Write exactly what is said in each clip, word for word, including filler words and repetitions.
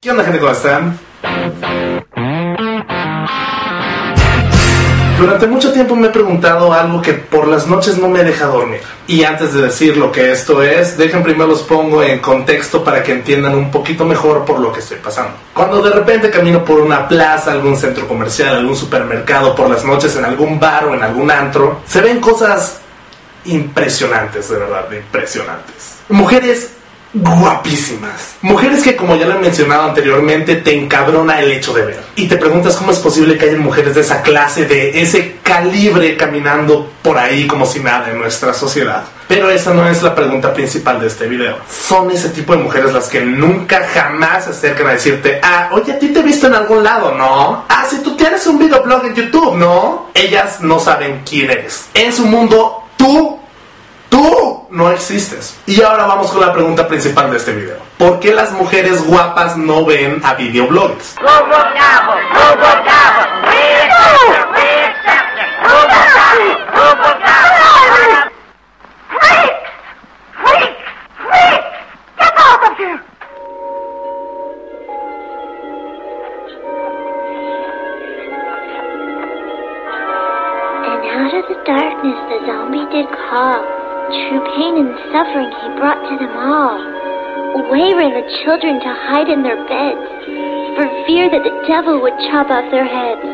¿Qué onda, gente? ¿Cómo están? Durante mucho tiempo me he preguntado algo que por las noches no me deja dormir. Y antes de decir lo que esto es, dejen primero los pongo en contexto para que entiendan un poquito mejor por lo que estoy pasando. Cuando de repente camino por una plaza, algún centro comercial, algún supermercado, por las noches en algún bar o en algún antro, se ven cosas impresionantes, de verdad, impresionantes. Mujeres guapísimas. Mujeres que, como ya lo he mencionado anteriormente, te encabrona el hecho de ver. Y te preguntas cómo es posible que haya mujeres de esa clase, de ese calibre, caminando por ahí como si nada en nuestra sociedad. Pero esa no es la pregunta principal de este video. Son ese tipo de mujeres las que nunca jamás se acercan a decirte: ah, oye, a ti te he visto en algún lado, ¿no? Ah, si tú tienes un videoblog en YouTube, ¿no? Ellas no saben quién eres. En su mundo, tú Tú no existes. Y ahora vamos con la pregunta principal de este video. ¿Por qué las mujeres guapas no ven a videobloggers? And out of the darkness the zombie did call. True pain and suffering he brought to them all. Away ran the children to hide in their beds, for fear that the devil would chop off their heads.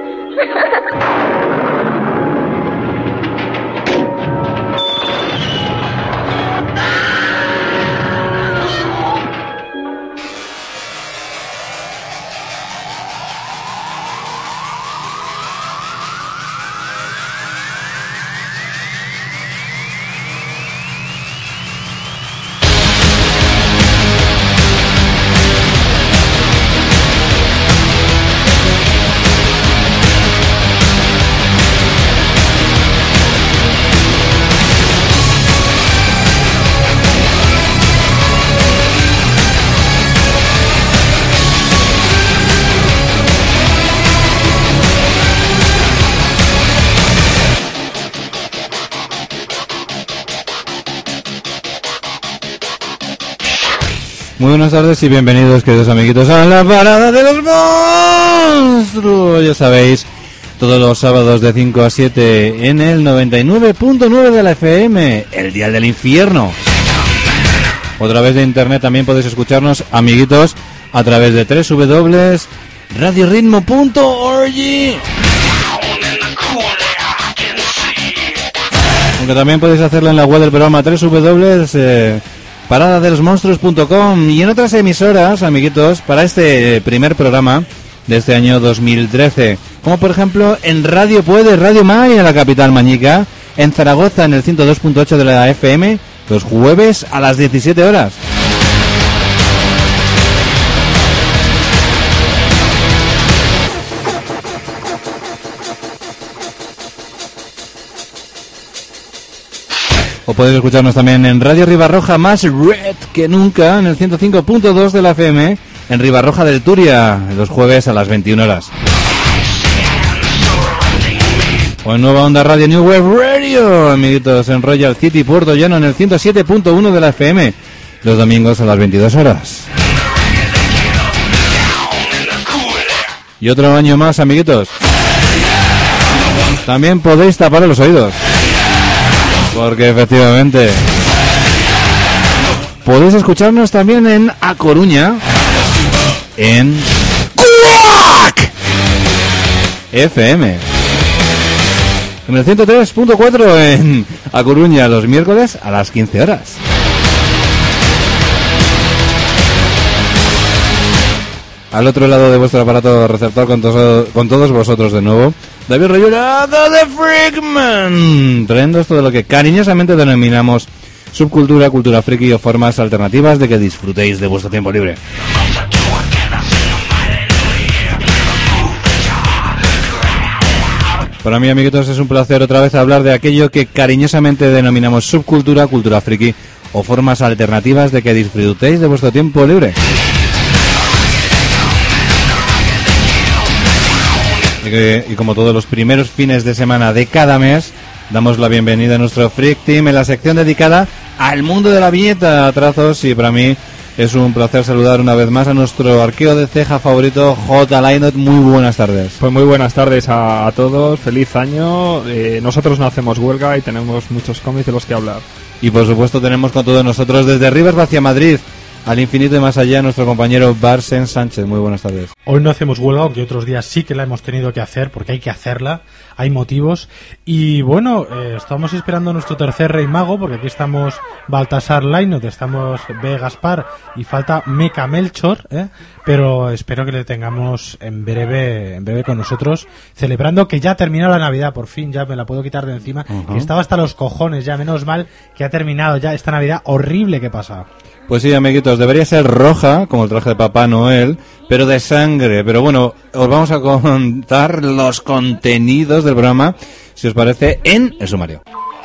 Muy buenas tardes y bienvenidos, queridos amiguitos, a la parada de los monstruos. Ya sabéis, todos los sábados de cinco a siete en el noventa y nueve punto nueve de la F M, el dial del infierno. O a través de internet también podéis escucharnos, amiguitos, a través de doble u doble u doble u punto radio ritmo punto org. Aunque también podéis hacerlo en la web del programa doble u doble u doble u punto eh, parada de los monstruos punto com y en otras emisoras, amiguitos, para este primer programa de este año dos mil trece, como por ejemplo en Radio Puede, Radio May en la capital mañica, en Zaragoza en el ciento dos punto ocho de la F M, los jueves a las diecisiete horas. O podéis escucharnos también en Radio Ribarroja, más red que nunca, en el ciento cinco punto dos de la F M, en Ribarroja del Turia, los jueves a las veintiuna horas. O en Nueva Onda Radio New Wave Radio, amiguitos, en Royal City, Puerto Llano, en el ciento siete punto uno de la F M, los domingos a las veintidós horas. Y otro año más, amiguitos. También podéis tapar los oídos, porque efectivamente podéis escucharnos también en A Coruña, en Cuac F M, en el ciento tres punto cuatro en A Coruña, los miércoles a las quince horas. Al otro lado de vuestro aparato receptor, con, to- con todos vosotros de nuevo, David Rayuela, The Freakman, trayendo esto de lo que cariñosamente denominamos subcultura, cultura friki o formas alternativas de que disfrutéis de vuestro tiempo libre. Para mí, amiguitos, es un placer otra vez hablar de aquello que cariñosamente denominamos subcultura, cultura friki o formas alternativas de que disfrutéis de vuestro tiempo libre. Y, que, y como todos los primeros fines de semana de cada mes, damos la bienvenida a nuestro Freak Team en la sección dedicada al mundo de la viñeta, trazos, y para mí Es un placer saludar una vez más a nuestro arqueo de ceja favorito, J. Lainot. Muy buenas tardes. Pues muy buenas tardes a, a todos, feliz año. Eh, nosotros no hacemos huelga y tenemos muchos cómics de los que hablar. Y por supuesto tenemos con todos nosotros desde Rivas hacia Madrid, al infinito y más allá, nuestro compañero Barsen Sánchez. Muy buenas tardes. Hoy no hacemos huelga, aunque otros días sí que la hemos tenido que hacer, porque hay que hacerla, hay motivos. Y bueno, eh, estamos esperando a nuestro tercer rey mago, porque aquí estamos Baltasar Lainot, estamos B. Gaspar y falta Meca Melchor, ¿eh? Pero espero que le tengamos en breve, en breve con nosotros, celebrando que ya ha terminado la Navidad, por fin, ya me la puedo quitar de encima, uh-huh. que estaba hasta los cojones ya, menos mal que ha terminado ya esta Navidad horrible que pasa. Pues sí, amiguitos, debería ser roja, como el traje de Papá Noel, pero de sangre. Pero bueno, os vamos a contar los contenidos del programa, si os parece, en el sumario.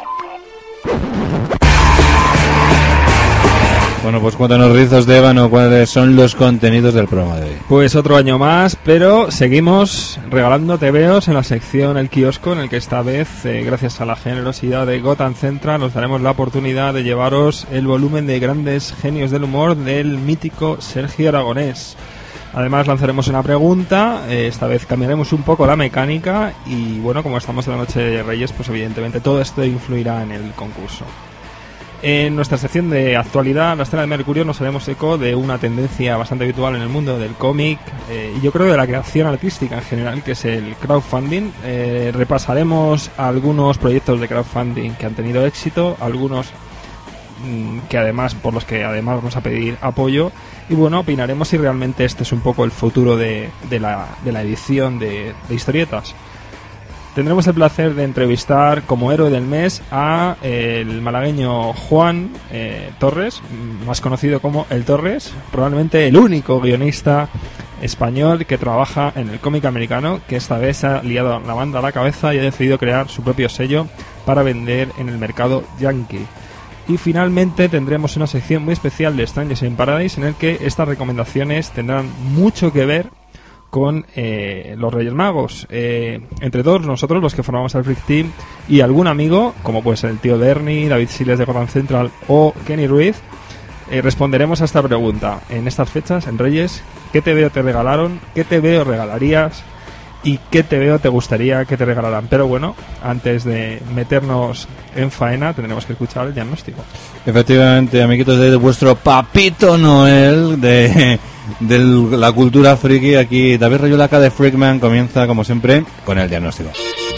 Bueno, pues cuéntanos, Rizos de Ébano, cuáles son los contenidos del programa de hoy. Pues otro año más, pero seguimos regalando tebeos en la sección El Kiosco, en el que esta vez, eh, gracias a la generosidad de Gotham Central, nos daremos la oportunidad de llevaros el volumen de grandes genios del humor del mítico Sergio Aragonés. Además lanzaremos una pregunta, eh, esta vez cambiaremos un poco la mecánica y bueno, como estamos en la noche de Reyes, pues evidentemente todo esto influirá en el concurso. En nuestra sección de actualidad, la escena de Mercurio, nos haremos eco de una tendencia bastante habitual en el mundo del cómic eh, y yo creo de la creación artística en general, que es el crowdfunding. Eh, repasaremos algunos proyectos de crowdfunding que han tenido éxito, algunos mmm, que además por los que además vamos a pedir apoyo y bueno, opinaremos si realmente este es un poco el futuro de, de, la, de la edición de, de historietas. Tendremos el placer de entrevistar como héroe del mes a eh, el malagueño Juan eh, Torres, más conocido como El Torres, probablemente el único guionista español que trabaja en el cómic americano, que esta vez ha liado la banda a la cabeza y ha decidido crear su propio sello para vender en el mercado yankee. Y finalmente tendremos una sección muy especial de Strangers in Paradise, en el que estas recomendaciones tendrán mucho que ver con eh, los Reyes Magos, eh, entre todos nosotros, los que formamos el Freak Team, y algún amigo, como puede ser el tío de Ernie, David Siles de Gotham Central o Kenny Ruiz, eh, responderemos a esta pregunta. En estas fechas, en Reyes, ¿qué te veo te regalaron? ¿Qué te veo regalarías? ¿Y qué te veo te gustaría que te regalaran? Pero bueno, antes de meternos en faena, tendremos que escuchar el diagnóstico. Efectivamente, amiguitos de vuestro Papito Noel de... de la cultura friki, aquí David Rayulaca de Freakman comienza como siempre con el diagnóstico.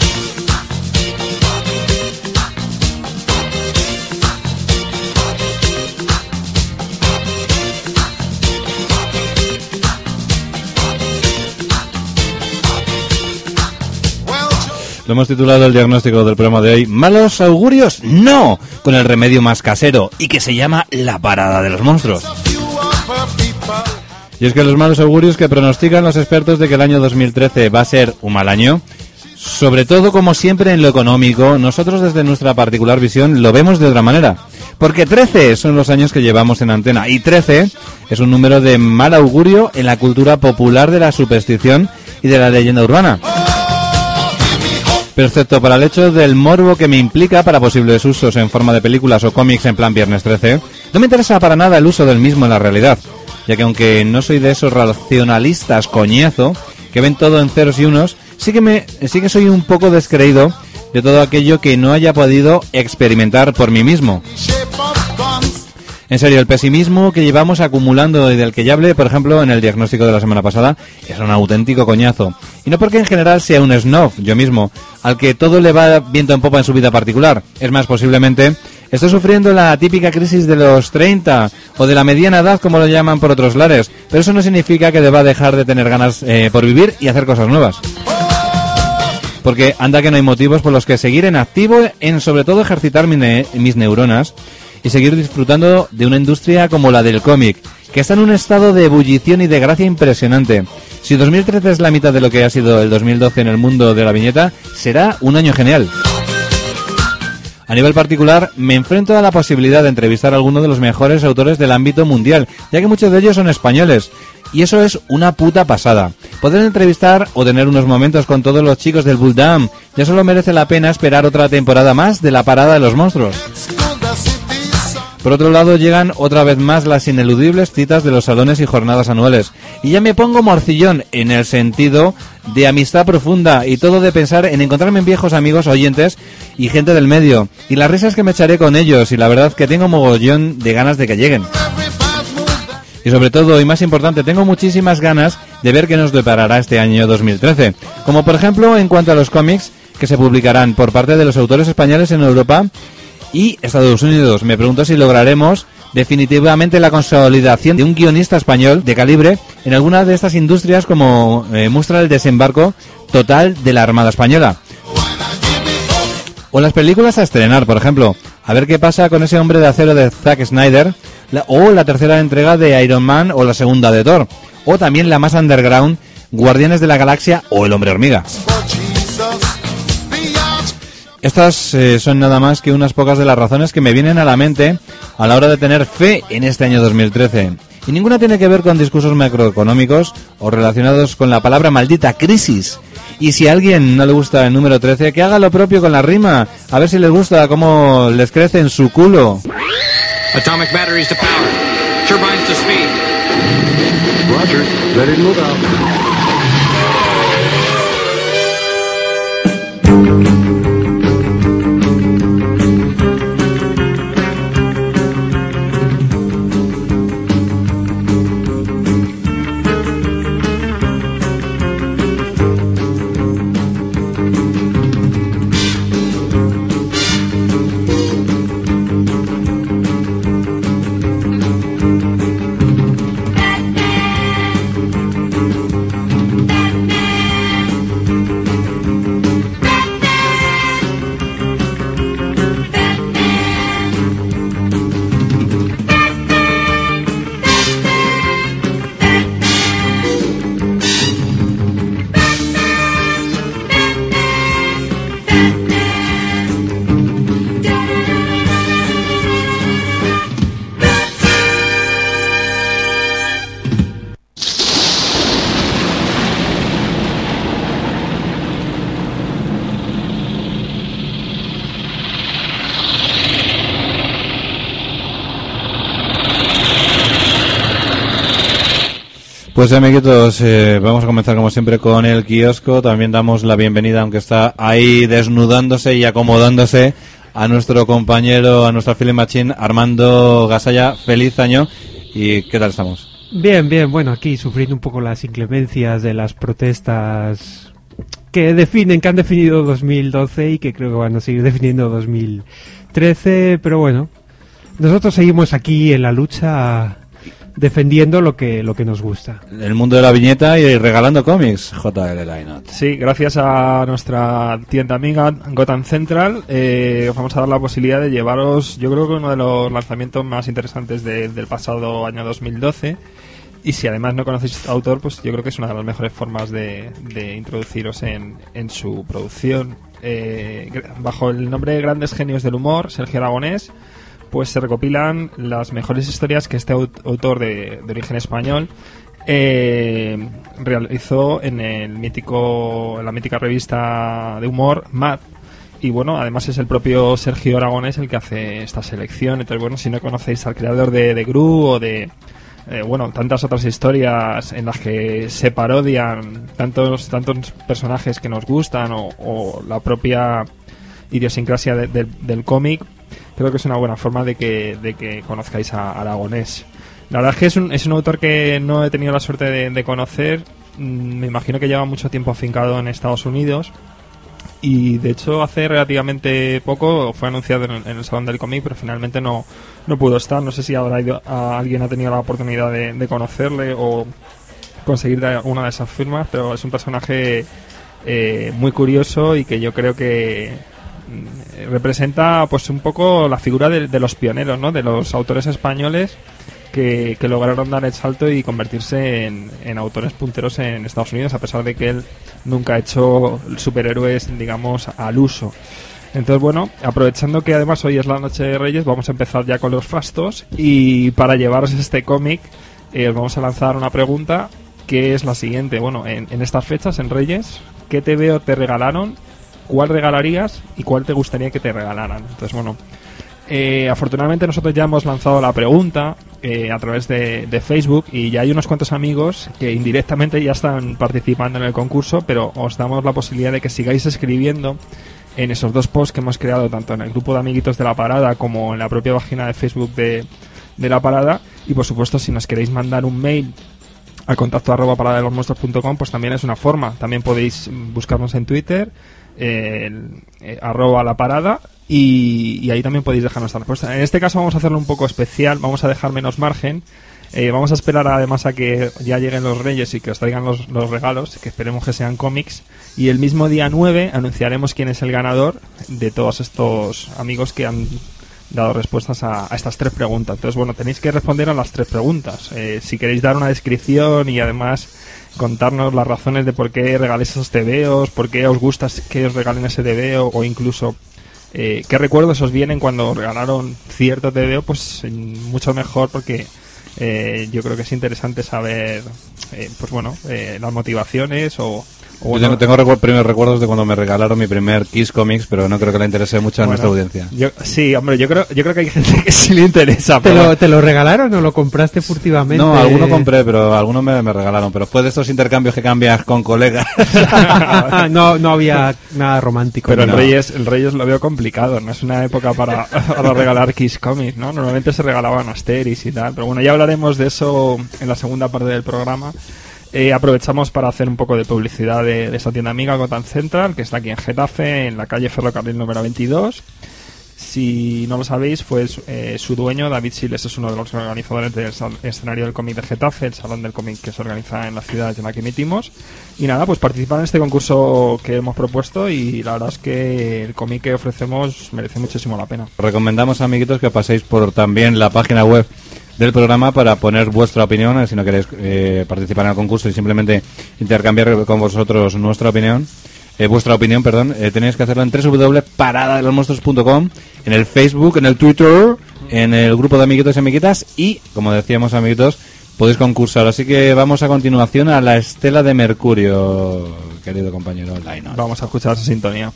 Lo hemos titulado el diagnóstico del programa de hoy: ¿malos augurios? ¡No! Con el remedio más casero y que se llama la parada de los monstruos. Y es que los malos augurios que pronostican los expertos de que el año dos mil trece va a ser un mal año, sobre todo como siempre en lo económico, nosotros desde nuestra particular visión lo vemos de otra manera. Porque trece son los años que llevamos en antena y trece es un número de mal augurio en la cultura popular de la superstición y de la leyenda urbana. Pero excepto para el hecho del morbo que me implica para posibles usos en forma de películas o cómics en plan Viernes trece, no me interesa para nada el uso del mismo en la realidad. Ya que aunque no soy de esos racionalistas coñazo que ven todo en ceros y unos, sí que me sí que soy un poco descreído de todo aquello que no haya podido experimentar por mí mismo. En serio, el pesimismo que llevamos acumulando y del que ya hablé, por ejemplo, en el diagnóstico de la semana pasada, es un auténtico coñazo. Y no porque en general sea un snob, yo mismo, al que todo le va viento en popa en su vida particular. Es más, posiblemente estoy sufriendo la típica crisis de los treinta, o de la mediana edad, como lo llaman por otros lares, pero eso no significa que deba dejar de tener ganas eh, por vivir y hacer cosas nuevas. Porque anda que no hay motivos por los que seguir en activo, en sobre todo ejercitar mi ne- mis neuronas, y seguir disfrutando de una industria como la del cómic, que está en un estado de ebullición y de gracia impresionante. Si dos mil trece es la mitad de lo que ha sido el dos mil doce en el mundo de la viñeta, será un año genial. A nivel particular, me enfrento a la posibilidad de entrevistar a algunos de los mejores autores del ámbito mundial, ya que muchos de ellos son españoles, y eso es una puta pasada. Poder entrevistar o tener unos momentos con todos los chicos del Bulldam ya solo merece la pena esperar otra temporada más de la parada de los monstruos. Por otro lado, llegan otra vez más las ineludibles citas de los salones y jornadas anuales. Y ya me pongo morcillón en el sentido de amistad profunda y todo de pensar en encontrarme en viejos amigos oyentes y gente del medio. Y las risas que me echaré con ellos, y la verdad que tengo mogollón de ganas de que lleguen. Y sobre todo, y más importante, tengo muchísimas ganas de ver qué nos deparará este año dos mil trece. Como por ejemplo, en cuanto a los cómics que se publicarán por parte de los autores españoles en Europa y Estados Unidos. Me pregunto si lograremos definitivamente la consolidación de un guionista español de calibre en alguna de estas industrias, como eh, muestra el desembarco total de la Armada Española. O las películas a estrenar, por ejemplo, a ver qué pasa con ese Hombre de Acero de Zack Snyder, la, o la tercera entrega de Iron Man o la segunda de Thor, o también la más underground, Guardianes de la Galaxia o El Hombre Hormiga. Estas eh, son nada más que unas pocas de las razones que me vienen a la mente a la hora de tener fe en este año dos mil trece. Y ninguna tiene que ver con discursos macroeconómicos o relacionados con la palabra maldita crisis. Y si a alguien no le gusta el número trece, que haga lo propio con la rima. A ver si les gusta cómo les crece en su culo. Atomic batteries to power. Turbines to speed. Roger. Ready to move out. Pues amiguitos, eh, vamos a comenzar como siempre con el kiosco. También damos la bienvenida, aunque está ahí desnudándose y acomodándose, a nuestro compañero, a nuestra Film Machine, Armando Gasalla. Feliz año. ¿Y qué tal estamos? Bien, bien, bueno, aquí sufriendo un poco las inclemencias de las protestas que definen, que han definido dos mil doce y que creo que van a seguir definiendo dos mil trece, pero bueno, nosotros seguimos aquí en la lucha defendiendo lo que lo que nos gusta. El mundo de la viñeta y regalando cómics, J L Lainot. Sí, gracias a nuestra tienda amiga Gotham Central, eh, os vamos a dar la posibilidad de llevaros, yo creo que uno de los lanzamientos más interesantes de, del pasado año dos mil doce. Y si además no conocéis a este autor, pues yo creo que es una de las mejores formas de, de introduciros en, en su producción. Eh, bajo el nombre de Grandes Genios del Humor, Sergio Aragonés, pues se recopilan las mejores historias que este autor de, de origen español eh, realizó en el mítico, en la mítica revista de humor Mad. Y bueno, además es el propio Sergio Aragonés el que hace esta selección. Entonces, bueno, si no conocéis al creador de, de Gru o de eh, bueno, tantas otras historias en las que se parodian tantos tantos personajes que nos gustan o, o la propia idiosincrasia de, de, del cómic, creo que es una buena forma de que, de que conozcáis a Aragonés. La verdad es que es un, es un autor que no he tenido la suerte de, de conocer. Me imagino que lleva mucho tiempo afincado en Estados Unidos. Y de hecho hace relativamente poco fue anunciado en, en el Salón del Cómic, pero finalmente no, no pudo estar. No sé si habrá ido, a, alguien ha tenido la oportunidad de, de conocerle o conseguir una de esas firmas, pero es un personaje eh, muy curioso y que yo creo que representa pues un poco la figura de, de los pioneros, ¿no? De los autores españoles que, que lograron dar el salto y convertirse en, en autores punteros en Estados Unidos, a pesar de que él nunca ha hecho superhéroes, digamos, al uso. Entonces, bueno, aprovechando que además hoy es la Noche de Reyes, vamos a empezar ya con los fastos, y para llevaros este cómic eh, os vamos a lanzar una pregunta que es la siguiente. Bueno, en, en estas fechas, en Reyes, ¿qué te veo te regalaron? ¿Cuál regalarías y cuál te gustaría que te regalaran? Entonces, bueno, Eh, afortunadamente nosotros ya hemos lanzado la pregunta eh, a través de, de Facebook y ya hay unos cuantos amigos que indirectamente ya están participando en el concurso, pero os damos la posibilidad de que sigáis escribiendo en esos dos posts que hemos creado tanto en el grupo de amiguitos de la parada como en la propia página de Facebook de, de la parada. Y por supuesto, si nos queréis mandar un mail al contacto arroba parada de los monstruos punto com, pues también es una forma. También podéis buscarnos en Twitter, eh, el, eh, arroba la parada, y, y ahí también podéis dejar nuestra respuesta. En este caso vamos a hacerlo un poco especial, vamos a dejar menos margen. Eh, vamos a esperar además a que ya lleguen los Reyes y que os traigan los, los regalos, que esperemos que sean cómics, y el mismo día nueve anunciaremos quién es el ganador de todos estos amigos que han dado respuestas a, a estas tres preguntas. Entonces, bueno, tenéis que responder a las tres preguntas. Eh, si queréis dar una descripción y además contarnos las razones de por qué regaléis esos tebeos, por qué os gusta que os regalen ese tebeo, o incluso eh, qué recuerdos os vienen cuando regalaron cierto tebeo, pues mucho mejor, porque eh, yo creo que es interesante saber eh, pues bueno, eh, las motivaciones o... Yo bueno, tengo recu- primeros recuerdos de cuando me regalaron mi primer Kiss Comics, pero no creo que le interese mucho a bueno, nuestra audiencia. Yo, sí, hombre, yo creo yo creo que hay gente que sí le interesa. ¿Te, pero... lo, ¿Te lo regalaron o lo compraste furtivamente? No, alguno compré, pero algunos me, me regalaron. Pero fue de estos intercambios que cambias con colegas. no no había nada romántico. Pero no. el Reyes el Reyes lo veo complicado, no es una época para, para regalar Kiss Comics, ¿no? Normalmente se regalaban Asterix y tal, pero bueno, ya hablaremos de eso en la segunda parte del programa. Eh, aprovechamos para hacer un poco de publicidad de, de esta tienda amiga Gotham Central, que está aquí en Getafe, en la calle Ferrocarril número veintidós. Si no lo sabéis, fue eh, su dueño, David Siles, es uno de los organizadores del sal- escenario del cómic de Getafe, el salón del cómic que se organiza en la ciudad en la que emitimos. Y nada, pues participar en este concurso que hemos propuesto, y la verdad es que el cómic que ofrecemos merece muchísimo la pena. Recomendamos, amiguitos, que paséis por también la página web del programa para poner vuestra opinión, si no queréis eh, participar en el concurso y simplemente intercambiar con vosotros nuestra opinión, eh, vuestra opinión, perdón, eh, tenéis que hacerlo en doble u doble u doble u punto parada de los monstruos punto com, en el Facebook, en el Twitter, en el grupo de amiguitos y amiguitas, y, como decíamos, amiguitos, podéis concursar. Así que vamos a continuación a la Estela de Mercurio, querido compañero Laino. Vamos a escuchar esa sintonía.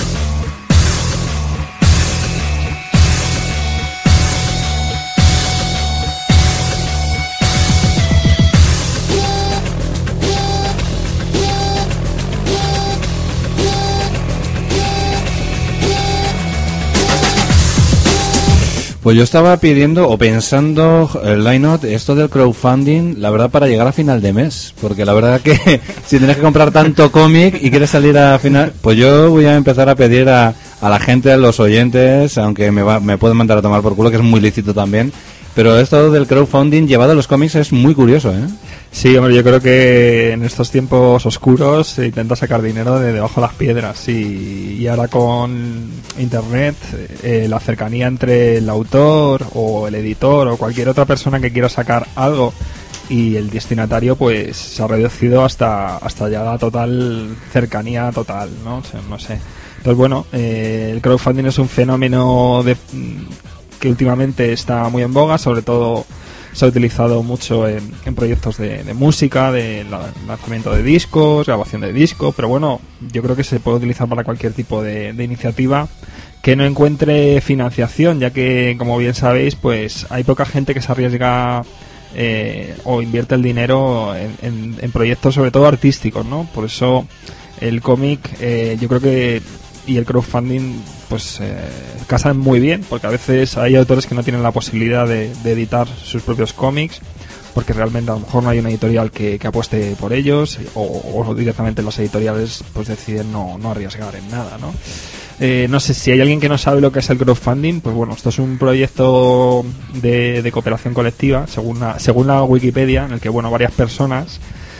Pues yo estaba pidiendo o pensando, el line-up, esto del crowdfunding, la verdad, para llegar a final de mes. Porque la verdad que si tienes que comprar tanto cómic y quieres salir a final, pues yo voy a empezar a pedir a, a la gente, a los oyentes, aunque me, va, me pueden mandar a tomar por culo, que es muy lícito también. Pero esto del crowdfunding llevado a los cómics es muy curioso, ¿eh? Sí, hombre, yo creo que en estos tiempos oscuros se intenta sacar dinero de debajo de las piedras, y, y ahora con internet, eh, la cercanía entre el autor o el editor o cualquier otra persona que quiera sacar algo y el destinatario, pues se ha reducido hasta hasta ya la total cercanía total, ¿no? O sea, no sé. Entonces, bueno, eh, el crowdfunding es un fenómeno de, que últimamente está muy en boga, sobre todo se ha utilizado mucho en, en proyectos de, de música, de la, lanzamiento de discos, grabación de discos, pero bueno, yo creo que se puede utilizar para cualquier tipo de, de iniciativa que no encuentre financiación, ya que, como bien sabéis, pues hay poca gente que se arriesga eh, o invierte el dinero en, en, en proyectos sobre todo artísticos, ¿no? Por eso el cómic, eh, yo creo que, y el crowdfunding, pues eh, casan muy bien, porque a veces hay autores que no tienen la posibilidad de, de editar sus propios cómics, porque realmente a lo mejor no hay una editorial que, que apueste por ellos, o, o directamente las editoriales pues deciden no, no arriesgar en nada, ¿no? Eh, no sé si hay alguien que no sabe lo que es el crowdfunding. Pues bueno, esto es un proyecto de, de cooperación colectiva, según la, según la Wikipedia, en el que, bueno, varias personas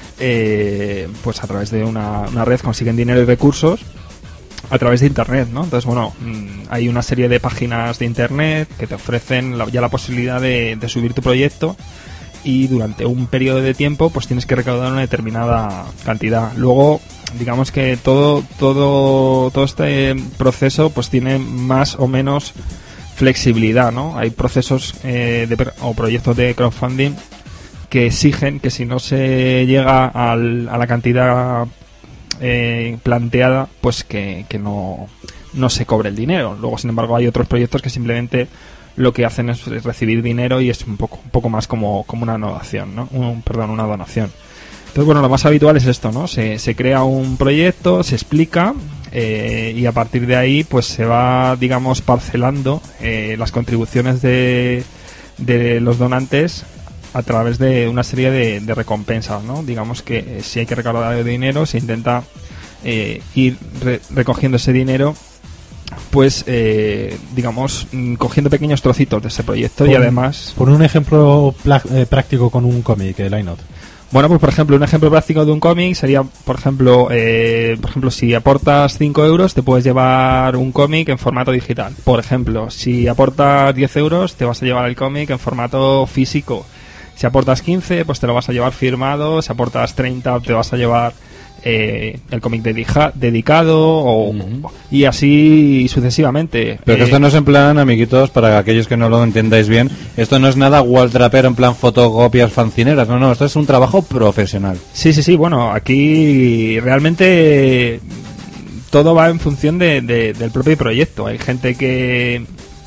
eh, pues a través de una, una red consiguen dinero y recursos a través de internet, ¿no? Entonces, bueno, mmm, hay una serie de páginas de internet que te ofrecen la, ya la posibilidad de, de subir tu proyecto, y durante un periodo de tiempo pues tienes que recaudar una determinada cantidad. Luego, digamos que todo todo todo este proceso pues tiene más o menos flexibilidad, ¿no? Hay procesos eh, de, o proyectos de crowdfunding que exigen que si no se llega al, a la cantidad eh, planteada, pues que, que no, no se cobre el dinero. Luego, sin embargo, hay otros proyectos que simplemente lo que hacen es recibir dinero y es un poco, un poco más como, como una donación, ¿no? Un, perdón, una donación. Entonces, bueno, lo más habitual es esto, ¿no? Se, se crea un proyecto, se explica eh, y a partir de ahí, pues se va, digamos, parcelando eh, las contribuciones de, de los donantes a través de una serie de, de recompensas, ¿no? Digamos que eh, si hay que recaudar dinero, se intenta eh, ir re- recogiendo ese dinero, pues, eh, digamos, cogiendo pequeños trocitos de ese proyecto. Por, y además... Por un ejemplo pla- eh, práctico con un cómic, el Line Out. Bueno, pues por ejemplo, un ejemplo práctico de un cómic sería, por ejemplo, eh, por ejemplo, si aportas cinco euros, te puedes llevar un cómic en formato digital. Por ejemplo, si aportas diez euros, te vas a llevar el cómic en formato físico. Si aportas quince, pues te lo vas a llevar firmado. Si aportas treinta, te vas a llevar eh, el cómic dedica- dedicado o, uh-huh. y así sucesivamente. Pero que eh, esto no es en plan, amiguitos, para aquellos que no lo entendáis bien, esto no es nada walltrapero en plan fotocopias fancineras, no, no, esto es un trabajo profesional. Sí, sí, sí, bueno, aquí realmente todo va en función de, de, del propio proyecto. Hay gente que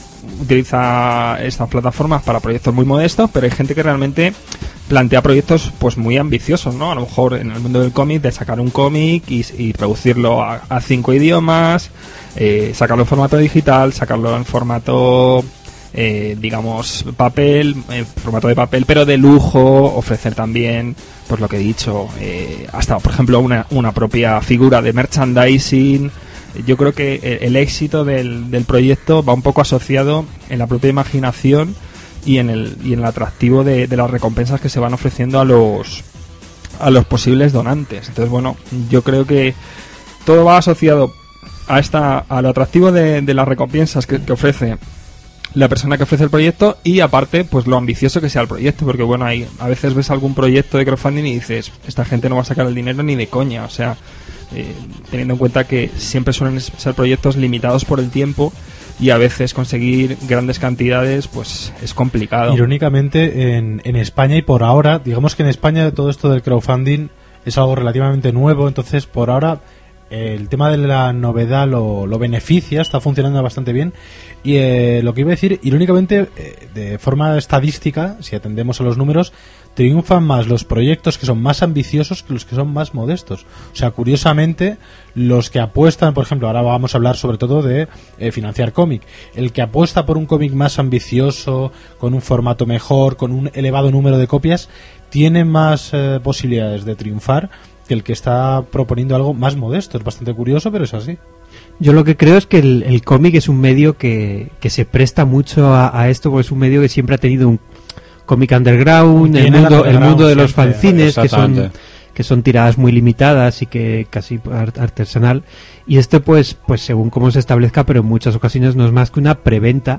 utiliza estas plataformas para proyectos muy modestos, pero hay gente que realmente plantea proyectos pues muy ambiciosos, ¿no? A lo mejor en el mundo del cómic, de sacar un cómic y, y traducirlo a, a cinco idiomas, eh, sacarlo en formato digital, sacarlo en formato eh, digamos papel, en formato de papel, pero de lujo, ofrecer también, pues lo que he dicho, eh, hasta por ejemplo una, una propia figura de merchandising. Yo creo que el, el éxito del, del proyecto va un poco asociado en la propia imaginación y en el y en el atractivo de, de las recompensas que se van ofreciendo a los a los posibles donantes. Entonces, bueno, yo creo que todo va asociado a esta a lo atractivo de, de las recompensas que, que ofrece la persona que ofrece el proyecto y aparte, pues lo ambicioso que sea el proyecto, porque bueno, hay a veces ves algún proyecto de crowdfunding y dices, esta gente no va a sacar el dinero ni de coña, o sea, eh, teniendo en cuenta que siempre suelen ser proyectos limitados por el tiempo y a veces conseguir grandes cantidades pues es complicado. Irónicamente, en, en España y por ahora, digamos que en España todo esto del crowdfunding es algo relativamente nuevo, entonces por ahora eh, el tema de la novedad lo, lo beneficia, está funcionando bastante bien. Y eh, lo que iba a decir, irónicamente, eh, de forma estadística, si atendemos a los números, triunfan más los proyectos que son más ambiciosos que los que son más modestos. O sea, curiosamente, los que apuestan, por ejemplo, ahora vamos a hablar sobre todo de eh, financiar cómic. El que apuesta por un cómic más ambicioso, con un formato mejor, con un elevado número de copias, tiene más eh, posibilidades de triunfar que el que está proponiendo algo más modesto. Es bastante curioso, pero es así. Yo lo que creo es que el, el cómic es un medio que, que se presta mucho a, a esto, porque es un medio que siempre ha tenido un cómic underground, el mundo, el mundo de los fanzines, que son, que son tiradas muy limitadas y que casi artesanal. Y este, pues, pues según cómo se establezca, pero en muchas ocasiones no es más que una preventa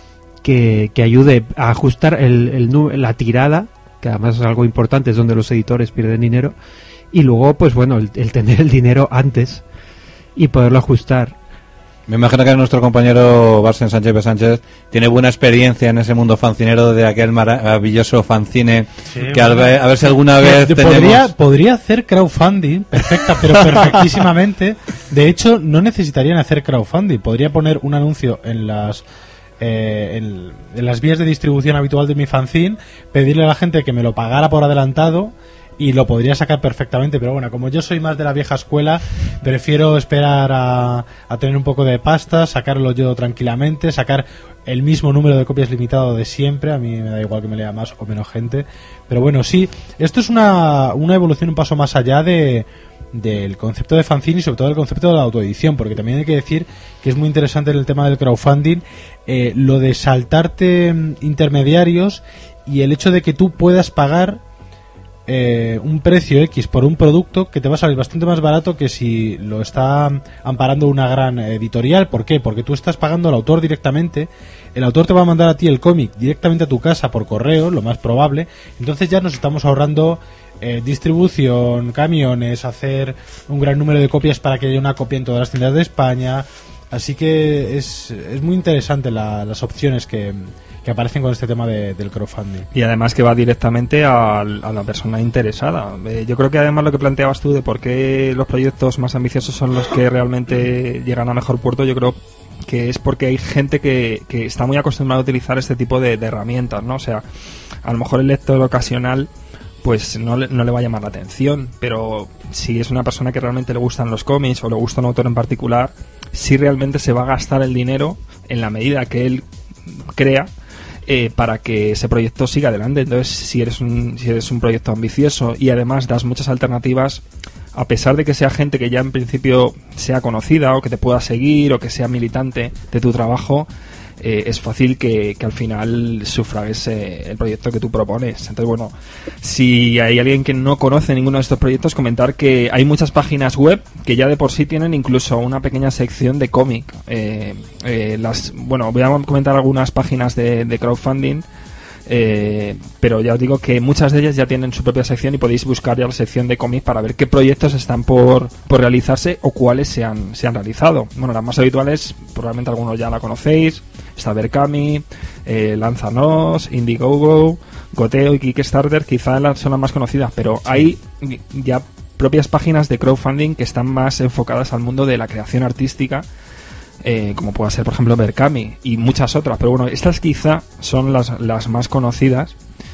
que, que ayude a ajustar el, el, la tirada, que además es algo importante, es donde los editores pierden dinero, y luego, pues bueno, el, el tener el dinero antes y poderlo ajustar. Me imagino que nuestro compañero Barsen Sánchez B. Sánchez tiene buena experiencia en ese mundo fancinero de aquel maravilloso fanzine, sí, que bueno, a, ver, a ver si alguna vez podría, tenemos... podría hacer crowdfunding, perfecta, pero perfectísimamente. De hecho, no necesitarían hacer crowdfunding. Podría poner un anuncio en las eh, en, en las vías de distribución habitual de mi fanzine, pedirle a la gente que me lo pagara por adelantado y lo podría sacar perfectamente, pero bueno, como yo soy más de la vieja escuela, prefiero esperar a, a tener un poco de pasta, sacarlo yo tranquilamente, sacar el mismo número de copias limitado de siempre. A mí me da igual que me lea más o menos gente, pero bueno, sí, esto es una, una evolución, un paso más allá de del concepto de fanzine y sobre todo el concepto de la autoedición, porque también hay que decir que es muy interesante en el tema del crowdfunding eh, lo de saltarte intermediarios y el hecho de que tú puedas pagar Eh, un precio X por un producto que te va a salir bastante más barato que si lo está amparando una gran editorial. ¿Por qué? Porque tú estás pagando al autor directamente, el autor te va a mandar a ti el cómic directamente a tu casa por correo, lo más probable, entonces ya nos estamos ahorrando eh, distribución, camiones, hacer un gran número de copias para que haya una copia en todas las tiendas de España, así que es, es muy interesante la, las opciones que que aparecen con este tema de, del crowdfunding. Y además que va directamente a, a la persona interesada. Eh, yo creo que además lo que planteabas tú de por qué los proyectos más ambiciosos son los que realmente llegan a mejor puerto, yo creo que es porque hay gente que, que está muy acostumbrada a utilizar este tipo de, de herramientas, ¿no? O sea, a lo mejor el lector ocasional pues no le, no le va a llamar la atención, pero si es una persona que realmente le gustan los cómics o le gusta un autor en particular, sí realmente se va a gastar el dinero en la medida que él crea eh, para que ese proyecto siga adelante. Entonces, si eres un, si eres un proyecto ambicioso y además das muchas alternativas, a pesar de que sea gente que ya en principio sea conocida o que te pueda seguir o que sea militante de tu trabajo, Eh, es fácil que, que al final sufragues eh, el proyecto que tú propones. Entonces, bueno, si hay alguien que no conoce ninguno de estos proyectos, comentar que hay muchas páginas web que ya de por sí tienen incluso una pequeña sección de cómic. Eh, eh, las, bueno, voy a comentar algunas páginas de, de crowdfunding, eh, pero ya os digo que muchas de ellas ya tienen su propia sección y podéis buscar ya la sección de cómic para ver qué proyectos están por, por realizarse o cuáles se han, se han realizado. Bueno, las más habituales, probablemente algunos ya la conocéis. Está Berkami, eh, Lanzanos, Indiegogo, Goteo y Kickstarter, quizá son las más conocidas, pero sí. Hay ya propias páginas de crowdfunding que están más enfocadas al mundo de la creación artística, eh, como pueda ser, por ejemplo, Berkami y muchas otras, pero bueno, estas quizá son las, las más conocidas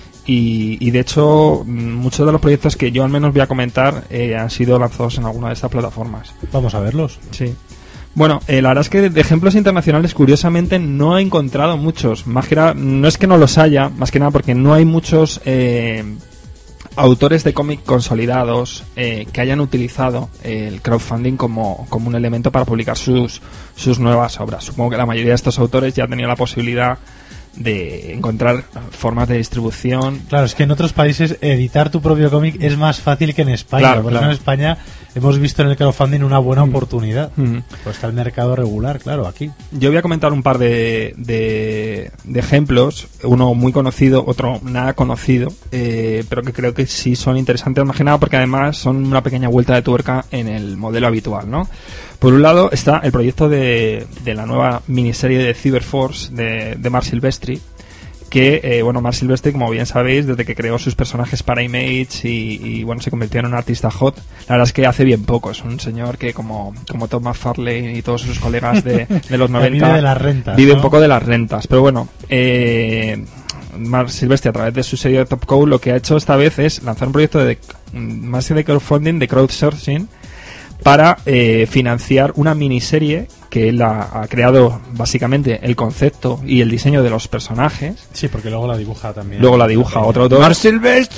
y, y de hecho muchos de los proyectos que yo al menos voy a comentar eh, han sido lanzados en alguna de estas plataformas. Vamos a verlos. Sí. Bueno, eh, la verdad es que de ejemplos internacionales, curiosamente, no he encontrado muchos. Más que nada, no es que no los haya, más que nada porque no hay muchos eh, autores de cómic consolidados eh, que hayan utilizado el crowdfunding como, como un elemento para publicar sus, sus nuevas obras. Supongo que la mayoría de estos autores ya tenían la posibilidad de encontrar formas de distribución. Claro, es que en otros países editar tu propio cómic es más fácil que en España. Claro, por claro. eso en España hemos visto en el crowdfunding una buena mm. oportunidad. Mm. Pues está el mercado regular, claro, aquí. Yo voy a comentar un par de, de, de ejemplos, uno muy conocido, otro nada conocido, eh, pero que creo que sí son interesantes, más que nada porque además son una pequeña vuelta de tuerca en el modelo habitual, ¿no? Por un lado está el proyecto de, de la nueva miniserie de Cyberforce de, de Marc Silvestri, que, eh, bueno, Marc Silvestri, como bien sabéis, desde que creó sus personajes para Image y, y bueno, se convirtió en un artista hot, la verdad es que hace bien poco. Es un señor que, como, como Tom McFarlane y todos sus colegas de, de los noventa, vive de las rentas, vive ¿no? un poco de las rentas. Pero bueno, eh, Marc Silvestri, a través de su serie de Top Cow, lo que ha hecho esta vez es lanzar un proyecto de más de crowdfunding, de crowdsourcing, para eh, financiar una miniserie que él ha, ha creado básicamente el concepto y el diseño de los personajes. Sí, porque luego la dibuja también. Luego la dibuja otro autor. ¡Marc Silvestri!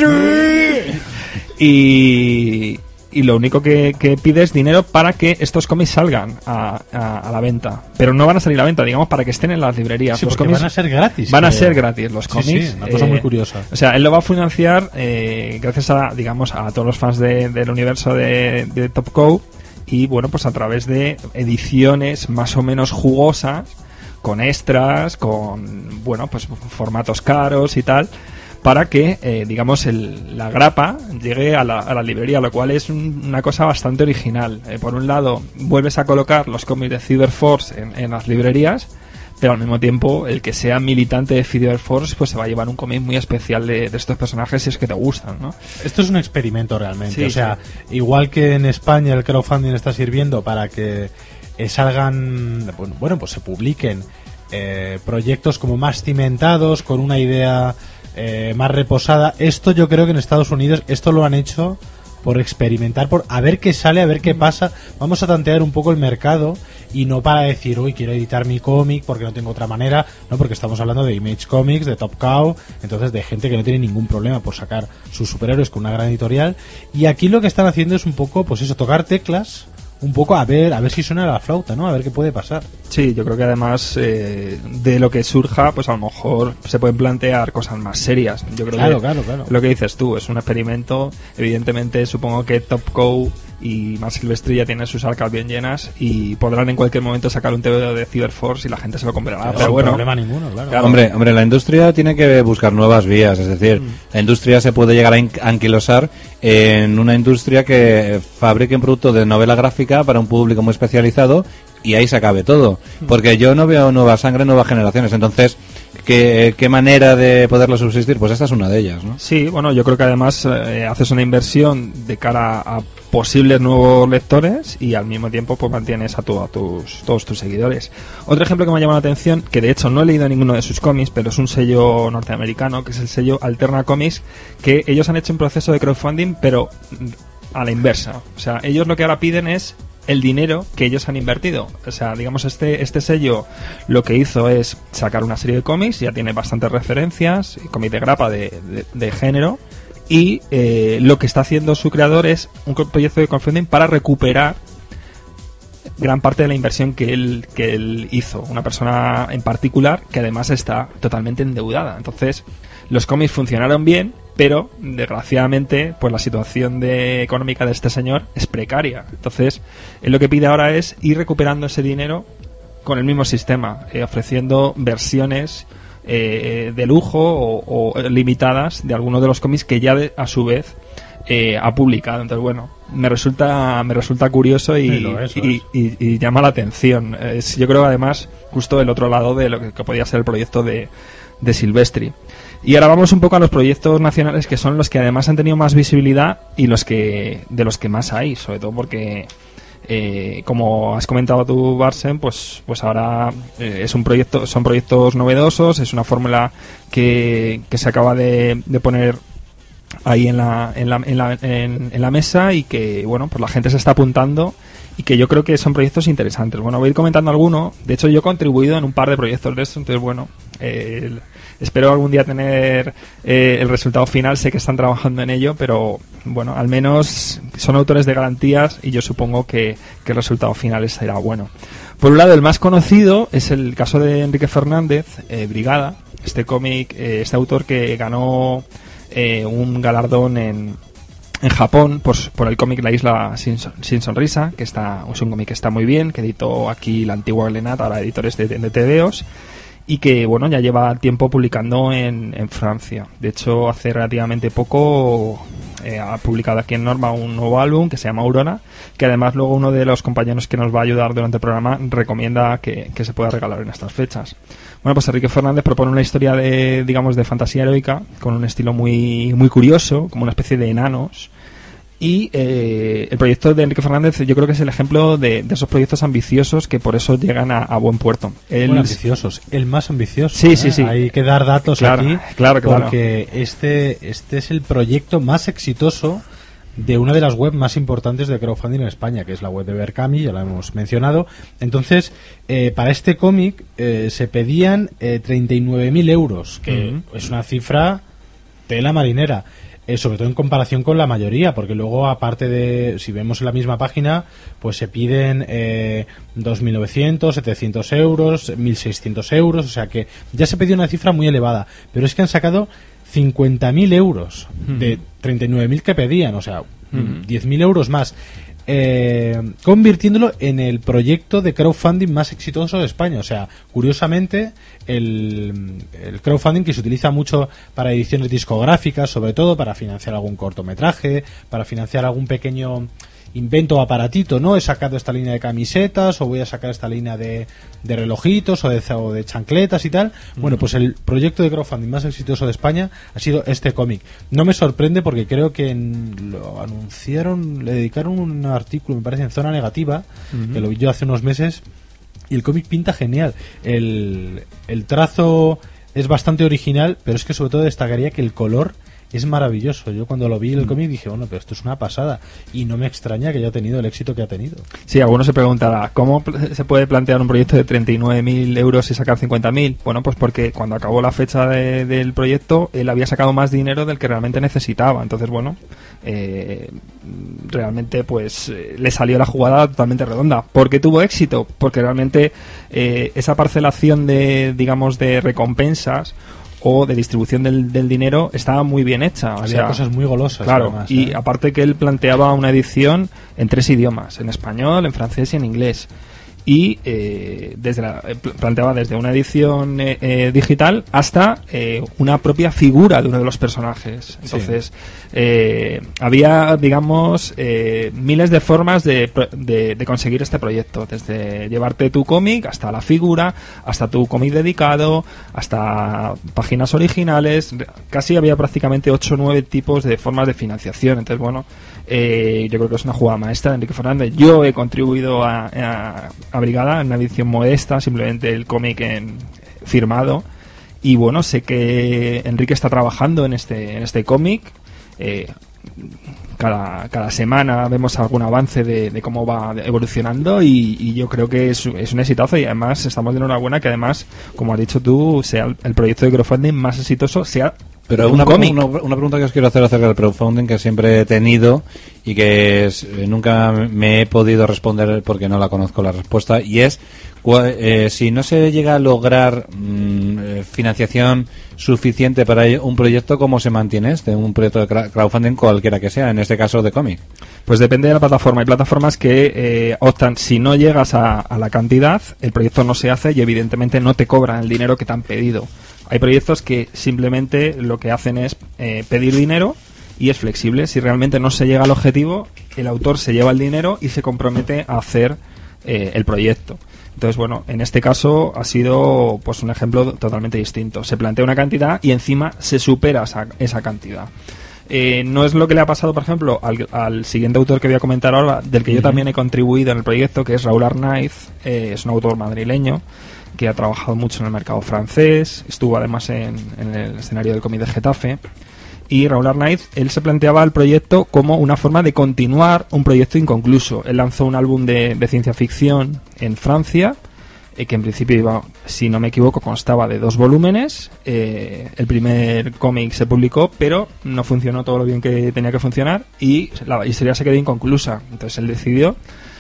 Y, y lo único que, que pide es dinero para que estos cómics salgan a, a, a la venta. Pero no van a salir a la venta, digamos, para que estén en las librerías. Sí, los porque cómics van a ser gratis. Van creo. a ser gratis los cómics. Sí, sí, una cosa eh, muy curiosa. O sea, él lo va a financiar eh, gracias a, digamos, a todos los fans de, del universo de, de Top Cow. Y bueno, pues a través de ediciones más o menos jugosas, con extras, con, bueno, pues formatos caros y tal, para que, eh, digamos, el, la grapa llegue a la, a la librería, lo cual es un, una cosa bastante original. Eh, por un lado, vuelves a colocar los cómics de Cyberforce en, en las librerías, pero al mismo tiempo el que sea militante de Cyberforce pues se va a llevar un cómic muy especial de, de estos personajes si es que te gustan, ¿no? Esto es un experimento realmente, sí, o sea, sí. Igual que en España el crowdfunding está sirviendo para que eh, salgan, bueno, bueno, pues se publiquen eh, proyectos como más cimentados, con una idea eh, más reposada. Esto yo creo que en Estados Unidos esto lo han hecho por experimentar, por a ver qué sale, a ver qué pasa. Vamos a tantear un poco el mercado y no para decir, uy, quiero editar mi cómic porque no tengo otra manera, no, porque estamos hablando de Image Comics, de Top Cow, entonces de gente que no tiene ningún problema por sacar sus superhéroes con una gran editorial. Y aquí lo que están haciendo es un poco, pues eso, tocar teclas, un poco a ver, a ver si suena la flauta, ¿no? A ver qué puede pasar. Sí, yo creo que además eh, de lo que surja, pues a lo mejor se pueden plantear cosas más serias. Yo creo claro, que claro, claro. Lo que dices tú es un experimento. Evidentemente, supongo que Top Cow y Marc Silvestri ya tienen sus arcas bien llenas y podrán en cualquier momento sacar un T V de Cyberforce y la gente se lo comprará. Claro, pero sin bueno, problema ninguno, claro. claro. Hombre, hombre, la industria tiene que buscar nuevas vías, es decir, mm. la industria se puede llegar a anquilosar en una industria que fabrique un producto de novela gráfica para un público muy especializado y ahí se acabe todo, porque yo no veo nueva sangre, nuevas generaciones, entonces ¿Qué, qué manera de poderlo subsistir? Pues esta es una de ellas, ¿no? Sí, bueno, yo creo que además eh, haces una inversión de cara a posibles nuevos lectores y al mismo tiempo pues mantienes a, tu, a tus, todos tus seguidores. Otro ejemplo que me ha llamado la atención, que de hecho no he leído ninguno de sus cómics, pero es un sello norteamericano, que es el sello Alterna Comics, que ellos han hecho un proceso de crowdfunding, pero a la inversa. O sea, ellos lo que ahora piden es el dinero que ellos han invertido. O sea, digamos, este este sello lo que hizo es sacar una serie de cómics, ya tiene bastantes referencias, cómics de grapa de, de, de género, y eh, lo que está haciendo su creador es un proyecto de crowdfunding para recuperar gran parte de la inversión que él que él hizo. Una persona en particular que además está totalmente endeudada. Entonces, los cómics funcionaron bien, pero desgraciadamente pues la situación de, económica de este señor es precaria. Entonces, él lo que pide ahora es ir recuperando ese dinero con el mismo sistema, eh, ofreciendo versiones eh, de lujo o, o limitadas de algunos de los cómics que ya de, a su vez eh, ha publicado. Entonces, bueno, me resulta me resulta curioso y, sí, es, y, y, y llama la atención. Es, yo creo además justo el otro lado de lo que, que podía ser el proyecto de, de Silvestri. Y ahora vamos un poco a los proyectos nacionales, que son los que además han tenido más visibilidad y los que de los que más hay, sobre todo porque eh, como has comentado tú, Barsen, pues pues ahora eh, es un proyecto, son proyectos novedosos, es una fórmula que, que se acaba de, de poner ahí en la en la, en la en, en la mesa y que bueno, pues la gente se está apuntando y que yo creo que son proyectos interesantes. Bueno, voy a ir comentando alguno. De hecho, yo he contribuido en un par de proyectos de estos, entonces bueno, eh, el, espero algún día tener eh, el resultado final. Sé que están trabajando en ello, pero bueno, al menos son autores de garantías y yo supongo que, que el resultado final será bueno. Por un lado, el más conocido es el caso de Enrique Fernández, eh, Brigada, este cómic, eh, este autor que ganó eh, un galardón en, en Japón por, por el cómic La Isla sin, sin Sonrisa, que está, es un cómic que está muy bien, que editó aquí la antigua Glenat, ahora editores de, de tebeos, y que bueno, ya lleva tiempo publicando en, en Francia. De hecho, hace relativamente poco eh, ha publicado aquí en Norma un nuevo álbum que se llama Aurora, que además luego uno de los compañeros que nos va a ayudar durante el programa recomienda que, que se pueda regalar en estas fechas. Bueno, pues Enrique Fernández propone una historia de, digamos, de fantasía heroica con un estilo muy, muy curioso, como una especie de enanos. Y eh, el proyecto de Enrique Fernández yo creo que es el ejemplo de, de esos proyectos ambiciosos que por eso llegan a, a buen puerto. El, bueno, ambiciosos, el más ambicioso. Sí, ¿eh? sí, sí. Hay que dar datos claro, aquí, claro, claro. Porque este, este es el proyecto más exitoso de una de las webs más importantes de crowdfunding en España, que es la web de Berkami, ya la hemos mencionado. Entonces, eh, para este cómic eh, se pedían eh, treinta y nueve mil euros, que uh-huh. es una cifra tela marinera. Eh, sobre todo en comparación con la mayoría, porque luego, aparte de, si vemos en la misma página, pues se piden eh, dos mil novecientos, setecientos euros, mil seiscientos euros, o sea que ya se pidió una cifra muy elevada, pero es que han sacado cincuenta mil euros uh-huh. de treinta y nueve mil que pedían, o sea, uh-huh. diez mil euros más. Eh, convirtiéndolo en el proyecto de crowdfunding más exitoso de España. O sea, curiosamente, el, el crowdfunding que se utiliza mucho para ediciones discográficas, sobre todo para financiar algún cortometraje, para financiar algún pequeño invento o aparatito, ¿no? He sacado esta línea de camisetas, o voy a sacar esta línea de, de relojitos o de, o de chancletas y tal. Uh-huh. Bueno, pues el proyecto de crowdfunding más exitoso de España ha sido este cómic. No me sorprende porque creo que en, lo anunciaron, le dedicaron un artículo, me parece, en Zona Negativa, uh-huh. que lo vi yo hace unos meses, y el cómic pinta genial. El, el trazo es bastante original, pero es que sobre todo destacaría que el color es maravilloso. Yo cuando lo vi en el cómic dije, bueno, pero esto es una pasada, y no me extraña que haya tenido el éxito que ha tenido. Sí, alguno se preguntará, ¿cómo se puede plantear un proyecto de treinta y nueve mil euros y sacar cincuenta mil? Bueno, pues porque cuando acabó la fecha de, del proyecto, él había sacado más dinero del que realmente necesitaba. Entonces, bueno, eh, realmente pues eh, le salió la jugada totalmente redonda. ¿Por qué tuvo éxito? Porque realmente eh, esa parcelación de, digamos, de recompensas o de distribución del, del dinero estaba muy bien hecha. Había o sea, cosas muy golosas. Claro, además, y ¿eh? aparte que él planteaba una edición en tres idiomas, en español, en francés y en inglés. y eh, desde la, eh, planteaba desde una edición eh, eh, digital hasta eh, una propia figura de uno de los personajes. Entonces, sí. eh, había, digamos, eh, miles de formas de, de, de conseguir este proyecto, desde llevarte tu cómic hasta la figura, hasta tu cómic dedicado, hasta páginas originales. Casi había prácticamente ocho o nueve tipos de formas de financiación. Entonces, bueno, eh, yo creo que es una jugada maestra de Enrique Fernández. Yo he contribuido a, a a Brigada en una edición modesta, simplemente el cómic en, firmado, y bueno, sé que Enrique está trabajando en este en este cómic. eh, cada, cada semana vemos algún avance de, de cómo va evolucionando y, y yo creo que es, es un exitazo, y además estamos de enhorabuena que además, como has dicho tú, sea el, el proyecto de crowdfunding más exitoso, sea Pero una, una, una pregunta que os quiero hacer acerca del crowdfunding, que siempre he tenido y que es, eh, nunca me he podido responder porque no la conozco la respuesta, y es eh, si no se llega a lograr mmm, financiación suficiente para un proyecto, ¿cómo se mantiene este? Un proyecto de crowdfunding cualquiera que sea, en este caso de cómic. Pues depende de la plataforma. Hay plataformas que eh, optan, si no llegas a, a la cantidad, el proyecto no se hace y evidentemente no te cobran el dinero que te han pedido. Hay proyectos que simplemente lo que hacen es eh, pedir dinero y es flexible. Si realmente no se llega al objetivo, el autor se lleva el dinero y se compromete a hacer eh, el proyecto. Entonces, bueno, en este caso ha sido pues un ejemplo totalmente distinto. Se plantea una cantidad y encima se supera esa, esa cantidad. Eh, no es lo que le ha pasado, por ejemplo, al, al siguiente autor que voy a comentar ahora, del que yo también he contribuido en el proyecto, que es Raúl Arnaiz. Eh, es un autor madrileño que ha trabajado mucho en el mercado francés, estuvo además en, en el escenario del cómic de Getafe. Y Raúl Arnaiz, él se planteaba el proyecto como una forma de continuar un proyecto inconcluso. Él lanzó un álbum de, de ciencia ficción en Francia, eh, que en principio iba, si no me equivoco, constaba de dos volúmenes. Eh, el primer cómic se publicó, pero no funcionó todo lo bien que tenía que funcionar y la historia se quedó inconclusa. Entonces él decidió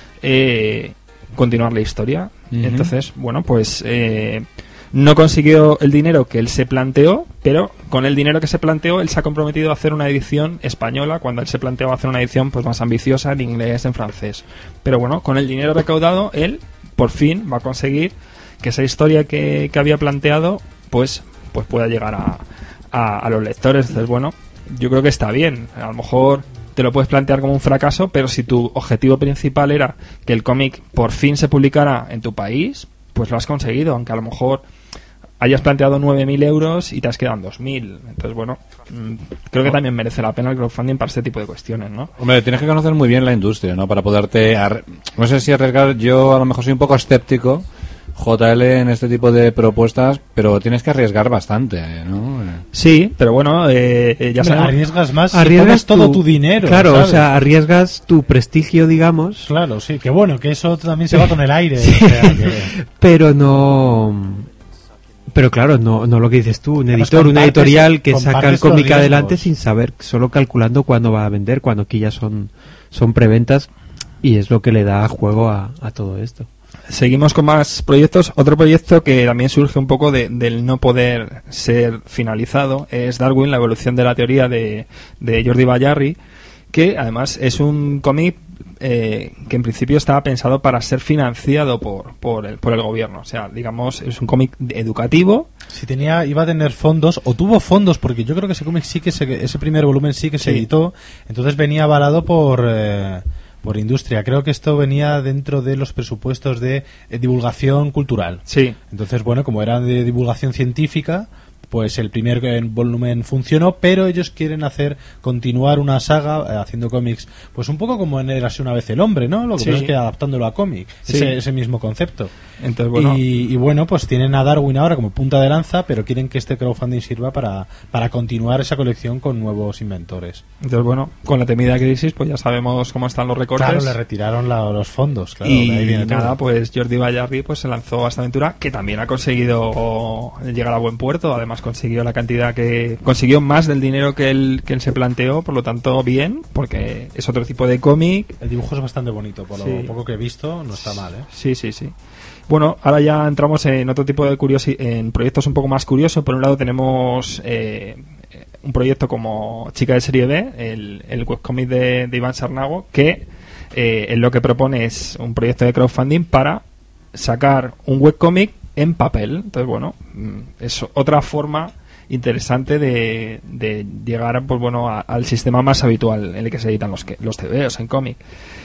eh, continuar la historia. Uh-huh. Entonces, bueno, pues eh, no consiguió el dinero que él se planteó, pero con el dinero que se planteó él se ha comprometido a hacer una edición española, cuando él se planteó hacer una edición pues más ambiciosa en inglés, en francés. Pero bueno, con el dinero recaudado él por fin va a conseguir que esa historia que, que había planteado pues, pues pueda llegar a, a, a los lectores. Entonces, bueno, yo creo que está bien. A lo mejor te lo puedes plantear como un fracaso, pero si tu objetivo principal era que el cómic por fin se publicara en tu país, pues lo has conseguido, aunque a lo mejor hayas planteado nueve mil euros y te has quedado en dos mil. Entonces, bueno, creo que también merece la pena el crowdfunding para este tipo de cuestiones, ¿no? Hombre, tienes que conocer muy bien la industria, ¿no? Para poderte... Arre... No sé si arriesgar, yo a lo mejor soy un poco escéptico, J L, en este tipo de propuestas, pero tienes que arriesgar bastante, ¿no? Sí, pero bueno, eh, ya sabes. Arriesgas más, arriesgas si todo tu dinero. Claro, ¿sabes? O sea, arriesgas tu prestigio, digamos. Claro, sí, que bueno, que eso también se va con el aire. O sea, que... Pero no... Pero claro, no, no lo que dices tú, un editor, una editorial que saca el cómic adelante sin saber, solo calculando cuándo va a vender, cuando aquí ya son, son preventas, y es lo que le da juego a, a todo esto. Seguimos con más proyectos. Otro proyecto que también surge un poco de, del no poder ser finalizado es Darwin, la evolución de la teoría de, de Jordi Bayarri, que además es un cómic eh, que en principio estaba pensado para ser financiado por, por, el, por el gobierno. O sea, digamos, es un cómic educativo. Si tenía, iba a tener fondos, o tuvo fondos, porque yo creo que ese cómic sí que se, ese primer volumen sí que se sí. editó, entonces venía avalado por... Eh, por industria. Creo que esto venía dentro de los presupuestos de eh, divulgación cultural. Sí. Entonces, bueno, como era de divulgación científica, pues el primer eh, volumen funcionó, pero ellos quieren hacer continuar una saga eh, haciendo cómics, pues un poco como en Érase una vez el hombre, ¿no? Lo que sí. pasa es que adaptándolo a cómic, sí. ese, ese mismo concepto. Entonces, bueno. Y, y bueno, pues tienen a Darwin ahora como punta de lanza, pero quieren que este crowdfunding sirva para, para continuar esa colección con nuevos inventores. Entonces, bueno, con la temida crisis, pues ya sabemos cómo están los recortes. Claro, le retiraron la, los fondos, claro. Y de ahí viene nada, todo. pues Jordi Bayarri pues se lanzó a esta aventura, que también ha conseguido llegar a buen puerto. Además consiguió la cantidad que... Consiguió más del dinero que él, que él se planteó, por lo tanto, bien, porque es otro tipo de cómic. El dibujo es bastante bonito, por lo sí. poco que he visto, no está mal, ¿eh? Sí, sí, sí. Bueno, ahora ya entramos en otro tipo de curiosi en proyectos un poco más curiosos. Por un lado tenemos eh, un proyecto como Chica de Serie B, el, el webcomic de, de Iván Sarnago, que eh, en lo que propone es un proyecto de crowdfunding para sacar un webcómic en papel. Entonces, bueno, es otra forma interesante de, de llegar pues bueno a, al sistema más habitual en el que se editan los, que, los tebeos en cómic.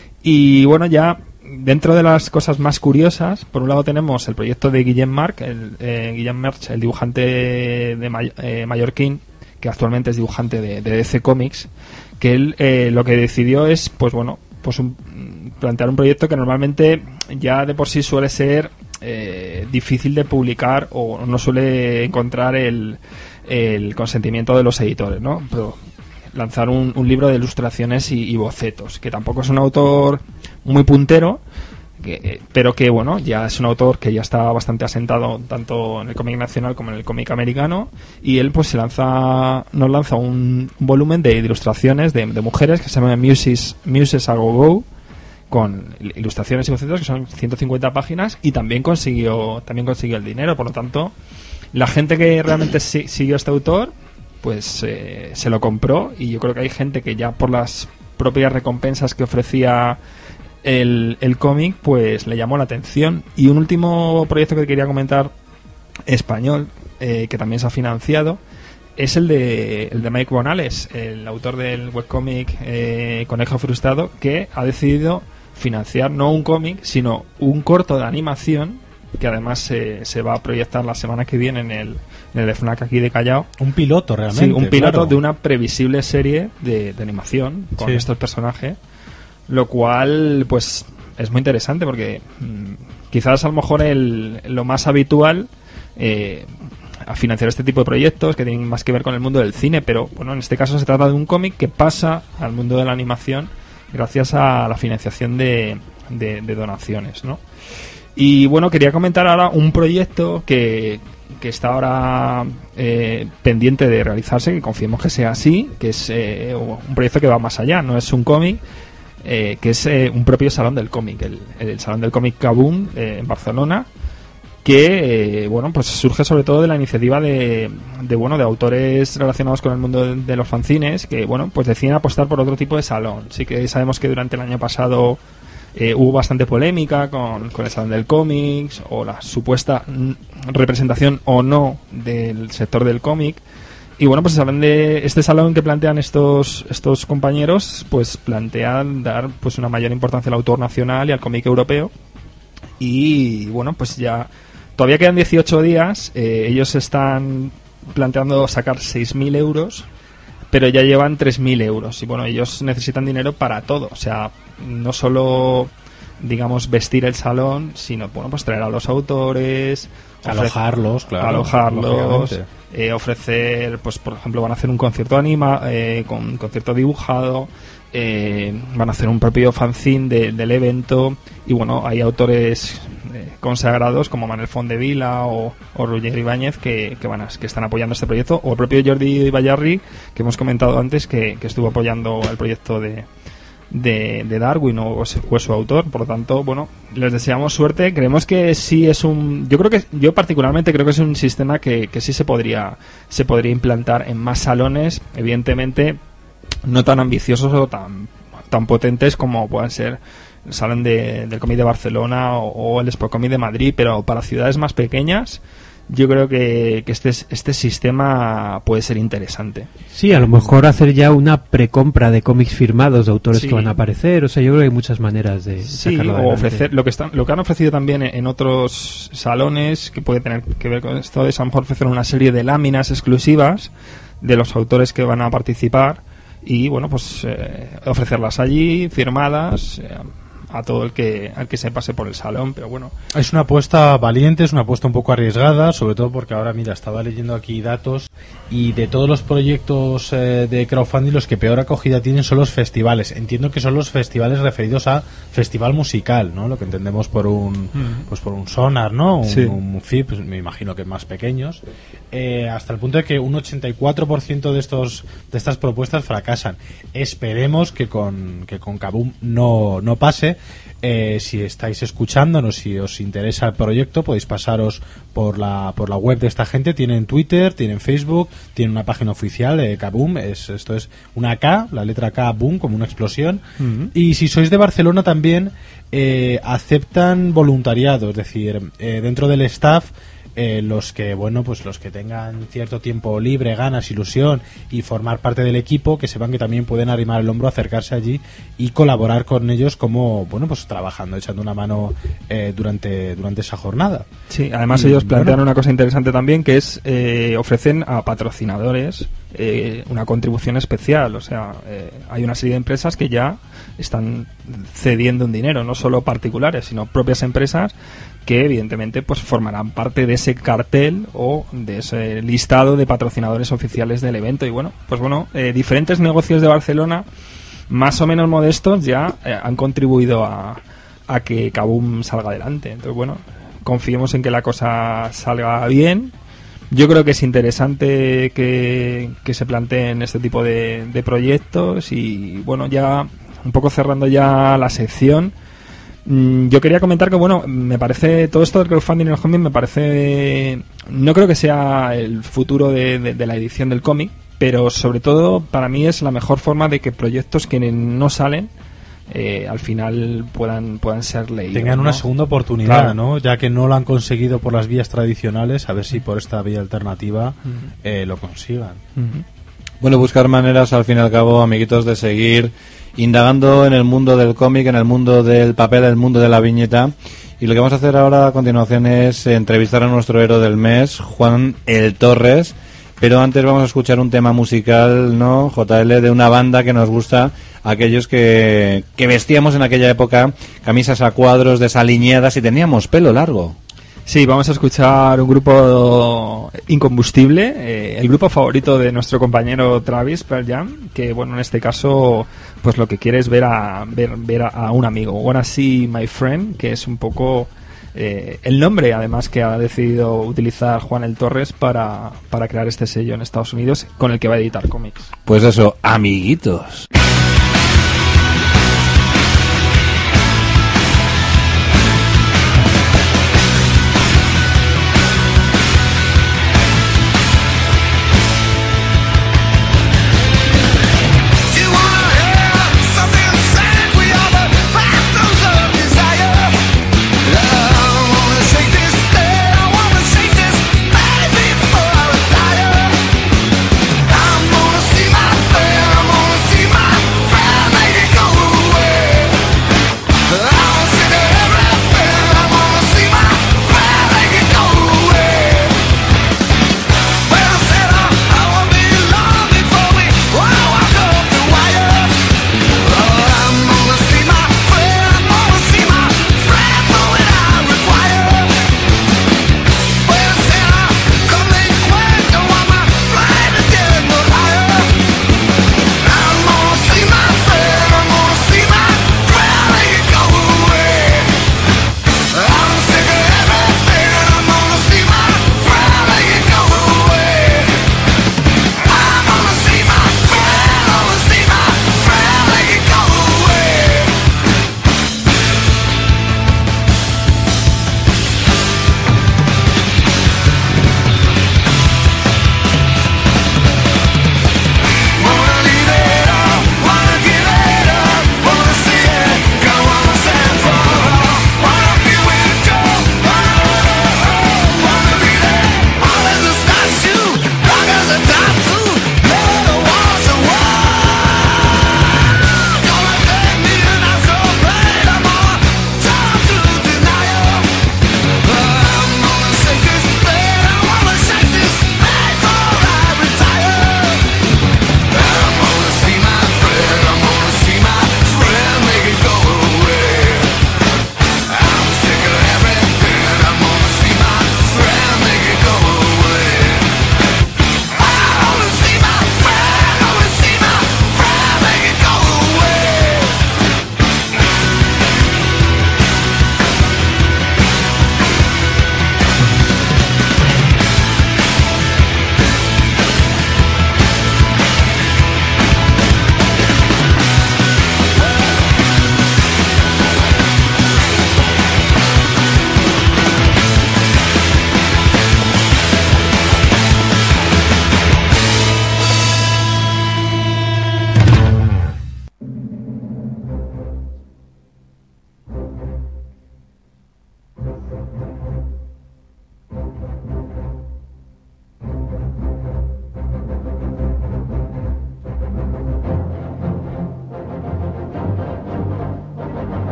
Y bueno, ya dentro de las cosas más curiosas, por un lado tenemos el proyecto de Guillem March, el, eh, Guillem March, el dibujante de May- eh, mallorquín, que actualmente es dibujante de, de D C Comics, que él eh, lo que decidió es, pues bueno, pues un, plantear un proyecto que normalmente ya de por sí suele ser eh, difícil de publicar o no suele encontrar el, el consentimiento de los editores, ¿no? Pero lanzar un, un libro de ilustraciones y, y bocetos, que tampoco es un autor muy puntero, que, pero que bueno, ya es un autor que ya está bastante asentado tanto en el cómic nacional como en el cómic americano, y él pues se lanza nos lanza un, un volumen de ilustraciones de, de mujeres que se llama Muses, Muses a Go Go, con ilustraciones y bocetos que son ciento cincuenta páginas, y también consiguió también consiguió el dinero. Por lo tanto, la gente que realmente si, siguió a este autor pues eh, se lo compró, y yo creo que hay gente que ya por las propias recompensas que ofrecía el, el cómic pues le llamó la atención. Y un último proyecto que quería comentar español, eh, que también se ha financiado, es el de, el de Mike Bonales, el autor del webcómic eh, Conejo Frustrado, que ha decidido financiar no un cómic, sino un corto de animación, que además se, se va a proyectar la semana que viene en el, en el FNAC aquí de Callao. Un piloto realmente. Sí, un piloto claro. de una previsible serie de, de animación con sí. estos personajes, lo cual pues es muy interesante porque mmm, quizás a lo mejor el, lo más habitual eh, a financiar este tipo de proyectos que tienen más que ver con el mundo del cine, pero bueno, en este caso se trata de un cómic que pasa al mundo de la animación gracias a la financiación de, de, de donaciones, ¿no? Y bueno, quería comentar ahora un proyecto que, que está ahora eh, pendiente de realizarse, que confiemos que sea así, que es eh, un proyecto que va más allá, no es un cómic, eh, que es eh, un propio salón del cómic, el, el salón del cómic Kaboom eh, en Barcelona, que eh, bueno, pues surge sobre todo de la iniciativa de, de bueno de autores relacionados con el mundo de, de los fanzines, que bueno, pues deciden apostar por otro tipo de salón. Sí que sabemos que durante el año pasado eh, hubo bastante polémica con, con el salón del cómics o la supuesta representación o no del sector del cómic. Y bueno, pues hablan de este salón que plantean estos estos compañeros, pues plantean dar pues una mayor importancia al autor nacional y al cómic europeo. Y bueno, pues ya todavía quedan dieciocho días, eh, ellos están planteando sacar seis mil euros, pero ya llevan tres mil euros. Y bueno, ellos necesitan dinero para todo, o sea, no solo, digamos, vestir el salón, sino, bueno, pues traer a los autores, alojarlos, claro, alojarlos, eh, ofrecer, pues por ejemplo, van a hacer un concierto anima, eh, con un concierto dibujado, eh, van a hacer un propio fanzine de, del evento, y bueno, hay autores eh, consagrados como Manuel Fondevila o, o Roger Ibáñez que, que van a, que están apoyando este proyecto, o el propio Jordi Bayarri, que hemos comentado antes, que, que estuvo apoyando el proyecto de De, de Darwin o, o su autor. Por lo tanto, bueno, les deseamos suerte. Creemos que sí es un, yo creo que yo particularmente creo que es un sistema que, que sí se podría se podría implantar en más salones, evidentemente no tan ambiciosos o tan tan potentes como puedan ser el salón de, del cómic de Barcelona o, o el Expo Comic de Madrid, pero para ciudades más pequeñas yo creo que, que este este sistema puede ser interesante. Sí, a lo mejor hacer ya una precompra de cómics firmados de autores sí. que van a aparecer. O sea, yo creo que hay muchas maneras de sí, sacarlo o adelante. ofrecer lo que están, lo que han ofrecido también en, en otros salones que puede tener que ver con esto es a lo mejor ofrecer una serie de láminas exclusivas de los autores que van a participar y bueno, pues eh, ofrecerlas allí firmadas. Eh, a todo el que al que se pase por el salón, pero bueno. Es una apuesta valiente, es una apuesta un poco arriesgada, sobre todo porque ahora, mira, estaba leyendo aquí datos y de todos los proyectos eh, de crowdfunding los que peor acogida tienen son los festivales. Entiendo que son los festivales referidos a festival musical, ¿no? Lo que entendemos por un mm. pues por un Sonar, ¿no? Un, sí. un F I P, pues me imagino que más pequeños. Eh, hasta el punto de que un ochenta y cuatro por ciento de estos de estas propuestas fracasan. Esperemos que con que con Kaboom no no pase. Eh, si estáis escuchándonos, si os interesa el proyecto, podéis pasaros por la por la web de esta gente. Tienen Twitter, tienen Facebook, tienen una página oficial de Kaboom. Es, esto es una K, la letra K, boom, como una explosión. Uh-huh. Y si sois de Barcelona también, eh, aceptan voluntariado, es decir, eh, dentro del staff, eh, los que, bueno, pues los que tengan cierto tiempo libre, ganas, ilusión y formar parte del equipo, que sepan que también pueden arrimar el hombro, acercarse allí y colaborar con ellos como, bueno, pues trabajando, echando una mano eh, durante, durante esa jornada. Sí, además y, ellos plantean bueno, una cosa interesante también, que es eh, ofrecen a patrocinadores eh, una contribución especial. O sea, eh, hay una serie de empresas que ya están cediendo un dinero, no solo particulares, sino propias empresas que evidentemente pues formarán parte de ese cartel o de ese listado de patrocinadores oficiales del evento. Y bueno, pues bueno, eh, diferentes negocios de Barcelona, más o menos modestos, ya eh, han contribuido a, a que Kaboom salga adelante. Entonces bueno, confiemos en que la cosa salga bien. Yo creo que es interesante que, que se planteen este tipo de, de proyectos. Y bueno, ya un poco cerrando ya la sección, yo quería comentar que, bueno, me parece todo esto del crowdfunding en el cómic me parece, no creo que sea el futuro de, de, de la edición del cómic, pero sobre todo para mí es la mejor forma de que proyectos que no salen eh, al final puedan puedan ser leídos, tengan ¿no? una segunda oportunidad, Claro. ¿no? Ya que no lo han conseguido por las vías tradicionales, a ver si por esta vía alternativa eh, lo consigan. Uh-huh. Bueno, buscar maneras, al fin y al cabo, amiguitos, de seguir indagando en el mundo del cómic, en el mundo del papel, en el mundo de la viñeta. Y lo que vamos a hacer ahora a continuación es entrevistar a nuestro héroe del mes, Juan el Torres. Pero antes vamos a escuchar un tema musical, ¿no, J L? De una banda que nos gusta a aquellos que, que vestíamos en aquella época camisas a cuadros desaliñadas y teníamos pelo largo. Sí, vamos a escuchar un grupo incombustible, eh, el grupo favorito de nuestro compañero Travis, Pearl Jam, que bueno, en este caso pues lo que quiere es ver a ver, ver a, a un amigo, Wanna See My Friend, que es un poco eh, el nombre además que ha decidido utilizar Juan el Torres para, para crear este sello en Estados Unidos con el que va a editar cómics. Pues eso, amiguitos. I'm gonna see my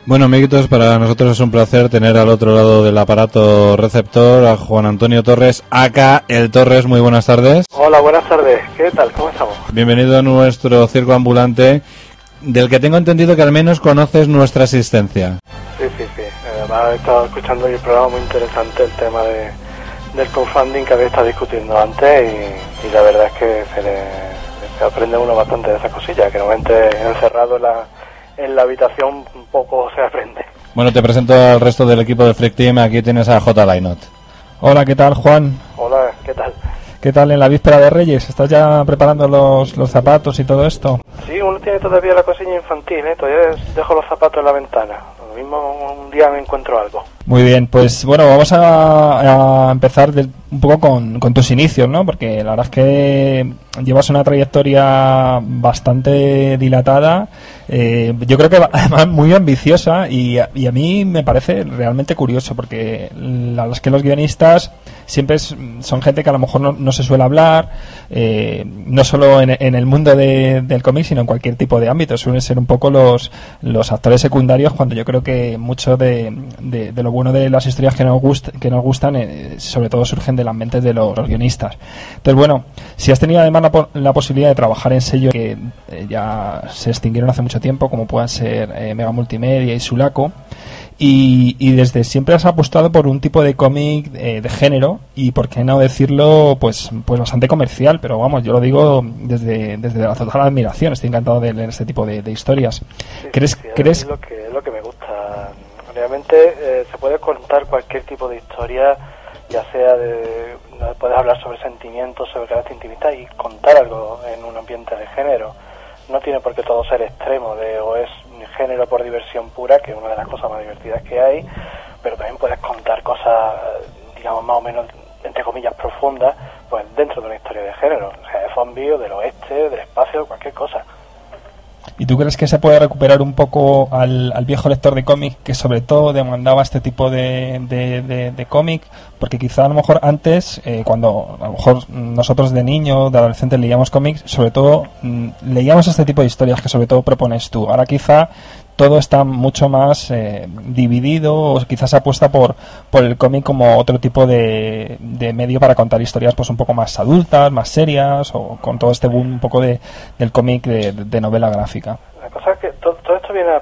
Bueno, amiguitos, para nosotros es un placer tener al otro lado del aparato receptor a Juan Antonio Torres, acá el Torres. Muy buenas tardes. Hola, buenas tardes. ¿Qué tal? ¿Cómo estamos? Bienvenido a nuestro circo ambulante, del que tengo entendido que al menos conoces nuestra existencia. Sí, sí, sí. Además he estado escuchando el programa muy interesante, el tema de, del crowdfunding que habéis estado discutiendo antes y, y la verdad es que se, le, se aprende uno bastante de esas cosillas, que normalmente encerrado en la, en la habitación un poco se aprende. Bueno, te presento al resto del equipo de Freak Team. Aquí tienes a J. Lainot. Hola, ¿qué tal, Juan? Hola, ¿qué tal? ¿Qué tal en la víspera de Reyes? ¿Estás ya preparando los, los zapatos y todo esto? Sí, uno tiene todavía la cosilla infantil, ¿eh? Todavía dejo los zapatos en la ventana. Lo mismo un día me encuentro algo. Muy bien, pues bueno, vamos a, a empezar de, un poco con, con tus inicios, ¿no? Porque la verdad es que llevas una trayectoria bastante dilatada, eh, yo creo que además muy ambiciosa y a, y a mí me parece realmente curioso porque la verdad es que los guionistas siempre es, son gente que a lo mejor no, no se suele hablar, eh, no solo en, en el mundo de, del cómic, sino en cualquier tipo de ámbito. Suelen ser un poco los, los actores secundarios, cuando yo creo que mucho de, de, de lo bueno de las historias que nos, gust, que nos gustan, eh, sobre todo surgen de las mentes de los, los guionistas. Entonces, bueno, si has tenido además la, la posibilidad de trabajar en sellos que eh, ya se extinguieron hace mucho tiempo, como puedan ser eh, Mega Multimedia y Sulaco, Y, y desde siempre has apostado por un tipo de cómic eh, de género y, por qué no decirlo, pues pues bastante comercial, pero vamos, yo lo digo desde desde la total admiración. Estoy encantado de leer este tipo de, de historias. Sí, ¿Crees, sí, ¿crees? Es lo que, es lo que me gusta. Realmente eh, se puede contar cualquier tipo de historia, ya sea de... Puedes hablar sobre sentimientos, sobre carácter intimista y contar algo en un ambiente de género. No tiene por qué todo ser extremo, de o es género por diversión pura, que es una de las cosas más divertidas que hay, pero también puedes contar cosas, digamos, más o menos, entre comillas, profundas, pues dentro de una historia de género, o sea, de zombies, del oeste, del espacio, cualquier cosa. ¿Y tú crees que se puede recuperar un poco al, al viejo lector de cómic que sobre todo demandaba este tipo de, de, de, de cómic? Porque quizá a lo mejor antes, eh, cuando a lo mejor nosotros de niños, de adolescentes leíamos cómics, sobre todo mmm, leíamos este tipo de historias que sobre todo propones tú. Ahora quizá todo está mucho más eh, dividido, o quizás se apuesta por, por el cómic como otro tipo de, de medio para contar historias pues un poco más adultas, más serias, o con todo este boom un poco de, del cómic de, de novela gráfica. La cosa es que todo, todo esto viene a,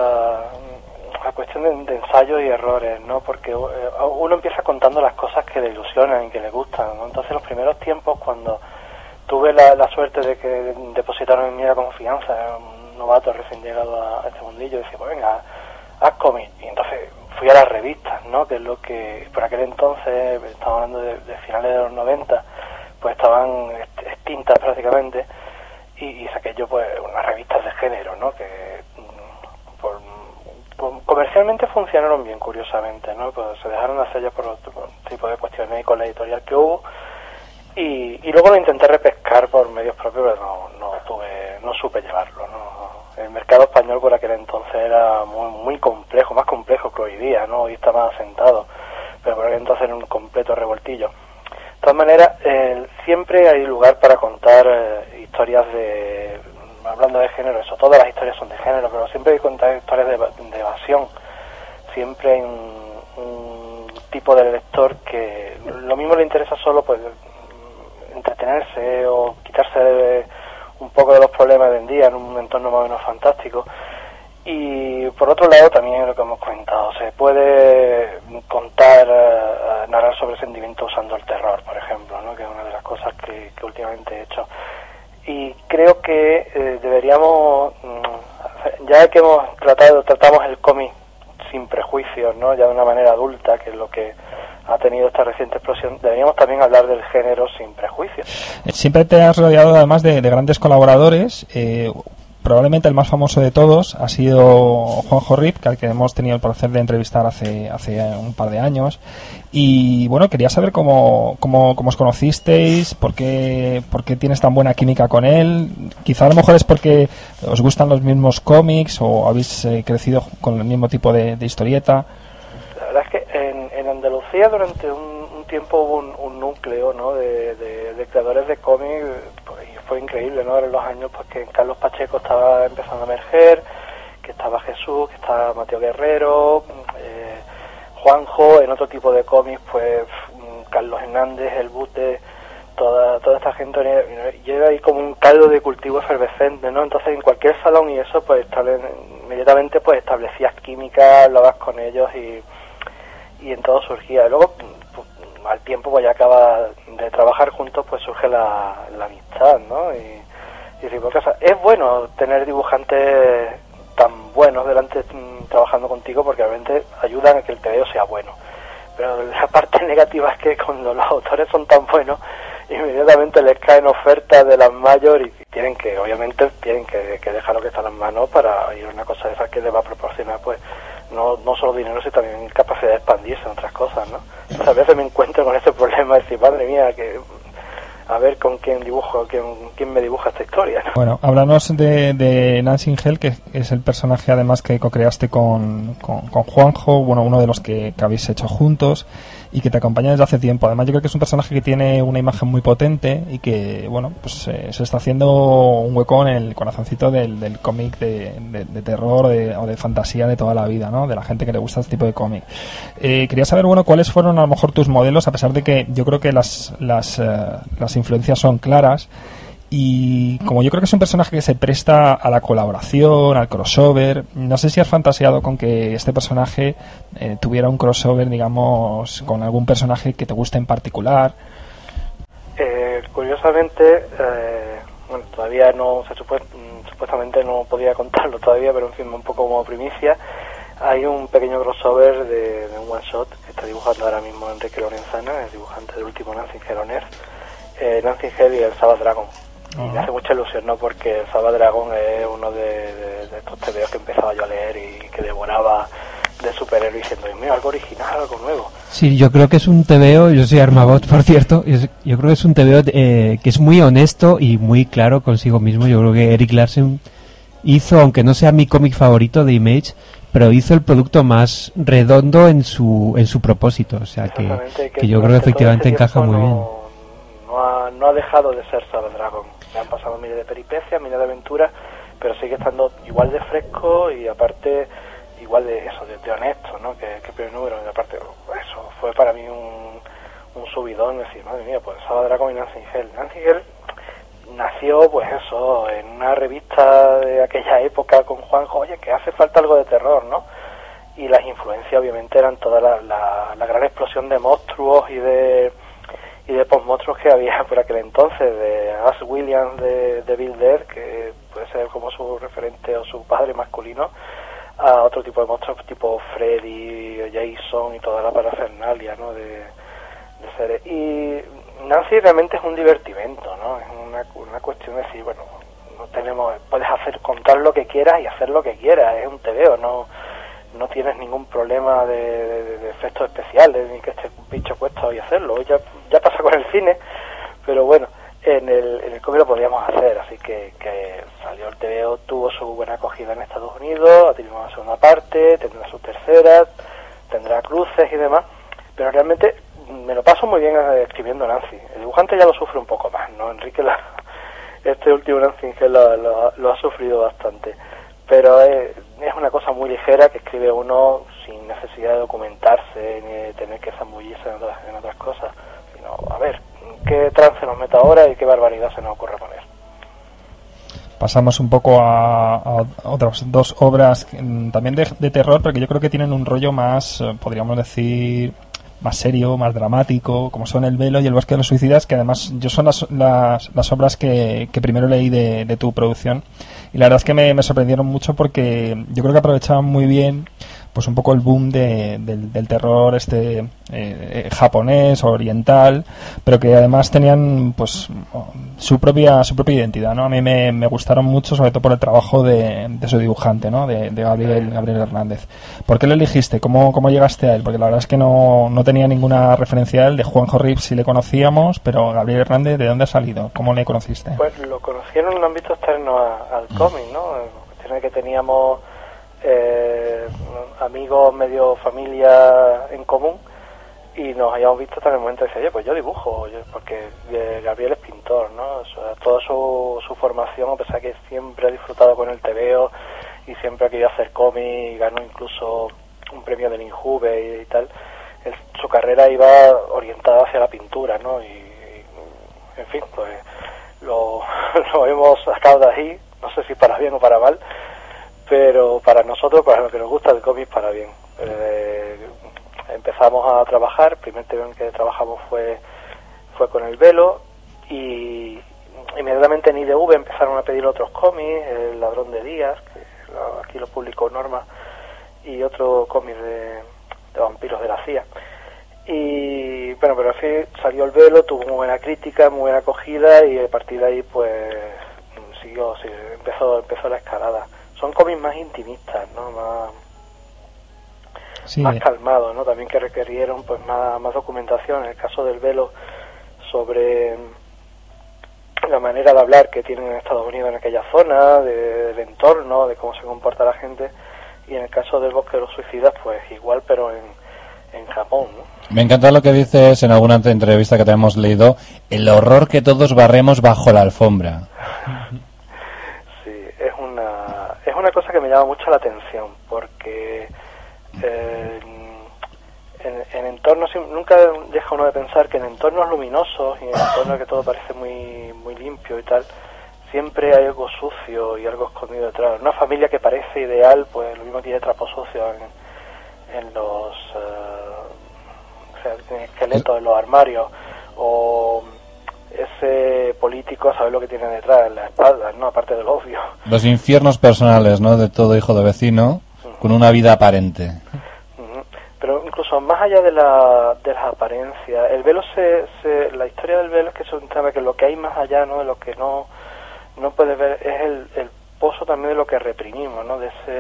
a, a cuestión de, de ensayos y errores, ¿no? Porque uno empieza contando las cosas que le ilusionan y que le gustan, ¿no? Entonces los primeros tiempos, cuando tuve la, la suerte de que depositaron en mí la confianza, un novato recién llegado a, a este mundillo, decía, pues venga, haz cómic. Y entonces fui a las revistas, ¿no? Que es lo que por aquel entonces, estamos hablando de, de finales de los noventa, pues estaban extintas prácticamente, y, y saqué yo pues unas revistas de género, ¿no? Que por, por, comercialmente funcionaron bien, curiosamente, ¿no? Pues se dejaron hacer ya por otro por tipo de cuestiones y con la editorial que hubo. Y, y luego lo intenté repescar por medios propios, pero no, no tuve, no supe llevarlo, ¿no? El mercado español por aquel entonces era muy, muy complejo, más complejo que hoy día, ¿no? Hoy está más asentado, pero por aquel entonces era un completo revoltillo. De todas maneras, eh, siempre hay lugar para contar eh, historias de, hablando de género, eso, todas las historias son de género, pero siempre hay que contar historias de, de evasión. Siempre hay un, un tipo de lector que lo mismo le interesa solo, pues, entretenerse o quitarse de, un poco de los problemas de hoy en día en un entorno más o menos fantástico. Y por otro lado también lo que hemos comentado, se puede contar, uh, narrar sobre sentimientos usando el terror, por ejemplo, ¿no? Que es una de las cosas que, que últimamente he hecho. Y creo que eh, deberíamos, mm, ya que hemos tratado, tratamos el cómic sin prejuicios, ¿no? Ya de una manera adulta, que es lo que ha tenido esta reciente explosión, deberíamos también hablar del género sin prejuicios. Siempre te has rodeado además de, de grandes colaboradores. Eh, probablemente el más famoso de todos ha sido Juanjo Rip, que al que hemos tenido el placer de entrevistar hace hace un par de años. Y bueno, quería saber cómo, cómo, cómo os conocisteis, por qué, por qué tienes tan buena química con él. Quizá a lo mejor es porque os gustan los mismos cómics o habéis eh, crecido con el mismo tipo de, de historieta. La verdad es que en, en Andalucía durante un, un tiempo hubo un, un núcleo, ¿no? de, de, de creadores de cómics, pues, y fue increíble, ¿no? En los años pues que Carlos Pacheco estaba empezando a emerger, que estaba Jesús Josu, que está Mateo Guerrero, eh, Juanjo, en otro tipo de cómics, pues Carlos Hernández, El Bute, toda toda esta gente lleva ahí como un caldo de cultivo efervescente, ¿no? Entonces en cualquier salón y eso, pues estable, inmediatamente pues establecías química, hablabas con ellos y, y en todo surgía. Y luego, pues, al tiempo, pues ya acaba de trabajar juntos, pues surge la, la amistad, ¿no? Y, y sí, porque, o sea, es bueno tener dibujantes tan buenos delante trabajando contigo, porque realmente ayudan a que el tebeo sea bueno. Pero la parte negativa es que cuando los autores son tan buenos, inmediatamente les caen ofertas de las mayores y tienen que, obviamente, tienen que, que dejar lo que está en las manos para ir a una cosa de esas que les va a proporcionar, pues, no no solo dinero, sino también capacidad de expandirse en otras cosas, ¿no? Entonces, a veces me encuentro con ese problema de decir, madre mía, que a ver con quién dibujo, quién, quién me dibuja esta historia, ¿no? Bueno, háblanos de, de Nancy Hell, que es el personaje además que co-creaste con, con, con Juanjo, bueno, uno de los que, que habéis hecho juntos y que te acompaña desde hace tiempo. Además, yo creo que es un personaje que tiene una imagen muy potente y que, bueno, pues eh, se está haciendo un hueco en el corazoncito del, del cómic de, de, de terror de, o de fantasía de toda la vida, ¿no? De la gente que le gusta este tipo de cómic. Eh, quería saber, bueno, cuáles fueron a lo mejor tus modelos, a pesar de que yo creo que las, las, eh, las influencias son claras. Y como yo creo que es un personaje que se presta a la colaboración, al crossover, no sé si has fantaseado con que este personaje eh, tuviera un crossover, digamos, con algún personaje que te guste en particular. Eh, curiosamente, eh, bueno, todavía no, se supu- supuestamente no podía contarlo todavía, pero en fin, un poco como primicia, hay un pequeño crossover de, de un one shot que está dibujando ahora mismo Enrique Lorenzana, el dibujante del último Nancy Hell on Earth, eh, Nancy Hell y el Sabbath Dragon. Y me hace mucha ilusión, ¿no? Porque el Sabbath Dragon es uno de, de, de estos tebeos que empezaba yo a leer y que devoraba de superhéroe diciendo, Dios mío, algo original, algo nuevo. Sí, yo creo que es un tebeo, yo soy Armabot, por cierto, es, yo creo que es un tebeo eh, que es muy honesto y muy claro consigo mismo. Yo creo que Eric Larsen hizo, aunque no sea mi cómic favorito de Image, pero hizo el producto más redondo en su en su propósito, o sea que, que, que yo creo que efectivamente encaja muy bien. No ha, no ha dejado de ser Sabbath Dragon. Le han pasado miles de peripecias, miles de aventuras, pero sigue estando igual de fresco y aparte igual de eso, de, de honesto, ¿no? Que, que el primer número, y aparte eso fue para mí un, un subidón, decir, madre mía, pues Sabbath Dragon y Nancy Hell. Nancy Hell nació, pues eso, en una revista de aquella época con Juanjo, oye, que hace falta algo de terror, ¿no? Y las influencias obviamente eran toda la, la, la gran explosión de monstruos y de y de post-monstruos que había por aquel entonces, de As Williams de, de Bill Dare, que puede ser como su referente o su padre masculino, a otro tipo de monstruos tipo Freddy, Jason y toda la parafernalia, ¿no? de, de seres. Y Nancy realmente es un divertimento, ¿no? Es una, una cuestión de decir, bueno, no tenemos, puedes hacer, contar lo que quieras y hacer lo que quieras, es un tebeo, no no tienes ningún problema de, de, de efectos especiales, ni que esté un bicho puesto y hacerlo. Ya ya pasa con el cine, pero bueno, en el, en el cómic lo podíamos hacer, así que, que salió el tebeo, tuvo su buena acogida en Estados Unidos, ha tenido una segunda parte, tendrá su tercera, tendrá cruces y demás, pero realmente me lo paso muy bien escribiendo Nancy. El dibujante ya lo sufre un poco más, ¿no? Enrique, la, este último Nancy que lo, lo, lo ha sufrido bastante, pero es, es una cosa muy ligera que escribe uno sin necesidad de documentarse ni de tener que zambullirse en otras, en otras cosas, sino a ver qué trance nos mete ahora y qué barbaridad se nos ocurre poner. Pasamos un poco a, a otras dos obras también de, de terror, porque yo creo que tienen un rollo más, podríamos decir, más serio, más dramático, como son El Velo y El Bosque de los Suicidas, que además yo son las, las, las obras que, que primero leí de, de tu producción, y la verdad es que me, me sorprendieron mucho porque yo creo que aprovechaban muy bien pues un poco el boom de, del, del terror este eh, eh, japonés o oriental, pero que además tenían pues su propia su propia identidad, ¿no? A mí me, me gustaron mucho, sobre todo por el trabajo de, de su dibujante, ¿no? De, de Gabriel Gabriel Hernández. ¿Por qué lo elegiste? ¿Cómo, cómo llegaste a él? Porque la verdad es que no, no tenía ninguna referencia a él. De Juanjo Rips sí le conocíamos, pero Gabriel Hernández, ¿de dónde ha salido? ¿Cómo le conociste? Pues lo conocí en un ámbito externo a, al cómic, ¿no? Cuestión de que teníamos Eh, amigos, medio familia en común, y nos habíamos visto hasta en el momento de decir, oye, pues yo dibujo, yo, porque eh, Gabriel es pintor, ¿no? O sea, toda su, su formación, a pesar que siempre ha disfrutado con el tebeo y siempre ha querido hacer cómic, y ganó incluso un premio del Injuve y, y tal. Él, su carrera iba orientada hacia la pintura, ¿no? Y, y en fin, pues lo, lo hemos sacado de ahí, no sé si para bien o para mal, pero para nosotros, para lo que nos gusta el cómic, para bien. Eh, empezamos a trabajar, el primer tema en que trabajamos fue fue con el Velo, y inmediatamente en I D V empezaron a pedir otros cómics, El ladrón de días, que lo, aquí lo publicó Norma, y otro cómic de, de vampiros de la C I A. Y bueno, pero al fin salió el Velo, tuvo muy buena crítica, muy buena acogida, y a partir de ahí pues siguió, sí, empezó, empezó la escalada. Son cómics más intimistas, ¿no? Más, sí. más calmados, ¿no? También que requirieron pues más, más documentación. En el caso del Velo, sobre la manera de hablar que tienen en Estados Unidos en aquella zona, de, del entorno, de cómo se comporta la gente, y en el caso del Bosque de los Suicidas, pues igual, pero en, en Japón, ¿no? Me encanta lo que dices en alguna entrevista que te hemos leído, el horror que todos barremos bajo la alfombra. Sí, es una, es una cosa que me llama mucho la atención, porque eh, en, en entornos, nunca deja uno de pensar que en entornos luminosos y en entornos que todo parece muy muy limpio y tal, siempre hay algo sucio y algo escondido detrás. Una familia que parece ideal, pues lo mismo tiene trapos sucios en, en los uh, o sea, tiene esqueletos en los armarios, o ese político sabe lo que tiene detrás, en la espalda, ¿no? Aparte del odio. Los infiernos personales, ¿no? De todo hijo de vecino, uh-huh. con una vida aparente. Pero incluso más allá de la de las apariencias, el Velo se, se la historia del Velo es que es un tema que lo que hay más allá, ¿no? De lo que no no puedes ver, es el, el pozo también de lo que reprimimos, ¿no? De ese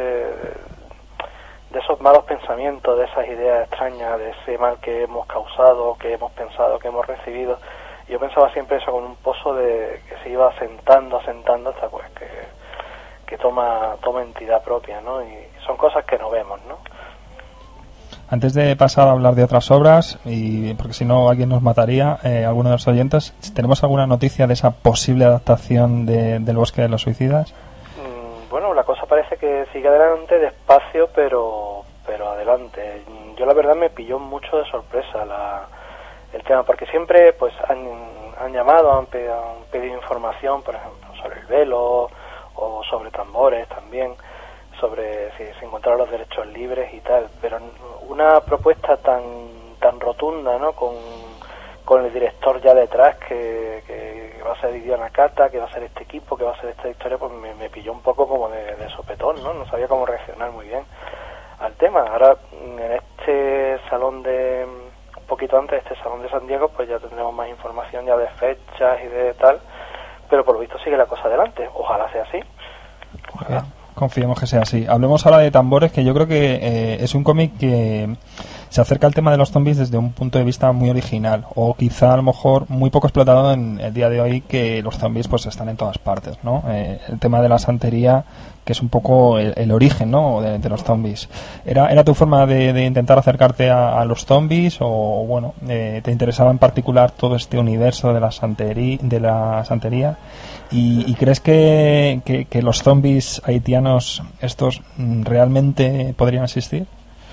de esos malos pensamientos, de esas ideas extrañas, de ese mal que hemos causado, que hemos pensado, que hemos recibido. Yo pensaba siempre eso, con un pozo de que se iba asentando, asentando hasta pues que que toma toma entidad propia, ¿no? Y son cosas que no vemos, ¿no? Antes de pasar a hablar de otras obras, y porque si no alguien nos mataría, eh, alguno de los oyentes, ¿tenemos alguna noticia de esa posible adaptación de, del Bosque de los Suicidas? Mm, bueno, la cosa parece que sigue adelante despacio, pero pero adelante. Yo la verdad me pilló mucho de sorpresa la, el tema, porque siempre pues han, han llamado, han pedido, han pedido información, por ejemplo, sobre el Velo o sobre tambores también, sobre si se encontraron los derechos libres y tal, pero una propuesta tan tan rotunda, ¿no? Con, con el director ya detrás, que, que va a ser Hideo Nakata, que va a ser este equipo, que va a ser esta historia, pues me, me pilló un poco como de, de sopetón, ¿no? No sabía cómo reaccionar muy bien al tema. Ahora, en este salón de, un poquito antes de este salón de San Diego, pues ya tendremos más información ya de fechas y de tal, pero por lo visto sigue la cosa adelante. Ojalá sea así. Ojalá. Confiemos que sea así. Hablemos ahora de Tambores, que yo creo que eh, es un cómic que se acerca al tema de los zombies desde un punto de vista muy original, o quizá a lo mejor muy poco explotado en el día de hoy, que los zombies pues están en todas partes, ¿no? Eh, el tema de la santería, que es un poco el, el origen, ¿no? de, de los zombies. ¿Era, era tu forma de, de intentar acercarte a, a los zombies, o bueno, eh, te interesaba en particular todo este universo de la santería, de la santería? ¿Y, y crees que, que, que los zombies haitianos estos realmente podrían existir?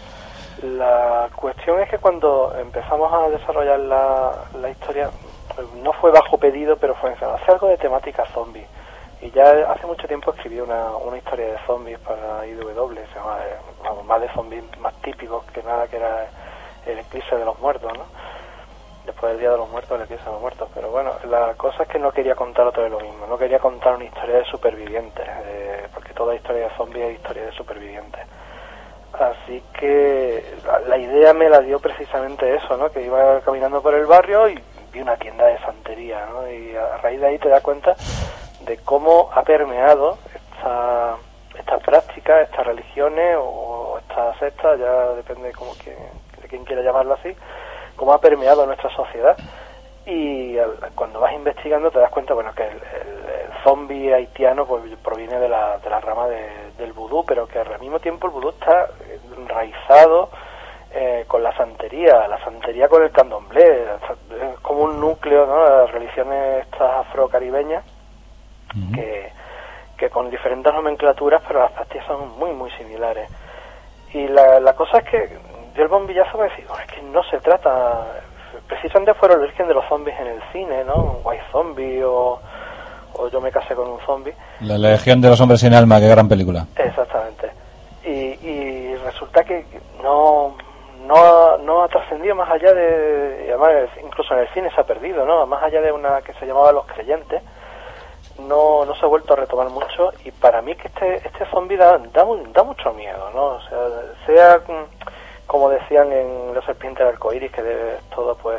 La cuestión es que cuando empezamos a desarrollar la, la historia, no fue bajo pedido, pero fue hacer algo de temática zombie. Y ya hace mucho tiempo escribí una, una historia de zombies para I W, se llama, vamos, más de zombies más típicos que nada, que era el eclipse de los muertos, ¿no? Después del Día de los Muertos, el eclipse de los muertos. Pero bueno, la cosa es que no quería contar otra vez lo mismo, no quería contar una historia de supervivientes, eh, porque toda historia de zombies es historia de supervivientes. Así que la, la idea me la dio precisamente eso, ¿no? Que iba caminando por el barrio y vi una tienda de santería, ¿no? Y a raíz de ahí te das cuenta de cómo ha permeado esta, estas prácticas, estas religiones o estas sectas, ya depende como que, de quién quiera llamarlo así, cómo ha permeado nuestra sociedad. Y al, cuando vas investigando te das cuenta, bueno, que el, el, el zombie haitiano pues proviene de la, de la rama de, del vudú, pero que al mismo tiempo el vudú está enraizado eh, con la santería, la santería con el candomblé, es como un núcleo, ¿no? Las religiones estas afrocaribeñas, uh-huh. que, que con diferentes nomenclaturas, pero las pastillas son muy, muy similares. Y la, la cosa es que dio el bombillazo para decir, oh, es que no se trata, precisamente fue el origen de los zombies en el cine, ¿no? White Zombie o, o Yo me casé con un zombie. La Legión de los hombres sin alma, qué gran película. Exactamente. Y, y resulta que no, no, no ha trascendido más allá de, y además incluso en el cine se ha perdido, ¿no? Más allá de una que se llamaba Los Creyentes, no, no se ha vuelto a retomar mucho, y para mí que este, este zombie da, da, da mucho miedo, ¿no? O sea, sea como decían en Los Serpientes del Arcoíris, que es todo pues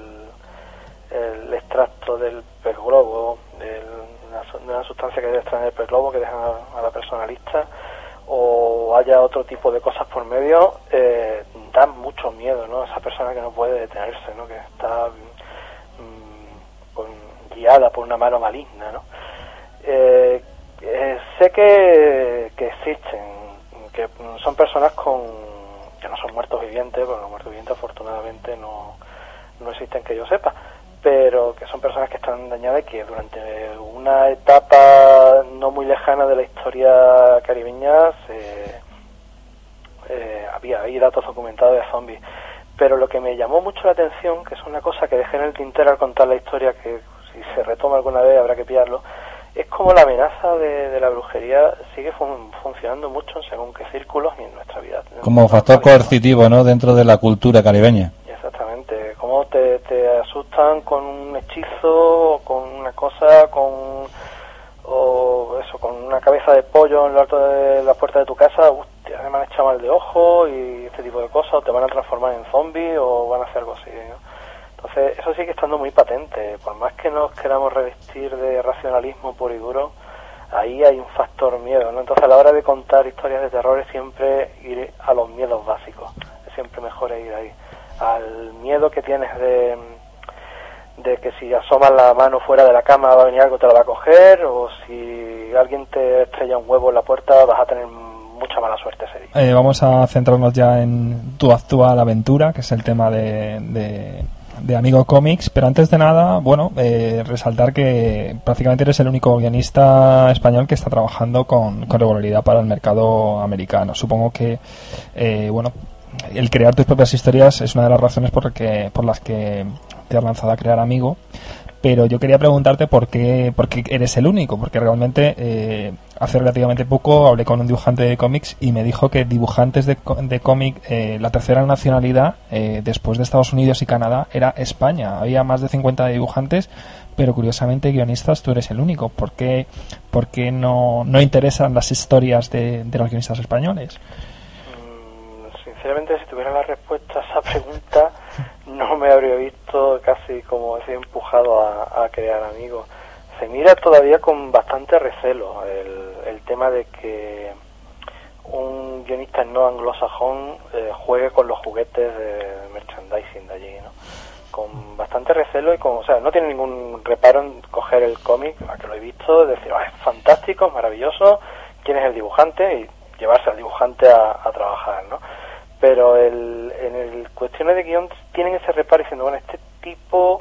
el, el extracto del pez globo, de una, una sustancia que debe extraer el pez globo que dejan a, a la persona lista, o haya otro tipo de cosas por medio, eh, da mucho miedo, ¿no? Esa persona que no puede detenerse, ¿no? Que está mmm, con, guiada por una mano maligna, ¿no? Eh, eh, sé que, que existen, que son personas con que no son muertos vivientes, porque los muertos vivientes afortunadamente no, no existen que yo sepa, pero que son personas que están dañadas y que durante una etapa no muy lejana de la historia caribeña se, eh, había ahí datos documentados de zombies. Pero lo que me llamó mucho la atención, que es una cosa que dejé en el tintero al contar la historia, que si se retoma alguna vez habrá que pillarlo, es como la amenaza de, de la brujería sigue fun- funcionando mucho según qué círculos y en nuestra vida. Como factor coercitivo, ¿no?, dentro de la cultura caribeña. Exactamente, como te, te asustan con un hechizo, con una cosa, con o eso, con una cabeza de pollo en lo alto de la puerta de tu casa, hostia, me han echado mal de ojo y este tipo de cosas, o te van a transformar en zombie o van a hacer algo así, ¿no? Entonces, eso sigue estando muy patente. Por más que nos queramos revestir de racionalismo puro y duro, ahí hay un factor miedo, ¿no? Entonces, a la hora de contar historias de terror es siempre ir a los miedos básicos. Es siempre mejor ir ahí. Al miedo que tienes de, de que si asomas la mano fuera de la cama va a venir algo, te la va a coger, o si alguien te estrella un huevo en la puerta vas a tener mucha mala suerte ese día. Eh, vamos a centrarnos ya en tu actual aventura, que es el tema de... de... de Amigo Comics, pero antes de nada, bueno, eh, resaltar que prácticamente eres el único guionista español que está trabajando con, con regularidad para el mercado americano. Supongo que, eh, bueno, el crear tus propias historias es una de las razones por, que, por las que te has lanzado a crear Amigo, pero yo quería preguntarte por qué, por qué eres el único, porque realmente eh, hace relativamente poco hablé con un dibujante de cómics y me dijo que dibujantes de, de cómic, eh, la tercera nacionalidad eh, después de Estados Unidos y Canadá era España. Había más de cincuenta dibujantes, pero curiosamente guionistas tú eres el único. ¿Por qué, por qué no, no interesan las historias de, de los guionistas españoles? Sinceramente, si tuviera la respuesta a esa pregunta, no me habría visto casi como decía empujado a, a crear Amigos. Se mira todavía con bastante recelo el, el tema de que un guionista no anglosajón eh, juegue con los juguetes de merchandising de allí, ¿no? Con bastante recelo y con, o sea, no tiene ningún reparo en coger el cómic, a que lo he visto, decir, oh, es fantástico, es maravilloso, quién es el dibujante, y llevarse al dibujante a, a trabajar, ¿no? Pero el, en el cuestiones de guión tienen ese reparo diciendo, bueno, este tipo,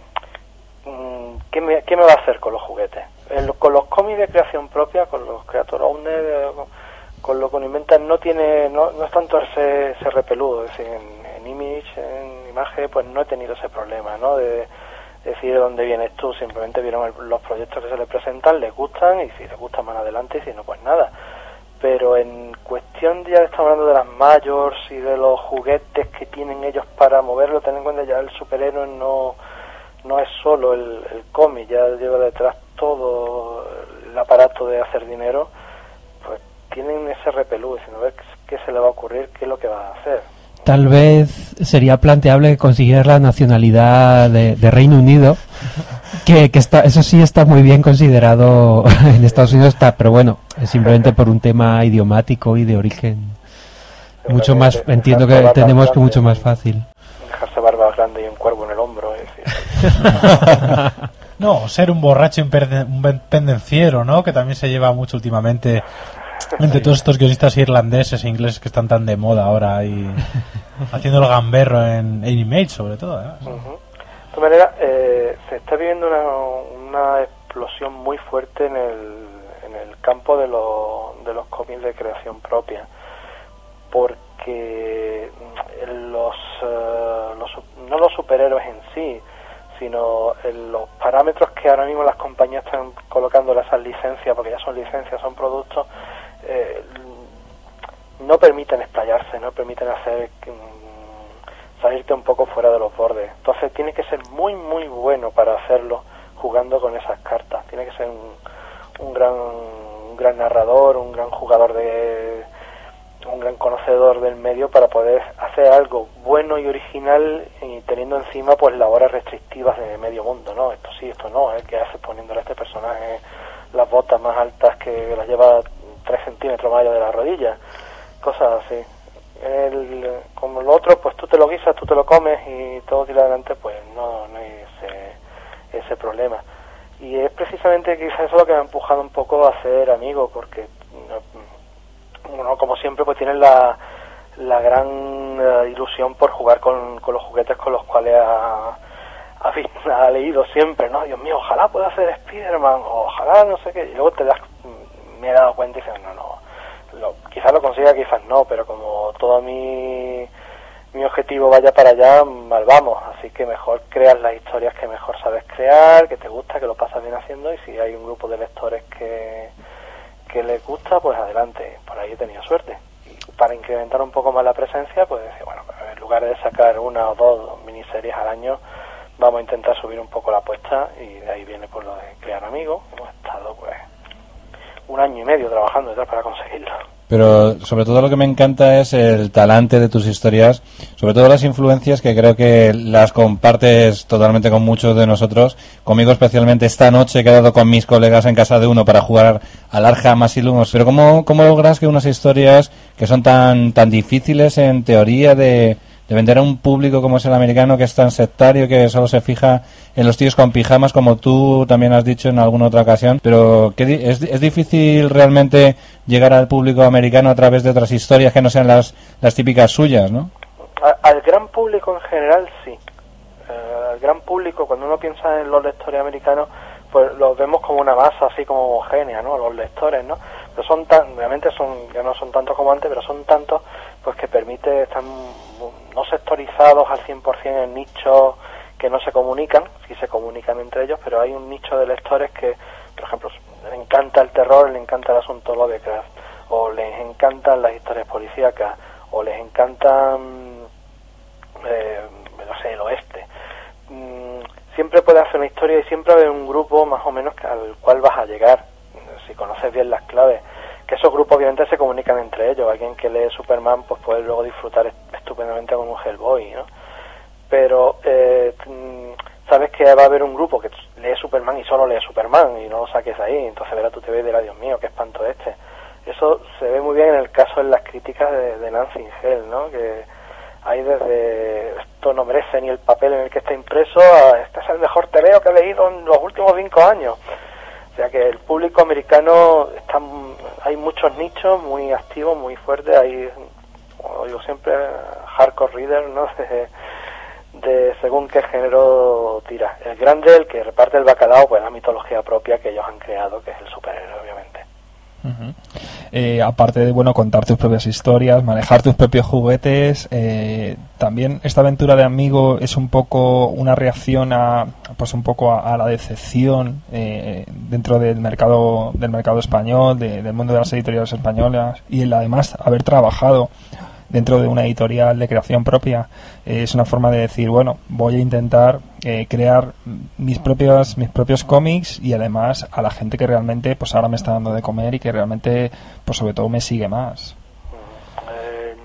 ¿qué me, qué me va a hacer con los juguetes? El, con los cómics de creación propia, con los creator owners, con, con lo que uno inventa, no tiene, no, no es tanto ese, ese repeludo. Es decir, en, en Image, en Image, pues no he tenido ese problema, ¿no? De, de decir de dónde vienes tú, simplemente vieron el, los proyectos que se les presentan, les gustan, y si les gustan más adelante, y si no, pues nada. Pero en cuestión, ya estamos hablando de las mayors y de los juguetes que tienen ellos para moverlo, ten en cuenta ya el superhéroe no, no es solo el, el cómic, ya lleva detrás todo el aparato de hacer dinero, pues tienen ese repelú, diciendo a ver qué se le va a ocurrir, qué es lo que va a hacer. Tal vez sería planteable que consiguieras la nacionalidad de, de Reino Unido, que, que está, eso sí está muy bien considerado en Estados Unidos, está, pero bueno, es simplemente por un tema idiomático y de origen. Mucho más, entiendo que tenemos que mucho más fácil. Dejarse barba grande y un cuervo en el hombro, es decir. No, ser un borracho, un pendenciero, ¿no? Que también se lleva mucho últimamente entre todos estos guionistas irlandeses e ingleses que están tan de moda ahora y haciendo el gamberro en, en Image, sobre todo, ¿eh? Uh-huh. De todas maneras, eh, se está viviendo una, una explosión muy fuerte en el, en el campo de los, de los cómics de creación propia, porque los, uh, los no los superhéroes en sí, sino en los parámetros que ahora mismo las compañías están colocando a esas licencias, porque ya son licencias, son productos, eh, no permiten explayarse, no permiten hacer um, salirte un poco fuera de los bordes. Entonces tiene que ser muy muy bueno para hacerlo jugando con esas cartas. Tiene que ser un, un gran un gran narrador, un gran jugador de un gran conocedor del medio para poder hacer algo bueno y original y teniendo encima pues las horas restrictivas de medio mundo, ¿no? Esto sí, esto no, ¿eh? ¿Qué haces poniéndole a este personaje las botas más altas que las lleva tres centímetros más allá de la rodilla? Cosas así. El, como lo otro, pues tú te lo guisas, tú te lo comes y todo tira adelante, pues no, no hay ese, ese problema. Y es precisamente quizás eso lo que me ha empujado un poco a ser amigo, porque bueno, como siempre pues tienes la, la gran uh, ilusión por jugar con, con los juguetes con los cuales ha, ha, ha leído siempre, ¿no? Dios mío, ojalá pueda hacer Spider-Man, ojalá no sé qué, y luego te das, me he dado cuenta y dices, no, no, lo, quizás lo consiga, quizás no, pero como todo mi, mi objetivo vaya para allá, mal vamos, así que mejor creas las historias que mejor sabes crear, que te gusta, que lo pasas bien haciendo, y si hay un grupo de lectores que que les gusta, pues adelante, por ahí he tenido suerte. Y para incrementar un poco más la presencia, pues bueno, en lugar de sacar una o dos miniseries al año, vamos a intentar subir un poco la apuesta, y de ahí viene por lo de crear amigos. Hemos estado pues un año y medio trabajando detrás para conseguirlo. Pero sobre todo lo que me encanta es el talante de tus historias, sobre todo las influencias que creo que las compartes totalmente con muchos de nosotros. Conmigo especialmente esta noche he quedado con mis colegas en casa de uno para jugar al Arkham Asylum. Pero ¿cómo, cómo logras que unas historias que son tan tan difíciles en teoría de, de vender a un público como es el americano, que es tan sectario, que solo se fija en los tíos con pijamas, como tú también has dicho en alguna otra ocasión, pero que di- es, es difícil realmente llegar al público americano a través de otras historias que no sean las, las típicas suyas, ¿no? A, al gran público en general, sí. Eh, al gran público, cuando uno piensa en los lectores americanos, pues los vemos como una masa así como homogénea, ¿no? Los lectores, ¿no? Pero son tan, obviamente son, ya no son tantos como antes, pero son tantos, pues que permite, están no sectorizados al cien por ciento en nichos que no se comunican, sí se comunican entre ellos, pero hay un nicho de lectores que, por ejemplo, les encanta el terror, les encanta el asunto Lovecraft, o les encantan las historias policíacas, o les encantan, eh, no sé, el oeste. Mm, siempre puedes hacer una historia y siempre va a haber un grupo más o menos al cual vas a llegar, si conoces bien las claves. Que esos grupos obviamente se comunican entre ellos. Alguien que lee Superman pues puede luego disfrutar estupendamente con un Hellboy, ¿no? Pero eh, sabes que va a haber un grupo que lee Superman y solo lee Superman y no lo saques ahí, entonces verás tu T V y dirás, Dios mío, qué espanto este. Eso se ve muy bien en el caso de las críticas de, de Nancy Hell, ¿no? Que hay desde esto no merece ni el papel en el que está impreso a este es el mejor tebeo que he leído en los últimos cinco años. O sea que el público americano está, hay muchos nichos muy activos, muy fuertes. Hay, como digo siempre, hardcore reader, ¿no? De, de según qué género tira. El grande, el que reparte el bacalao, pues la mitología propia que ellos han creado, que es el superhéroe, obviamente. Uh-huh. Eh, aparte de bueno contar tus propias historias, manejar tus propios juguetes, eh, también esta aventura de amigo es un poco una reacción a pues un poco a, a la decepción eh, dentro del mercado del mercado español, de, del mundo de las editoriales españolas, y el además haber trabajado dentro de una editorial de creación propia. Eh, es una forma de decir, bueno, voy a intentar eh, crear mis propios mis propios cómics, y además a la gente que realmente pues ahora me está dando de comer y que realmente pues sobre todo me sigue más. Eh,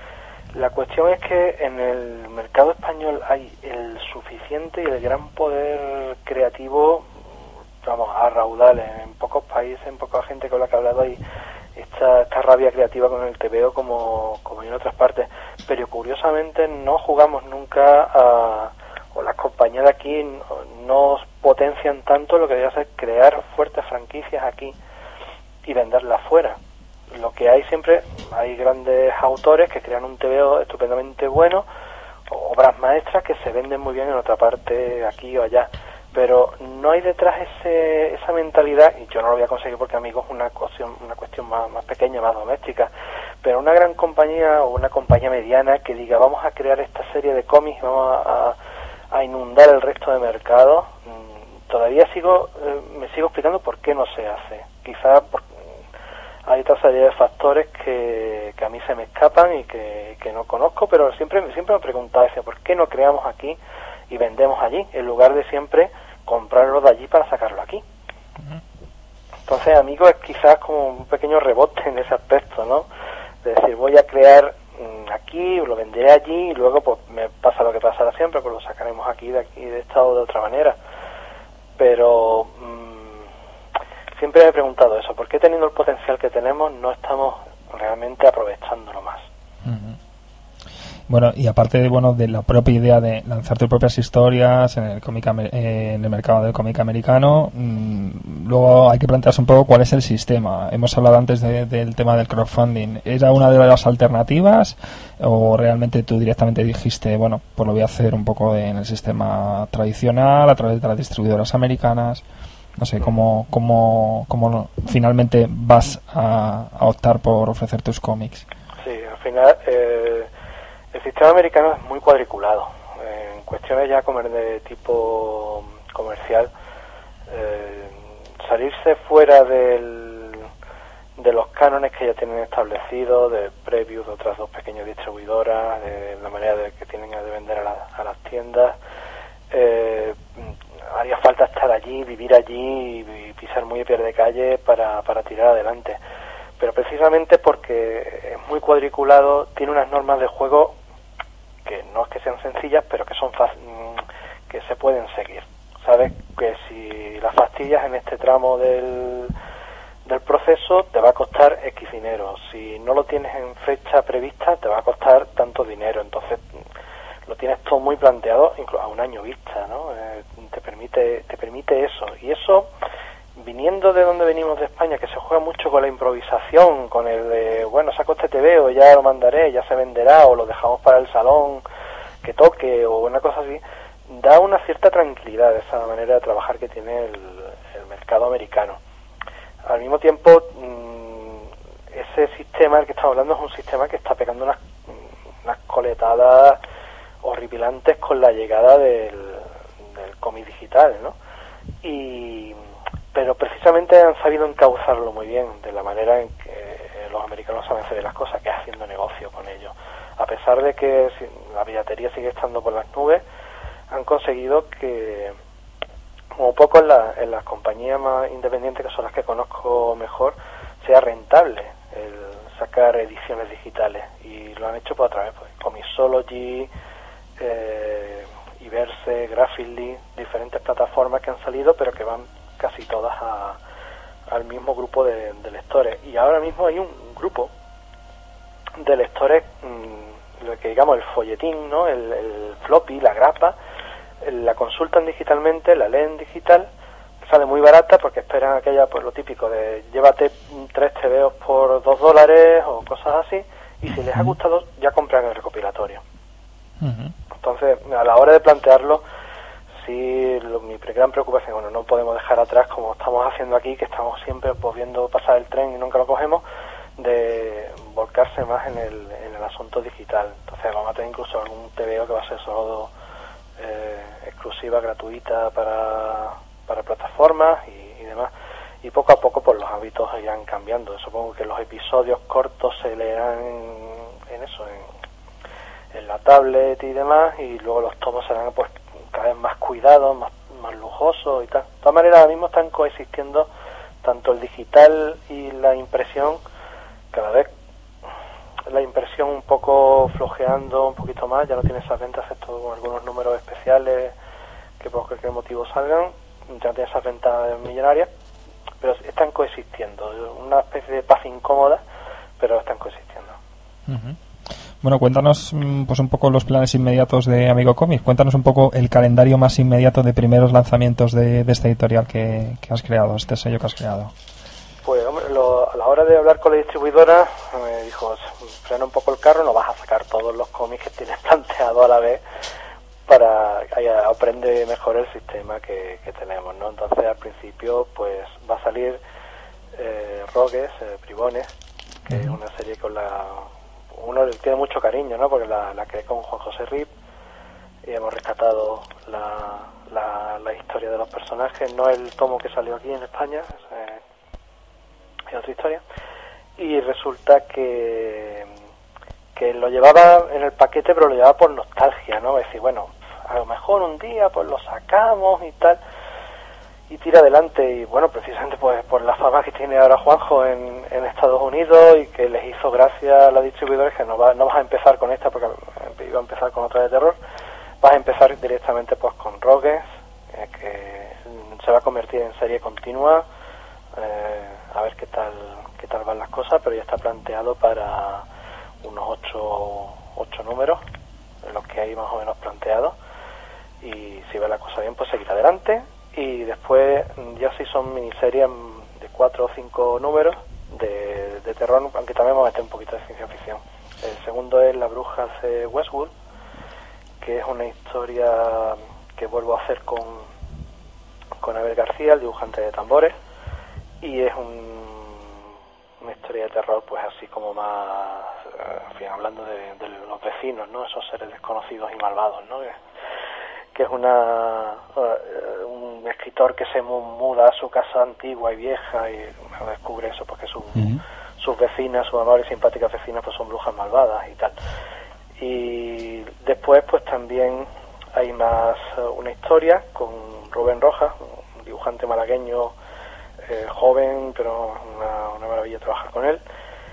la cuestión es que en el mercado español hay el suficiente y el gran poder creativo, vamos, a raudales. En pocos países, en poca gente con la que he hablado hay esta, esta rabia creativa con el tebeo como, como en otras partes, pero curiosamente no jugamos nunca a, o las compañías de aquí no, no potencian tanto lo que debe hacer, crear fuertes franquicias aquí y venderlas fuera. Lo que hay siempre, hay grandes autores que crean un tebeo estupendamente bueno, obras maestras que se venden muy bien en otra parte, aquí o allá, pero no hay detrás ese, esa mentalidad, y yo no lo voy a conseguir porque Amigo es una cuestión, una cuestión más, más pequeña, más doméstica, pero una gran compañía o una compañía mediana que diga vamos a crear esta serie de cómics, vamos a, a inundar el resto de mercado, todavía sigo eh, me sigo explicando por qué no se hace. Quizás hay otra serie de factores que, que a mí se me escapan y que, que no conozco, pero siempre, siempre me preguntaba, decía, ¿por qué no creamos aquí y vendemos allí, en lugar de siempre comprarlo de allí para sacarlo aquí? Uh-huh. Entonces, Amigo es quizás como un pequeño rebote en ese aspecto, ¿no? De decir, voy a crear mmm, aquí, lo venderé allí, y luego pues me pasa lo que pasará siempre, pues lo sacaremos aquí, de aquí, de esta o de otra manera. Pero mmm, siempre me he preguntado eso, ¿por qué teniendo el potencial que tenemos no estamos realmente aprovechándolo más? Uh-huh. Bueno, y aparte de, bueno, de la propia idea de lanzar tus propias historias en el cómic eh, en el mercado del cómic americano, mmm, luego hay que plantearse un poco cuál es el sistema. Hemos hablado antes de, del tema del crowdfunding. ¿Era una de las alternativas o realmente tú directamente dijiste, bueno, pues lo voy a hacer un poco de, en el sistema tradicional a través de las distribuidoras americanas? No sé, ¿cómo, cómo, cómo finalmente vas a, a optar por ofrecer tus cómics? Sí, al final... Eh... El sistema americano es muy cuadriculado. Eh, en cuestiones ya comer de tipo comercial, eh, salirse fuera del, de los cánones que ya tienen establecidos, de previews de otras dos pequeñas distribuidoras, de la manera de que tienen de vender a, la, a las tiendas, eh, haría falta estar allí, vivir allí y pisar muy a pie de calle para, para tirar adelante. Pero precisamente porque es muy cuadriculado, tiene unas normas de juego que no es que sean sencillas, pero que son que se pueden seguir. Sabes que si las fastidias en este tramo del, del proceso te va a costar X dinero. Si no lo tienes en fecha prevista te va a costar tanto dinero. Entonces lo tienes todo muy planteado, incluso a un año vista, ¿no? Eh, te permite te permite eso. Y eso, viniendo de donde venimos de España, que se juega mucho con la improvisación, con el de, bueno, saco este T V o ya lo mandaré, ya se venderá, o lo dejamos para el salón que toque, o una cosa así, da una cierta tranquilidad esa manera de trabajar que tiene el, el mercado americano. Al mismo tiempo, mmm, ese sistema del que estamos hablando es un sistema que está pegando unas, unas coletadas horripilantes con la llegada del, del cómic digital, ¿no? Y pero precisamente han sabido encauzarlo muy bien, de la manera en que los americanos saben hacer las cosas, que es haciendo negocio con ellos. A pesar de que la piratería sigue estando por las nubes, han conseguido que, como poco en, la, en las compañías más independientes, que son las que conozco mejor, sea rentable el sacar ediciones digitales. Y lo han hecho por a través de pues, Comixology, eh, Iverse, Graphicly, diferentes plataformas que han salido, pero que van casi todas a, al mismo grupo de, de lectores. Y ahora mismo hay un grupo de lectores, mmm, lo que digamos el folletín, ¿no? el, el floppy, la grapa, la consultan digitalmente, la leen digital, sale muy barata porque esperan aquella, pues lo típico de llévate tres tebeos por dos dólares o cosas así, y si les ha gustado ya compran el recopilatorio. Uh-huh. Entonces, a la hora de plantearlo, sí, lo, mi gran preocupación, bueno, no podemos dejar atrás, como estamos haciendo aquí, que estamos siempre pues, viendo pasar el tren y nunca lo cogemos, de volcarse más en el, en el asunto digital. Entonces vamos a tener incluso algún tebeo que va a ser solo eh, exclusiva, gratuita para, para plataformas y, y demás. Y poco a poco pues los hábitos irán cambiando. Supongo que los episodios cortos se leerán en, en eso, en, en la tablet y demás, y luego los tomos serán pues cada vez más cuidados, más, más lujosos y tal. De todas maneras, ahora mismo están coexistiendo tanto el digital y la impresión, cada vez la impresión un poco flojeando un poquito más, ya no tiene esas ventas, excepto con algunos números especiales que por cualquier motivo salgan, ya no tiene esas ventas millonarias, pero están coexistiendo, una especie de paz incómoda, pero están coexistiendo. Uh-huh. Bueno, cuéntanos pues un poco los planes inmediatos de Amigo Comics, cuéntanos un poco el calendario más inmediato de primeros lanzamientos de, de esta editorial que, que has creado, este sello que has creado. Pues hombre, lo, a la hora de hablar con la distribuidora me dijo, frena un poco el carro, no vas a sacar todos los cómics que tienes planteado a la vez, para eh, aprende mejor el sistema que, que tenemos, ¿no? Entonces al principio pues va a salir eh, Rogues, eh, Bribones, que uh-huh. es una serie con la uno le tiene mucho cariño, ¿no? Porque la, la creé con Juan José Rip y hemos rescatado la, la, la historia de los personajes, no el tomo que salió aquí en España, es, eh, es otra historia, y resulta que que lo llevaba en el paquete, pero lo llevaba por nostalgia, ¿no? Es decir, bueno, a lo mejor un día pues lo sacamos y tal, y tira adelante, y bueno, precisamente pues por la fama que tiene ahora Juanjo en, en Estados Unidos, y que les hizo gracia a los distribuidores, que no, va, no vas a empezar con esta, porque iba a empezar con otra de terror, vas a empezar directamente pues con Rogues, eh, que se va a convertir en serie continua, eh, a ver qué tal, qué tal van las cosas, pero ya está planteado para unos ocho, ocho números, en los que hay más o menos planteados, y si va la cosa bien pues seguir adelante. Y después ya sí son miniseries de cuatro o cinco números de, de terror, aunque también vamos a meter un poquito de ciencia ficción. El segundo es La bruja de Westwood, que es una historia que vuelvo a hacer con con Abel García, el dibujante de Tambores, y es un una historia de terror pues así como más, en fin, hablando de, de los vecinos, ¿no? Esos seres desconocidos y malvados, ¿no? Que, que es una uh, un escritor que se muda a su casa antigua y vieja y bueno, descubre eso porque su, uh-huh. sus vecinas, sus amables y simpáticas vecinas pues son brujas malvadas y tal. Y después pues también hay más uh, una historia con Rubén Rojas, un dibujante malagueño Eh, joven, pero una, una maravilla trabajar con él.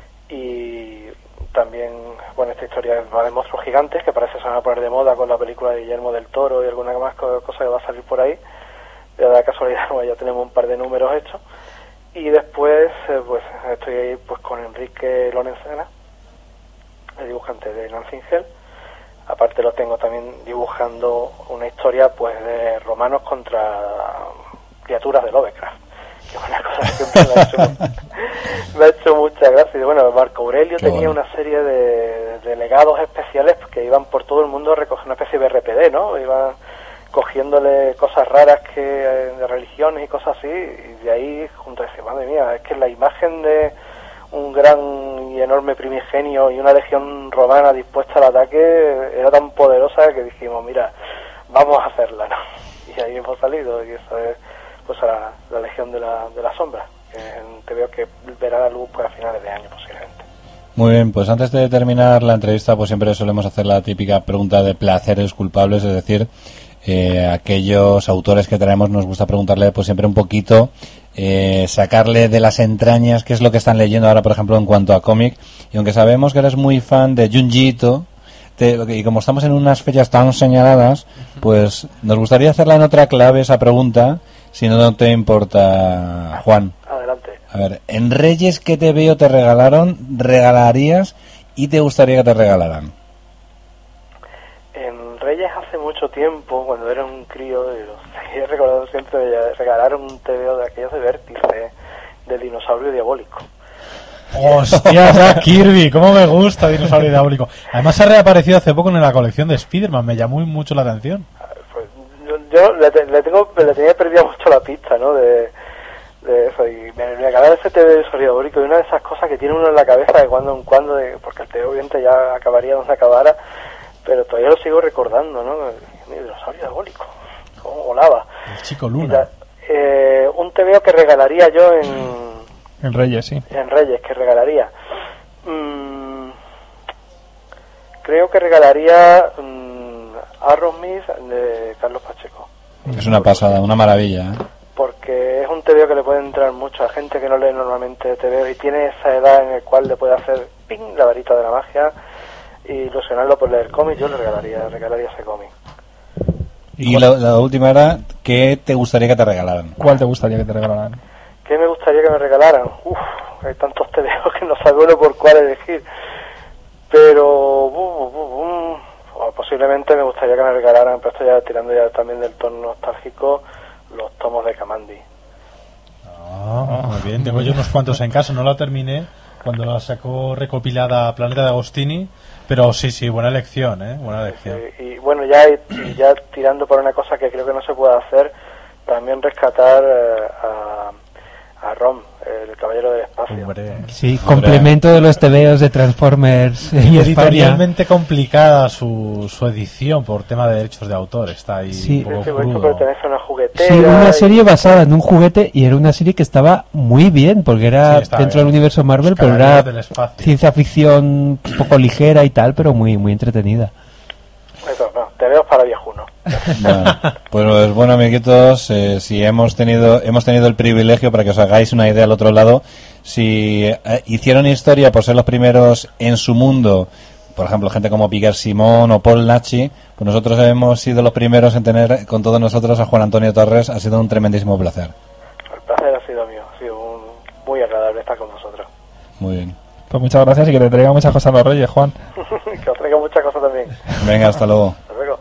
Y también, bueno, esta historia va de monstruos gigantes, que parece que se van a poner de moda con la película de Guillermo del Toro y alguna más cosa que va a salir por ahí. De la casualidad, bueno, ya tenemos un par de números hechos. Y después, eh, pues estoy ahí pues con Enrique Lorenzana, el dibujante de Nancy Hell. Aparte lo tengo también dibujando una historia pues de romanos contra criaturas de Lovecraft, que es una cosa que siempre me ha hecho, me ha hecho mucha gracia. Y bueno, Marco Aurelio Qué tenía bueno. una serie de, de legados especiales que iban por todo el mundo a recoger una especie de R P D, ¿no? Iban cogiéndole cosas raras que de religiones y cosas así, y de ahí junto a decir, madre mía, es que la imagen de un gran y enorme primigenio y una legión romana dispuesta al ataque era tan poderosa que dijimos, mira, vamos a hacerla, ¿no? Y ahí hemos salido, y eso es pues a la, la Legión de la, de la Sombra, que te veo que verá la luz pues, a finales de año posiblemente. Muy bien, pues antes de terminar la entrevista pues siempre solemos hacer la típica pregunta de placeres culpables, es decir, eh, aquellos autores que traemos nos gusta preguntarle pues siempre un poquito, eh, sacarle de las entrañas qué es lo que están leyendo ahora, por ejemplo, en cuanto a cómic, y aunque sabemos que eres muy fan de Junji Ito, Te, y como estamos en unas fechas tan señaladas, pues nos gustaría hacerla en otra clave esa pregunta, si no te importa, Juan. Adelante. A ver, en Reyes, ¿qué te veo te regalaron, regalarías y te gustaría que te regalaran? En Reyes hace mucho tiempo, cuando era un crío, he recordado siempre, me regalaron un T V O de aquellos de Vértice, del dinosaurio diabólico. Hostia, Jack Kirby, cómo me gusta Dinosaurio Diabólico. Además ha reaparecido hace poco en la colección de Spider-Man, me llamó mucho la atención. Pues yo, yo le, le tengo le tenía perdida mucho la pista, ¿no? De, de eso, y me, me acababa ese T V de Dinosaurio Diabólico, y una de esas cosas que tiene uno en la cabeza de cuando en cuando, de, porque el T V obviamente ya acabaría donde acabara, pero todavía lo sigo recordando, ¿no? Mi Dinosaurio Diabólico, cómo volaba. El Chico Luna. Y, eh, un T V que regalaría yo en En Reyes, sí. En Reyes, que regalaría. Mm, creo que regalaría mm, Arrowsmith de Carlos Pacheco. Es una pasada, una maravilla, ¿eh? Porque es un tebeo que le puede entrar mucho a gente que no lee normalmente tebeo y tiene esa edad en la cual le puede hacer ping la varita de la magia y ilusionarlo por leer cómic. Yo le regalaría, regalaría ese cómic. Y la, la última era, ¿qué te gustaría que te regalaran? ¿Cuál te gustaría que te regalaran? ¿Qué me gustaría que me regalaran? Uf, hay tantos tebeos que no sabe uno por cuál elegir. Pero uh, uh, uh, uh, posiblemente me gustaría que me regalaran, pero estoy ya tirando ya también del tono nostálgico, los tomos de Kamandi. Ah, muy bien, tengo yo unos cuantos en casa, no la terminé, cuando la sacó recopilada Planeta de Agostini, pero sí, sí, buena elección, ¿eh? Buena elección. Sí, y bueno, ya, y ya tirando por una cosa que creo que no se puede hacer, también rescatar eh, a, a Rom, el Caballero del Espacio. Hombre, Sí, hombre. complemento de los tebeos de Transformers en Y España. editorialmente complicada su, su edición por tema de derechos de autor, está ahí Sí. un poco Sí, porque crudo. pertenece a una juguetera. Sí, una y- serie basada en un juguete y era una serie que estaba muy bien porque era Sí, estaba dentro bien. del universo Marvel, Los pero era Caballeros del Espacio. ciencia ficción un poco ligera y tal, pero muy muy entretenida. Eso, no, te veo para viejuno. Bueno, pues bueno, amiguitos, eh, si hemos tenido hemos tenido el privilegio, para que os hagáis una idea al otro lado, si eh, hicieron historia por ser los primeros en su mundo, por ejemplo, gente como Piquer Simón o Paul Nachi, pues nosotros hemos sido los primeros en tener con todos nosotros a Juan Antonio Torres. Ha sido un tremendísimo placer. El placer ha sido mío, ha sido un, muy agradable estar con vosotros. Muy bien. Pues muchas gracias y que te traiga muchas cosas a los Reyes, Juan. Que os traiga muchas cosas también. Venga, hasta luego. Hasta luego.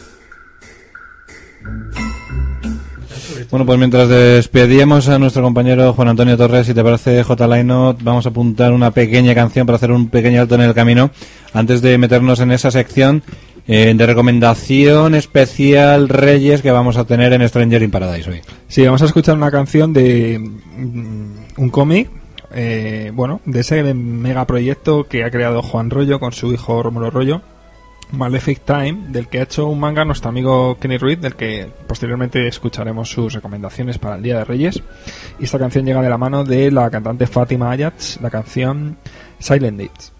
Bueno, pues mientras despedíamos a nuestro compañero Juan Antonio Torres, si te parece, J. Laino, vamos a apuntar una pequeña canción para hacer un pequeño alto en el camino antes de meternos en esa sección eh, de recomendación especial Reyes que vamos a tener en Stranger in Paradise hoy. Sí, vamos a escuchar una canción de mm, un cómic, eh, bueno, de ese megaproyecto que ha creado Juan Rollo con su hijo Rómulo Rollo, Malefic Time, del que ha hecho un manga nuestro amigo Kenny Ruiz, del que posteriormente escucharemos sus recomendaciones para el Día de Reyes. Y esta canción llega de la mano de la cantante Fátima Ayats, la canción Silent Dates.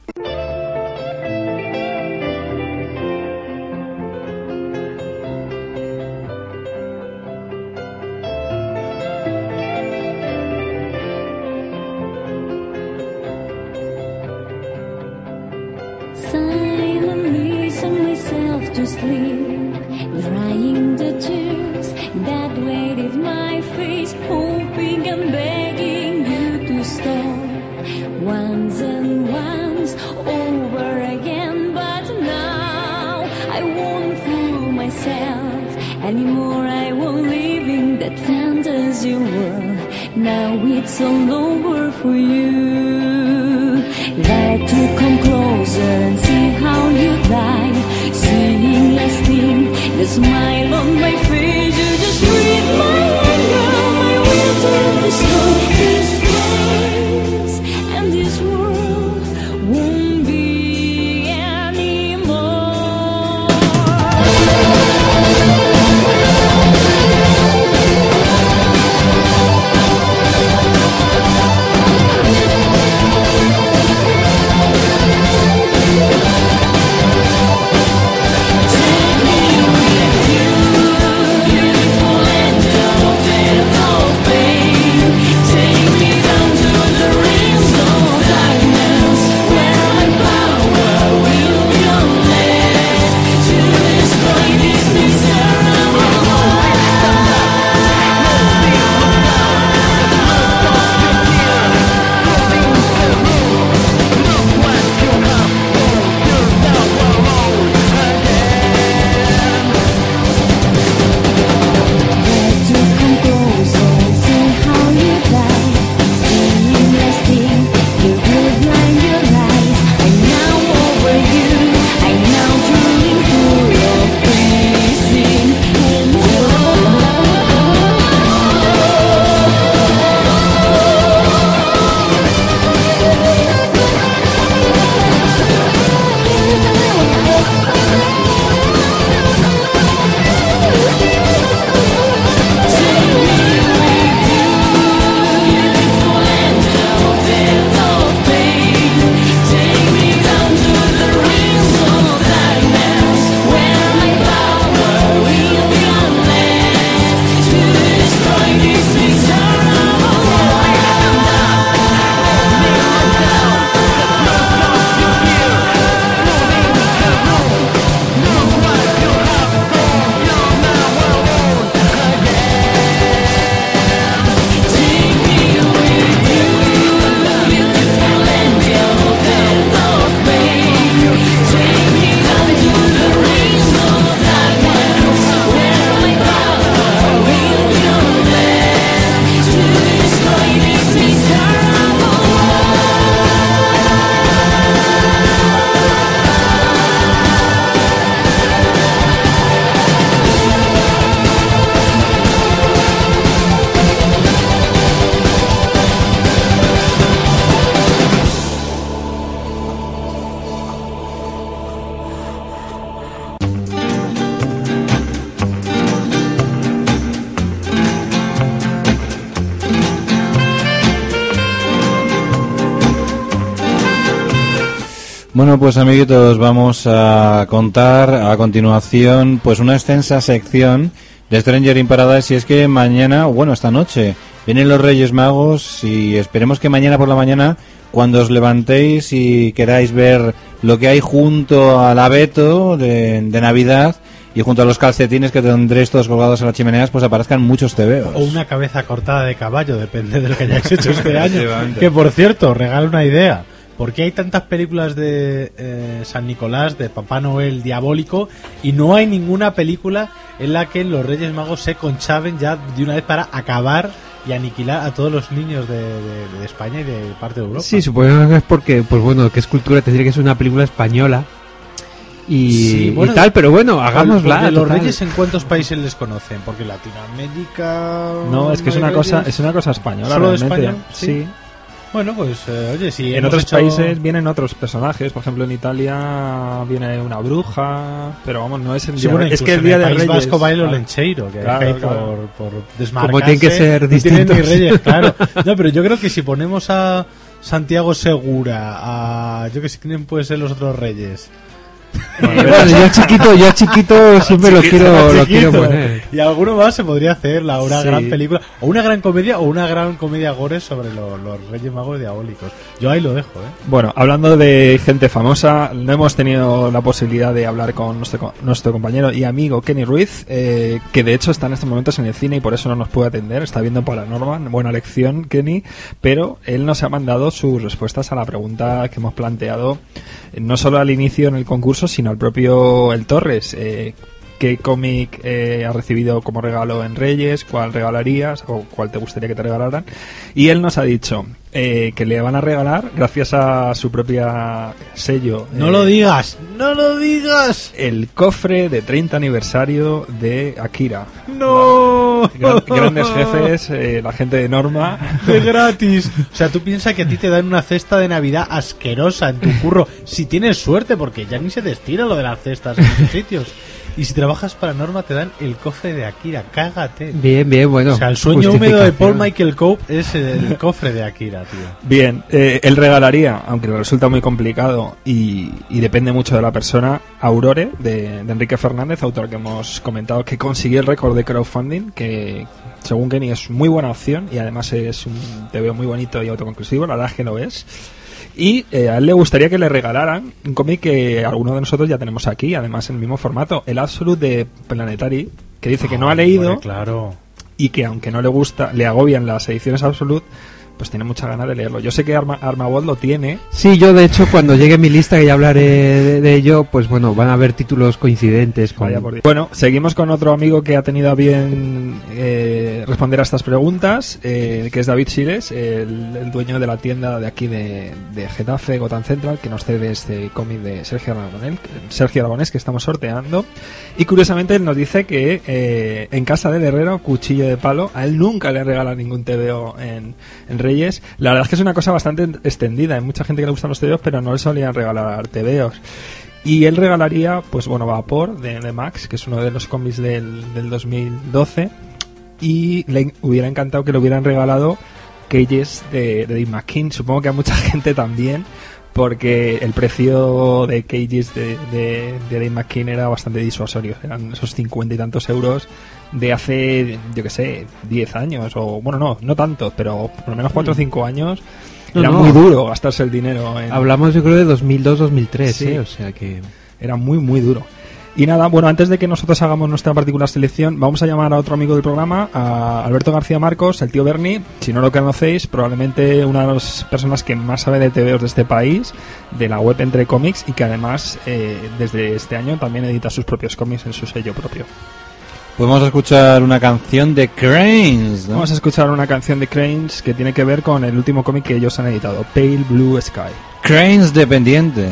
Silently sing myself to sleep, drying the tears that wetted my face, hoping and begging you to stop once and once over again. But now I won't fool myself anymore. I won't live in that fantasy world. Now it's all over for you. Dare to come closer and see how you die. Seeing last thing, the smile on my face. You just breathe my anger, my will to destroy this place. And this world won't be anymore. Bueno, pues amiguitos, vamos a contar a continuación pues una extensa sección de Stranger in Paradise, y es que mañana, bueno, esta noche, vienen los Reyes Magos y esperemos que mañana por la mañana, cuando os levantéis y queráis ver lo que hay junto al abeto de, de Navidad y junto a los calcetines que tendréis todos colgados en las chimeneas, pues aparezcan muchos tebeos. O una cabeza cortada de caballo, depende de lo que hayáis hecho este año. Que por cierto, regalo una idea. ¿Por qué hay tantas películas de eh, San Nicolás, de Papá Noel diabólico, y no hay ninguna película en la que los Reyes Magos se conchaven ya de una vez para acabar y aniquilar a todos los niños de, de, de España y de parte de Europa? Sí, supongo que es porque, pues bueno, que es cultura, tendría que ser una película española y, Sí, bueno, y tal, pero bueno, hagámosla. Porque los total. Reyes, ¿en cuántos países les conocen? Porque Latinoamérica... No, es que es hay una cosa, Reyes. es una cosa española. ¿Solo de realmente. España? Sí. Sí. Bueno, pues, eh, oye, si En hemos otros hecho- países vienen otros personajes, por ejemplo en Italia viene una bruja, pero vamos, no es el Sí, día, bueno, es incluso que el en día el de País Reyes. Vasco baila el claro. lencheiro, que Claro, hay claro. por, por desmarcarse. Como tienen que ser no tienen ni distintos. reyes, claro. No, pero yo creo que si ponemos a Santiago Segura, a... yo que sé, ¿quién puede ser los otros reyes? Eh, bueno, yo chiquito, yo chiquito siempre lo Chiquito, quiero, lo chiquito. quiero poner. Y alguno más se podría hacer la, una Sí. gran película, o una gran comedia, o una gran comedia gore sobre lo- los Reyes Magos diabólicos. Yo ahí lo dejo, ¿eh? Bueno, hablando de gente famosa, no hemos tenido la posibilidad de hablar con nuestro, co- nuestro compañero y amigo Kenny Ruiz, eh, que de hecho está en estos momentos en el cine y por eso no nos puede atender. Está viendo Paranorman, buena lección, Kenny, pero él nos ha mandado sus respuestas a la pregunta que hemos planteado, eh, no solo al inicio en el concurso, sino al propio El Torres. Eh, ¿Qué cómic eh, has recibido como regalo en Reyes? ¿Cuál regalarías? ¿O cuál te gustaría que te regalaran? Y él nos ha dicho eh, que le van a regalar, gracias a su propia sello... No eh, lo digas, no lo digas. el cofre de treinta aniversario de Akira. No. Gran- grandes jefes, eh, la gente de Norma. De gratis. O sea, tú piensas que a ti te dan una cesta de Navidad asquerosa en tu curro. Si tienes suerte, porque ya ni se destila lo de las cestas en muchos sitios. Y si trabajas para Norma, te dan el cofre de Akira. Cágate. Bien, bien, bueno. O sea, el sueño húmedo de Paul justificación. Michael Cope es el cofre de Akira, tío. Bien, eh, él regalaría, aunque le resulta muy complicado y, y depende mucho de la persona, Aurore, de, de Enrique Fernández, autor que hemos comentado que consiguió el récord de crowdfunding, que según Kenny es muy buena opción y además es un T V O muy bonito y autoconclusivo, la verdad es que lo es. Y eh, a él le gustaría que le regalaran un cómic que algunos de nosotros ya tenemos aquí, además en el mismo formato, el Absolute de Planetary, que dice que no ha leído. Hombre, claro. Y que aunque no le gusta, le agobian las ediciones Absolute, pues tiene mucha ganas de leerlo. Yo sé que Arma, Armabot lo tiene. Sí, yo de hecho cuando llegue mi lista, que ya hablaré de, de ello, pues bueno, van a haber títulos coincidentes con... Vaya por Dios. Bueno, seguimos con otro amigo que ha tenido a bien eh, responder a estas preguntas, eh, que es David Siles, el, el dueño de la tienda de aquí de, de Getafe, Gotham Central, que nos cede este cómic de Sergio Aragonés, Sergio Aragonés que estamos sorteando. Y curiosamente él nos dice que eh, en casa del herrero, cuchillo de palo, a él nunca le regala ningún T V O en, en Reyes. La verdad es que es una cosa bastante extendida. Hay mucha gente que le gustan los T V Os, pero no le solían regalar T V Os. Y él regalaría, pues bueno, Vapor de, de Max, que es uno de los cómics del, del dos mil doce. Y le hubiera encantado que le hubieran regalado Cages de, de Dave McKean. Supongo que a mucha gente también, porque el precio de Cages de, de, de Dave McKean era bastante disuasorio. Eran esos cincuenta y tantos euros de hace, yo que sé, diez años, o bueno, no, no tanto, pero por lo menos cuatro o cinco años. No, Era no. muy duro gastarse el dinero en... Hablamos yo creo de dos mil dos dos mil tres, Sí. ¿eh? O sea que... Era muy, muy duro. Y nada, bueno, antes de que nosotros hagamos nuestra particular selección, vamos a llamar a otro amigo del programa, a Alberto García Marcos, el tío Berni. Si no lo conocéis, probablemente una de las personas que más sabe de T V Os de este país, de la web Entre Cómics, y que además eh, desde este año también edita sus propios cómics en su sello propio. Pues vamos a escuchar una canción de Cranes, ¿no? Vamos a escuchar una canción de Cranes que tiene que ver con el último cómic que ellos han editado, Pale Blue Sky. Cranes dependiente.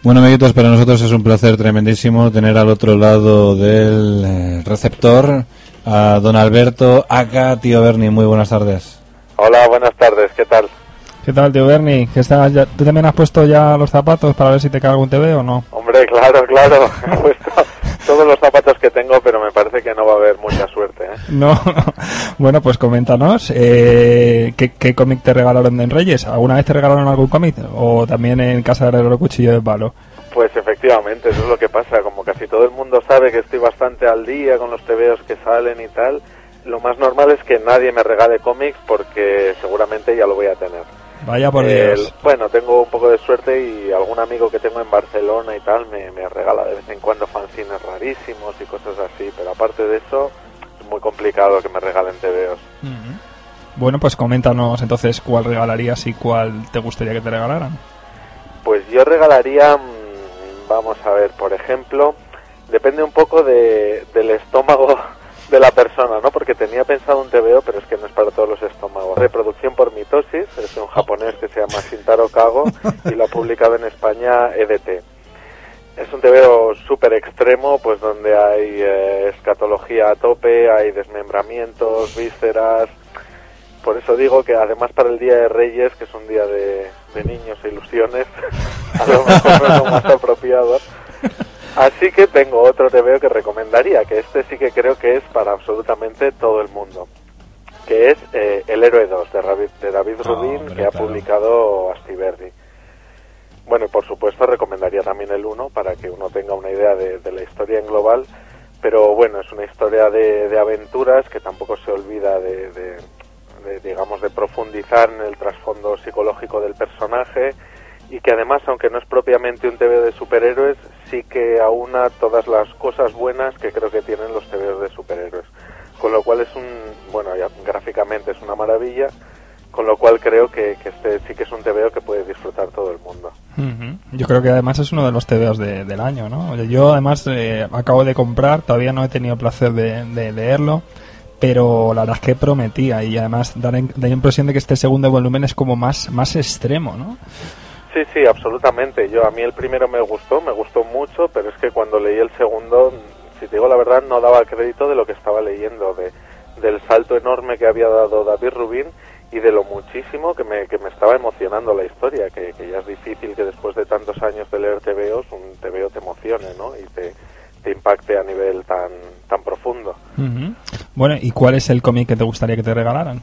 Bueno, amiguitos, para nosotros es un placer tremendísimo tener al otro lado del eh, receptor a don Alberto, acá tío Berni. Muy buenas tardes. Hola, buenas tardes, ¿qué tal? ¿Qué tal, tío Berni? ¿Qué estás ya? ¿Tú también has puesto ya los zapatos para ver si te cae algún T V o no? Hombre, claro, claro, he puesto todos los zapatos que tengo, pero me parece que no va a haber mucha suerte, ¿eh? No, bueno, pues coméntanos, eh, ¿qué, qué cómic te regalaron en Reyes? ¿Alguna vez te regalaron algún cómic? ¿O también en casa del Herrero Cuchillo de Palo? Pues efectivamente, eso es lo que pasa, como casi todo el mundo sabe que estoy bastante al día con los tebeos que salen y tal, lo más normal es que nadie me regale cómics porque seguramente ya lo voy a tener. Vaya por El, Dios. Bueno, tengo un poco de suerte y algún amigo que tengo en Barcelona y tal me, me regala de vez en cuando fanzines rarísimos y cosas así, pero aparte de eso es muy complicado que me regalen tebeos. Uh-huh. Bueno, pues coméntanos entonces cuál regalarías y cuál te gustaría que te regalaran. Pues yo regalaría, vamos a ver, por ejemplo, depende un poco de, del estómago de la persona, ¿no? Porque tenía pensado un tebeo, pero es que no es para todos los estómagos. Reproducción por mitosis, es un japonés que se llama Shintaro Kago y lo ha publicado en España E D T. Es un tebeo súper extremo, pues donde hay eh, escatología a tope, hay desmembramientos, vísceras. Por eso digo que además para el Día de Reyes, que es un día de, de niños e ilusiones, a lo mejor no es lo más apropiado. Así que tengo otro tebeo que recomendaría, que este sí que creo que es para absolutamente todo el mundo, que es eh, El Héroe dos, de, David, de David Oh, Rubin, hombre, que ha claro. publicado Astiberri. Bueno, y por supuesto recomendaría también el uno, para que uno tenga una idea de, de la historia en global, pero bueno, es una historia de, de aventuras que tampoco se olvida de, de, de, digamos, de profundizar en el trasfondo psicológico del personaje, y que además, aunque no es propiamente un tebeo de superhéroes, sí que aúna todas las cosas buenas que creo que tienen los tebeos de superhéroes. Con lo cual es un, bueno, ya gráficamente es una maravilla, con lo cual creo que, que este sí que es un tebeo que puede disfrutar todo el mundo. Uh-huh. Yo creo que además es uno de los tebeos de, del año, ¿no? Yo además eh, acabo de comprar, todavía no he tenido el placer de, de leerlo, pero la verdad es que prometía, y además da la, da la impresión de que este segundo volumen es como más, más extremo, ¿no? Sí, sí, absolutamente. Yo, a mí el primero me gustó, me gustó mucho, pero es que cuando leí el segundo, si te digo la verdad, no daba crédito de lo que estaba leyendo, de, del salto enorme que había dado David Rubin y de lo muchísimo que me, que me estaba emocionando la historia, que, que ya es difícil que después de tantos años de leer tebeos, un tebeo te emocione, ¿no? Y te, te impacte a nivel tan, tan profundo. Uh-huh. Bueno, ¿y cuál es el cómic que te gustaría que te regalaran?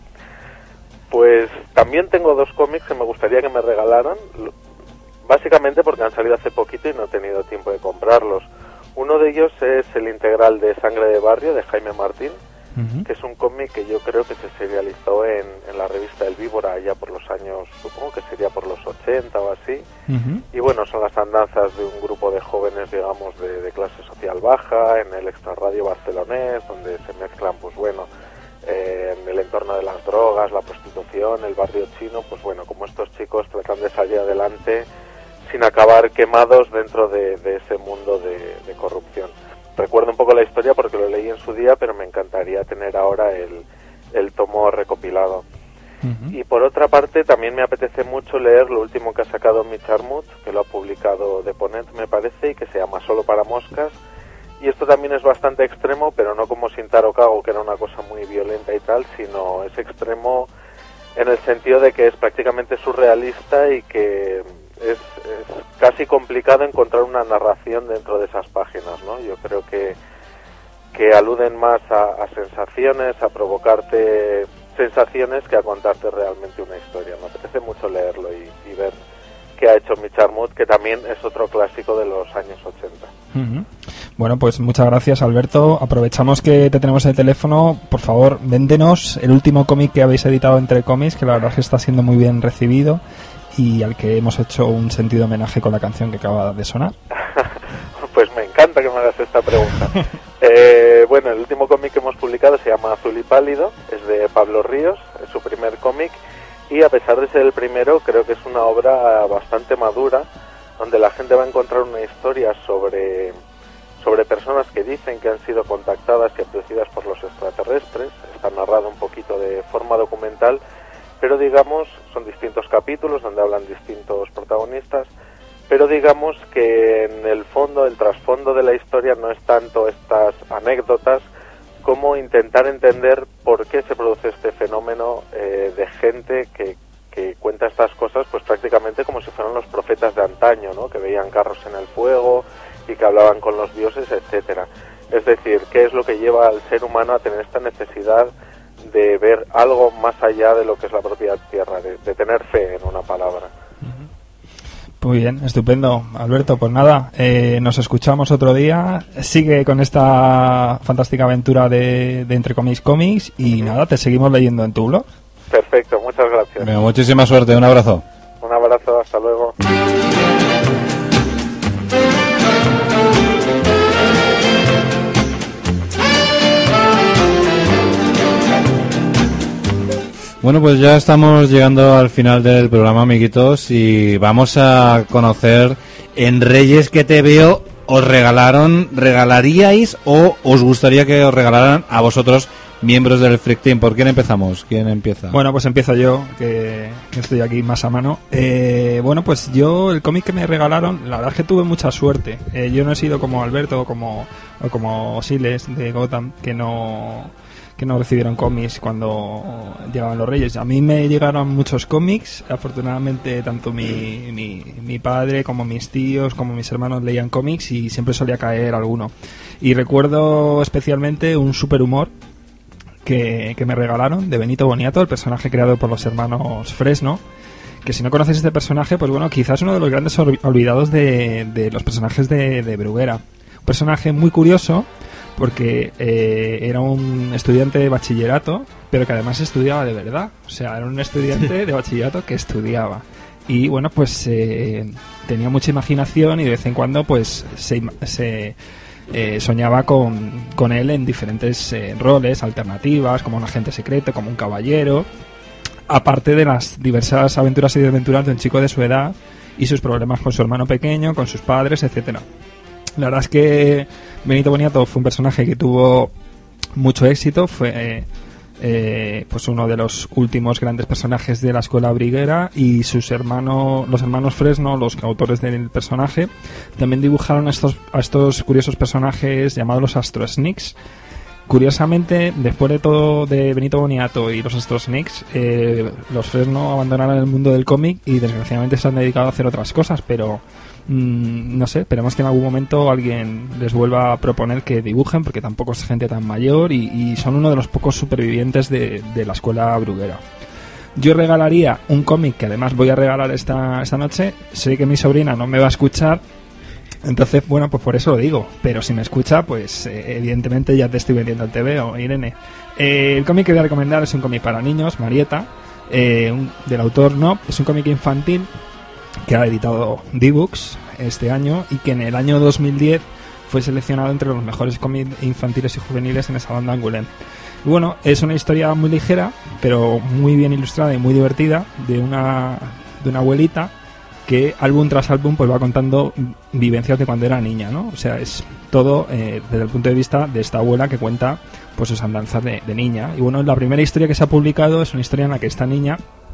Pues también tengo dos cómics que me gustaría que me regalaran, básicamente porque han salido hace poquito y no he tenido tiempo de comprarlos. Uno de ellos es el integral de Sangre de Barrio, de Jaime Martín, uh-huh. que es un cómic que yo creo que se serializó en, en la revista El Víbora allá por los años, supongo que sería por los ochenta o así. Uh-huh. Y bueno, son las andanzas de un grupo de jóvenes, digamos, de, de clase social baja, en el extrarradio barcelonés, donde se mezclan, pues bueno, Eh, en el entorno de las drogas, la prostitución, el barrio chino, pues bueno, como estos chicos tratan de salir adelante sin acabar quemados dentro de, de ese mundo de, de corrupción. Recuerdo un poco la historia porque lo leí en su día, pero me encantaría tener ahora el, el tomo recopilado. Uh-huh. Y por otra parte, también me apetece mucho leer lo último que ha sacado Mitch Armut, que lo ha publicado de Ponent, me parece, y que se llama Solo para moscas. Y esto también es bastante extremo, pero no como Shintaro Kago, que era una cosa muy violenta y tal, sino es extremo en el sentido de que es prácticamente surrealista y que es, es casi complicado encontrar una narración dentro de esas páginas, ¿no? Yo creo que, que aluden más a, a sensaciones, a provocarte sensaciones que a contarte realmente una historia. Me apetece mucho leerlo y, y ver qué ha hecho Mitch Armut, que también es otro clásico de los años ochenta. Uh-huh. Bueno, pues muchas gracias, Alberto. Aprovechamos que te tenemos en el teléfono. Por favor, véndenos el último cómic que habéis editado entre cómics, que la verdad es que está siendo muy bien recibido y al que hemos hecho un sentido homenaje con la canción que acaba de sonar. Pues me encanta que me hagas esta pregunta. eh, bueno, el último cómic que hemos publicado se llama Azul y Pálido, es de Pablo Ríos, es su primer cómic, y a pesar de ser el primero, creo que es una obra bastante madura, donde la gente va a encontrar una historia sobre, sobre personas que dicen que han sido contactadas y abducidas por los extraterrestres. Está narrado un poquito de forma documental, pero digamos, son distintos capítulos donde hablan distintos protagonistas, pero digamos que en el fondo, el trasfondo de la historia no es tanto estas anécdotas como intentar entender por qué se produce este fenómeno eh, de gente que, que cuenta estas cosas pues prácticamente como si fueran los profetas de antaño, ¿no? Que veían carros en el fuego y que hablaban con los dioses, etcétera. Es decir, qué es lo que lleva al ser humano a tener esta necesidad de ver algo más allá de lo que es la propia tierra, de, de tener fe en una palabra. Muy bien, estupendo, Alberto. Pues nada, eh, nos escuchamos otro día. Sigue con esta fantástica aventura de, de Entre Cómics Cómics y nada, te seguimos leyendo en tu blog. Perfecto, muchas gracias. Bueno, muchísima suerte, un abrazo. Un abrazo, hasta luego. Bueno, pues ya estamos llegando al final del programa, amiguitos, y vamos a conocer en Reyes que te veo, ¿os regalaron, regalaríais o os gustaría que os regalaran a vosotros, miembros del Freak Team? ¿Por quién empezamos? ¿Quién empieza? Bueno, pues empiezo yo, que, que estoy aquí más a mano. Eh, bueno, pues yo, el cómic que me regalaron, la verdad es que tuve mucha suerte. Eh, yo no he sido como Alberto o como, o como Siles de Gotham, que no... que no recibieron cómics cuando llegaban los Reyes. A mí me llegaron muchos cómics, afortunadamente tanto mi, mi, mi padre como mis tíos como mis hermanos leían cómics y siempre solía caer alguno. Y recuerdo especialmente un Superhumor que, que me regalaron de Benito Boniato, el personaje creado por los hermanos Fresno, que si no conoces este personaje, pues bueno, quizás uno de los grandes olvidados de, de los personajes de, de Bruguera. Un personaje muy curioso, porque eh, era un estudiante de bachillerato, pero que además estudiaba de verdad. O sea, era un estudiante de bachillerato que estudiaba. Y bueno, pues eh, tenía mucha imaginación y de vez en cuando pues se, se eh, soñaba con, con él en diferentes eh, roles, alternativas, como un agente secreto, como un caballero, aparte de las diversas aventuras y desventuras de un chico de su edad y sus problemas con su hermano pequeño, con sus padres, etcétera. La verdad es que Benito Boniato fue un personaje que tuvo mucho éxito, fue eh, eh, pues uno de los últimos grandes personajes de la escuela briguera, y sus hermanos, los hermanos Fresno, los autores del personaje, también dibujaron a estos, a estos curiosos personajes llamados los Astro Sneaks. Curiosamente, después de todo de Benito Boniato y los Astro Sneaks, eh, los Fresno abandonaron el mundo del cómic y desgraciadamente se han dedicado a hacer otras cosas, pero no sé, esperemos que en algún momento alguien les vuelva a proponer que dibujen, porque tampoco es gente tan mayor y, y son uno de los pocos supervivientes de, de la escuela bruguera. Yo regalaría un cómic que además voy a regalar esta, esta noche. Sé que mi sobrina no me va a escuchar, entonces bueno, pues por eso lo digo, pero si me escucha, pues eh, evidentemente ya te estoy vendiendo el T V o Irene. Eh, el cómic que voy a recomendar es un cómic para niños, Marieta, eh, un, del autor No, es un cómic infantil que ha editado D-Books este año y que en el año dos mil diez fue seleccionado entre los mejores cómics infantiles y juveniles en esa banda Angoulême. Y bueno, es una historia muy ligera, pero muy bien ilustrada y muy divertida, de una, de una abuelita que álbum tras álbum pues va contando vivencias de cuando era niña, ¿no? O sea, es todo eh, desde el punto de vista de esta abuela que cuenta pues sus andanzas de, de niña. Y bueno, la primera historia que se ha publicado es una historia en la que esta niña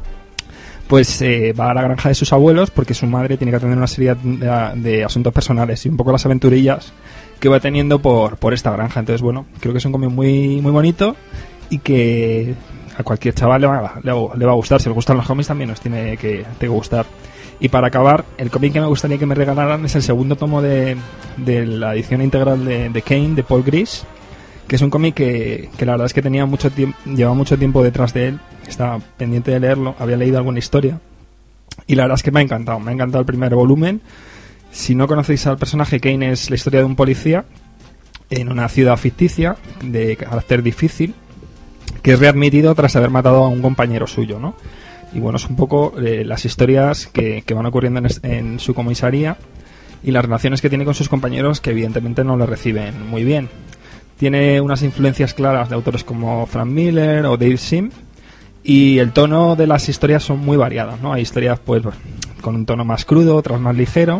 pues eh, va a la granja de sus abuelos porque su madre tiene que atender una serie de, de asuntos personales y un poco las aventurillas que va teniendo por, por esta granja. Entonces, bueno, creo que es un cómic muy muy bonito y que a cualquier chaval le va, le, va, le va a gustar. Si le gustan los cómics también nos tiene que, tiene que gustar. Y para acabar, el cómic que me gustaría que me regalaran es el segundo tomo de, de la edición integral de, de Kane, de Paul Gris, que es un cómic que, que la verdad es que tenía mucho tiempo, llevaba mucho tiempo detrás de él, estaba pendiente de leerlo, había leído alguna historia y la verdad es que me ha encantado, me ha encantado el primer volumen. Si no conocéis al personaje, Kane es la historia de un policía en una ciudad ficticia de carácter difícil que es readmitido tras haber matado a un compañero suyo, ¿no? Y bueno, es un poco eh, las historias que, que van ocurriendo en, en su comisaría y las relaciones que tiene con sus compañeros, que evidentemente no le reciben muy bien. Tiene unas influencias claras de autores como Frank Miller o Dave Sim, y el tono de las historias son muy variadas, ¿no? Hay historias pues con un tono más crudo, otras más ligero,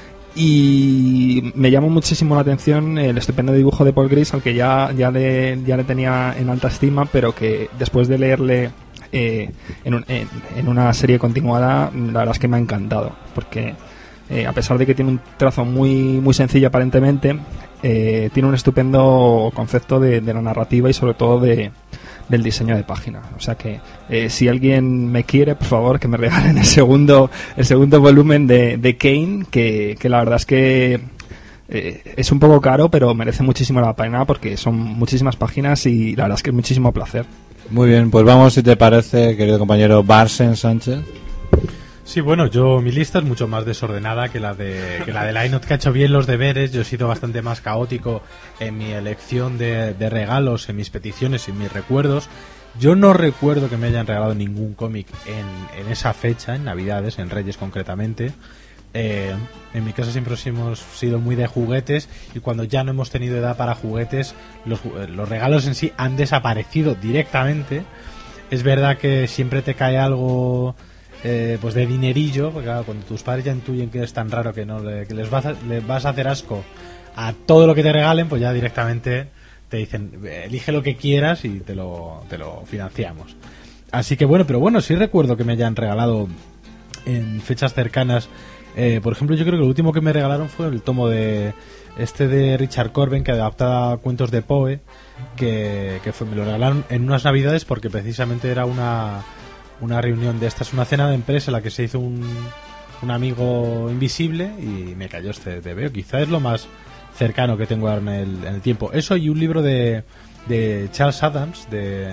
y me llamó muchísimo la atención el estupendo dibujo de Paul Gris, al que ya, ya, le, ya le tenía en alta estima, pero que después de leerle eh, en, un, en, en una serie continuada, la verdad es que me ha encantado, porque eh, a pesar de que tiene un trazo muy muy sencillo aparentemente, eh, tiene un estupendo concepto de, de la narrativa y sobre todo de del diseño de página. O sea que eh, si alguien me quiere, por favor, que me regalen el segundo el segundo volumen de, de Kane, que, que la verdad es que eh, es un poco caro, pero merece muchísimo la pena porque son muchísimas páginas y la verdad es que es muchísimo placer. Muy bien, pues vamos, si te parece, querido compañero Barsen Sánchez. Sí, bueno, yo mi lista es mucho más desordenada que la de que la de Lainot, que ha hecho bien los deberes. Yo he sido bastante más caótico en mi elección de, de regalos, en mis peticiones y en mis recuerdos. Yo no recuerdo que me hayan regalado ningún cómic en, en esa fecha, en Navidades, en Reyes concretamente. Eh, en mi casa siempre hemos sido muy de juguetes y cuando ya no hemos tenido edad para juguetes, los, los regalos en sí han desaparecido directamente. Es verdad que siempre te cae algo... Eh, pues de dinerillo, porque claro, cuando tus padres ya intuyen que es tan raro que no le, que les vas a, les vas a hacer asco a todo lo que te regalen, pues ya directamente te dicen elige lo que quieras y te lo, te lo financiamos. Así que bueno, pero bueno, sí recuerdo que me hayan regalado en fechas cercanas, eh, por ejemplo, yo creo que lo último que me regalaron fue el tomo de este de Richard Corben, que adaptaba cuentos de Poe, que, que fue, me lo regalaron en unas Navidades porque precisamente era una una reunión de estas, una cena de empresa en la que se hizo un, un amigo invisible y me cayó este T V O. Quizá es lo más cercano que tengo ahora en el, en el tiempo. Eso y un libro de, de Charles Adams, de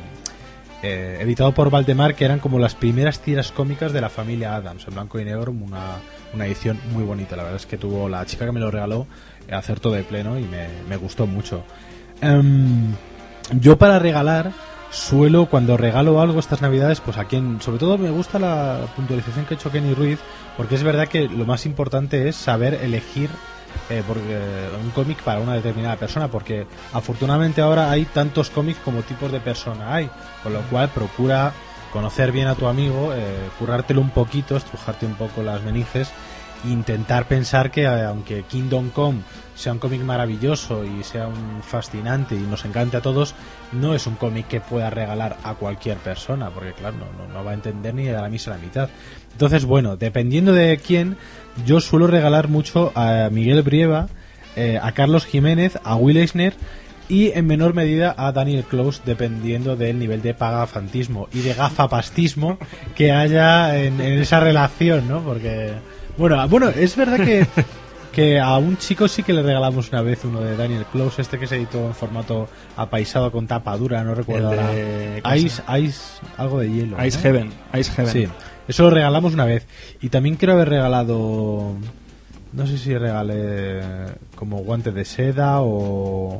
eh, editado por Valdemar, que eran como las primeras tiras cómicas de la familia Adams, en blanco y negro, una, una edición muy bonita. La verdad es que tuvo la chica que me lo regaló, acertó de pleno y me, me gustó mucho. Um, yo para regalar... Suelo, cuando regalo algo estas navidades, pues a quien, sobre todo me gusta la puntualización que ha hecho Kenny Ruiz, porque es verdad que lo más importante es saber elegir eh, porque, un cómic para una determinada persona, porque afortunadamente ahora hay tantos cómics como tipos de persona hay, con lo cual procura conocer bien a tu amigo, eh, currártelo un poquito, estrujarte un poco las meninges, intentar pensar que aunque Kingdom Come sea un cómic maravilloso y sea un fascinante y nos encante a todos, no es un cómic que pueda regalar a cualquier persona, porque claro, no, no, no va a entender ni a la misa la mitad. Entonces, bueno, dependiendo de quién, yo suelo regalar mucho a Miguel Brieva, eh, a Carlos Jiménez, a Will Eisner y en menor medida a Daniel Close, dependiendo del nivel de pagafantismo y de gafapastismo que haya en, en esa relación, ¿no? Porque, bueno, bueno, es verdad que que a un chico sí que le regalamos una vez uno de Daniel Close, este que se editó en formato apaisado con tapa dura, no recuerdo ahora. Ice, Ice, algo de hielo. Ice ¿no? Heaven, Ice Heaven. Sí, eso lo regalamos una vez. Y también quiero haber regalado, no sé si regalé como guante de seda o...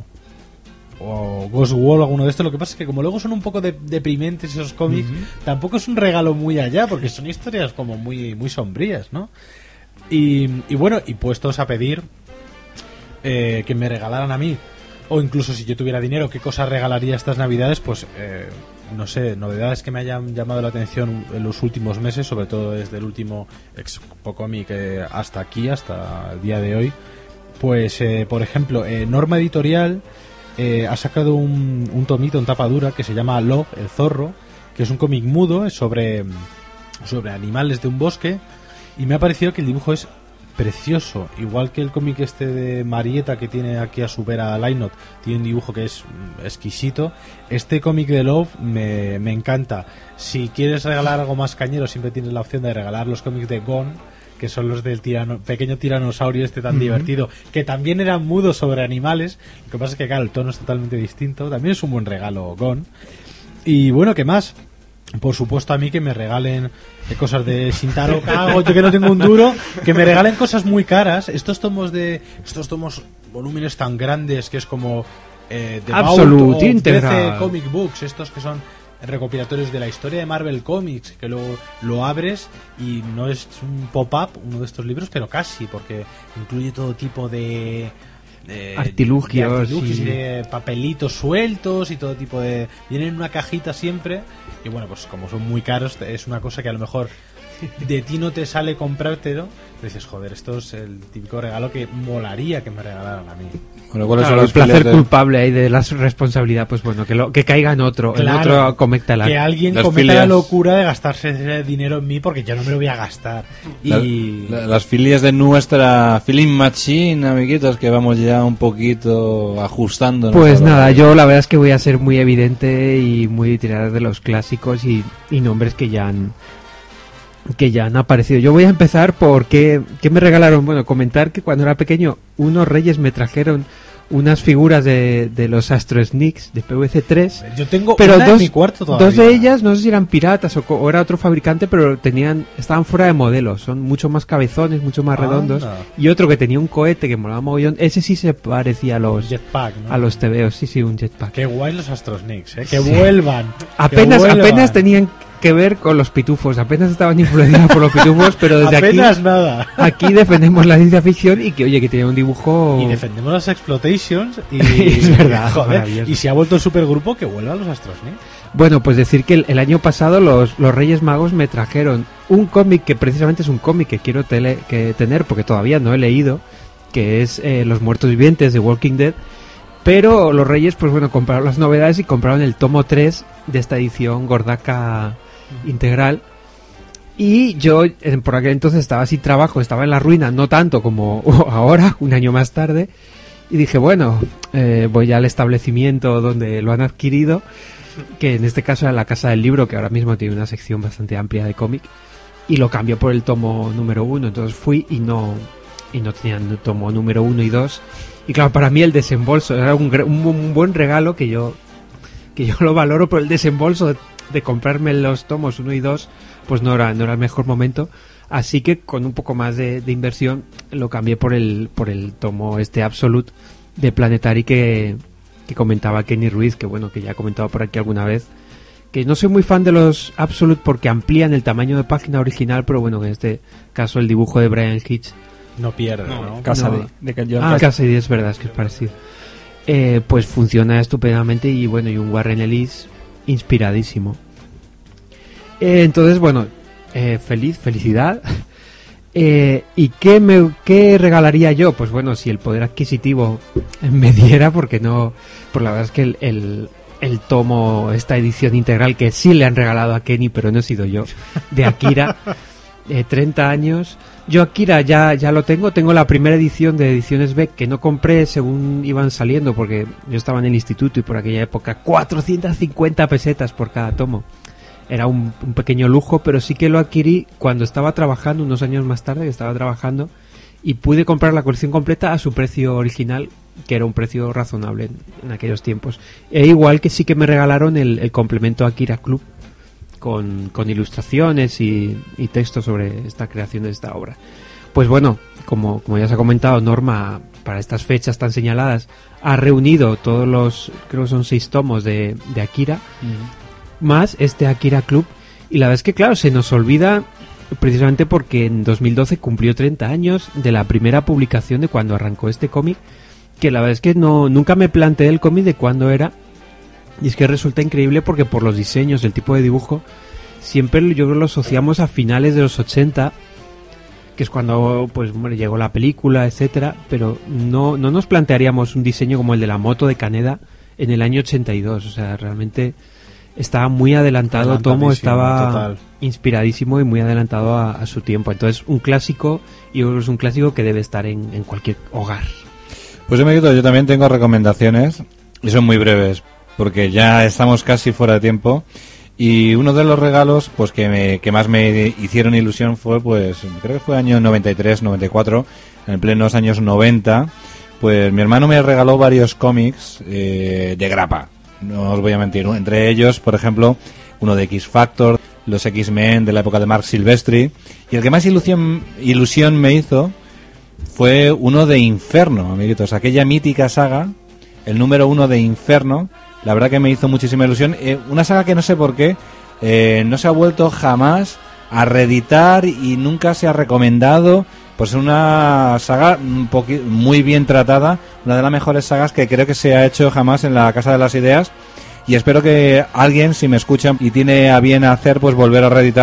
o Ghost Wall, alguno de estos. Lo que pasa es que como luego son un poco de, deprimentes esos cómics, uh-huh. tampoco es un regalo muy allá, porque son historias como muy, muy sombrías, ¿no? Y, y bueno, y puestos a pedir eh, que me regalaran a mí, o incluso si yo tuviera dinero, qué cosas regalaría estas navidades, pues eh, no sé, novedades que me hayan llamado la atención en los últimos meses, sobre todo desde el último Expo Comic eh, hasta aquí, hasta el día de hoy. Pues eh, por ejemplo, eh, Norma Editorial eh, ha sacado un, un tomito en tapa dura que se llama Love, el zorro, que es un cómic mudo, es sobre, sobre animales de un bosque. Y me ha parecido que el dibujo es precioso, igual que el cómic este de Marieta que tiene aquí a su vera Lainot, tiene un dibujo que es exquisito. Este cómic de Love me, me encanta. Si quieres regalar algo más cañero, siempre tienes la opción de regalar los cómics de Gone, que son los del tirano, pequeño tiranosaurio este tan uh-huh. divertido, que también eran mudos sobre animales. Lo que pasa es que claro, el tono es totalmente distinto. También es un buen regalo Gone. Y bueno, ¿qué más? Por supuesto a mí que me regalen cosas de Shintaro Kago, yo que no tengo un duro, que me regalen cosas muy caras, estos tomos de estos tomos volúmenes tan grandes que es como eh, The Vault of D C Comic Books, estos que son recopilatorios de la historia de Marvel Comics, que luego lo abres y no es un pop-up uno de estos libros, pero casi, porque incluye todo tipo de De, artilugios, de, artilugios y... y de papelitos sueltos y todo tipo de... Vienen en una cajita siempre y bueno, pues como son muy caros es una cosa que a lo mejor de ti no te sale comprártelo, dices, joder, esto es el típico regalo que molaría que me regalaran a mí. Bueno, ¿cuáles Claro, son el las placer filias de- culpable ahí de la responsabilidad, pues bueno, que lo que caiga en otro, en Claro, otro cometa la que alguien Las cometa la filias- locura de gastarse ese dinero en mí porque yo no me lo voy a gastar. La- Y la- las filias de nuestra Feeling Machine, amiguitos, que vamos ya un poquito ajustando. Pues nada, yo la verdad es que voy a ser muy evidente y muy tirar de los clásicos y, y nombres que ya han que ya han aparecido. Yo voy a empezar por qué, qué me regalaron. Bueno, comentar que cuando era pequeño unos reyes me trajeron unas figuras de, de los Astro Sneaks de P V C tres. yo tengo Pero una dos, en mi cuarto todavía. dos de ellas, no sé si eran piratas o, co- o era otro fabricante, pero tenían estaban fuera de modelo. Son mucho más cabezones, mucho más Anda. redondos. Y otro que tenía un cohete que molaba mogollón. Ese sí se parecía a los Jetpack, ¿no? a los tebeos. Sí, sí, un jetpack. Qué guay los Astrosnakes, ¿eh? Que vuelvan. Apenas, que vuelvan. apenas tenían que ver con los pitufos, apenas estaban influenciados por los pitufos, pero desde Apenas aquí, nada. aquí defendemos la ciencia ficción y que, oye, que tenía un dibujo... Y defendemos las exploitations y Es verdad, joder, maravilloso. y si ha vuelto el supergrupo, que vuelvan los Astrosnakes. Bueno, pues decir que el, el año pasado los, los Reyes Magos me trajeron un cómic que precisamente es un cómic que quiero tele, que tener porque todavía no he leído, que es eh, Los Muertos Vivientes de Walking Dead. Pero los Reyes, pues bueno, compraron las novedades y compraron el tomo tres de esta edición gordaca integral. Y yo, eh, por aquel entonces, estaba sin trabajo, estaba en la ruina, no tanto como ahora, un año más tarde. Y dije, bueno, eh, voy al establecimiento donde lo han adquirido, que en este caso era la Casa del Libro, que ahora mismo tiene una sección bastante amplia de cómic, y lo cambio por el tomo número uno. Entonces fui y no, y no tenían el tomo número uno y dos. Y claro, para mí el desembolso era un, gr- un, un buen regalo que yo que yo lo valoro, por el desembolso de, de comprarme los tomos uno y dos, pues no era, no era el mejor momento. Así que con un poco más de, de inversión lo cambié por el por el tomo este Absolute de Planetary que, que comentaba Kenny Ruiz, que bueno, que ya he comentado por aquí alguna vez, que no soy muy fan de los Absolute porque amplían el tamaño de página original, pero bueno, en este caso el dibujo de Brian Hitch No pierde, ¿no? Casa No. de, de que yo- Ah, Casa de es verdad, es que es parecido. Eh, pues funciona estupendamente y bueno, y un Warren Ellis inspiradísimo. Eh, entonces, bueno, eh, feliz, felicidad. Eh, ¿Y qué, me, qué regalaría yo? Pues bueno, si el poder adquisitivo me diera, porque no, pues la verdad es que el, el, el tomo, esta edición integral que sí le han regalado a Kenny, pero no he sido yo, de Akira, eh, treinta años. Yo Akira ya, ya lo tengo, tengo la primera edición de Ediciones Beck que no compré según iban saliendo porque yo estaba en el instituto y por aquella época cuatrocientas cincuenta pesetas por cada tomo. Era un, un pequeño lujo, pero sí que lo adquirí cuando estaba trabajando, unos años más tarde que estaba trabajando, y pude comprar la colección completa a su precio original, que era un precio razonable en, en aquellos tiempos. E igual que sí que me regalaron el, el complemento Akira Club, con, con ilustraciones y, y textos sobre esta creación de esta obra. Pues bueno, como, como ya se ha comentado, Norma, para estas fechas tan señaladas, ha reunido todos los, creo que son seis tomos de, de Akira, más este Akira Club, y la verdad es que claro, se nos olvida precisamente porque en dos mil doce cumplió treinta años de la primera publicación de cuando arrancó este cómic, que la verdad es que no nunca me planteé el cómic de cuándo era. Y es que resulta increíble porque por los diseños, el tipo de dibujo, siempre yo creo lo asociamos a finales de los ochenta, que es cuando pues bueno, llegó la película, etcétera, pero no, no nos plantearíamos un diseño como el de la moto de Kaneda en el año ochenta y dos. O sea, realmente estaba muy adelantado, Tomo estaba total. inspiradísimo y muy adelantado a, a su tiempo. Entonces, un clásico, y yo creo que es un clásico que debe estar en, en cualquier hogar. Pues amiguitos, yo también tengo recomendaciones y son muy breves porque ya estamos casi fuera de tiempo. Y uno de los regalos pues que, me, que más me hicieron ilusión fue, pues creo que fue año noventa y tres, noventa y cuatro, en plenos años noventa, pues mi hermano me regaló varios cómics eh, de grapa, no os voy a mentir, entre ellos, por ejemplo, uno de X-Factor, los X-Men de la época de Mark Silvestri, y el que más ilusión, ilusión me hizo fue uno de Inferno, amiguitos, aquella mítica saga, el número uno de Inferno. La verdad que me hizo muchísima ilusión. Eh, una saga que no sé por qué eh, no se ha vuelto jamás a reeditar y nunca se ha recomendado. Pues es una saga un poqui- muy bien tratada, una de las mejores sagas que creo que se ha hecho jamás en la Casa de las Ideas. Y espero que alguien, si me escucha y tiene a bien hacer, pues volver a reeditar,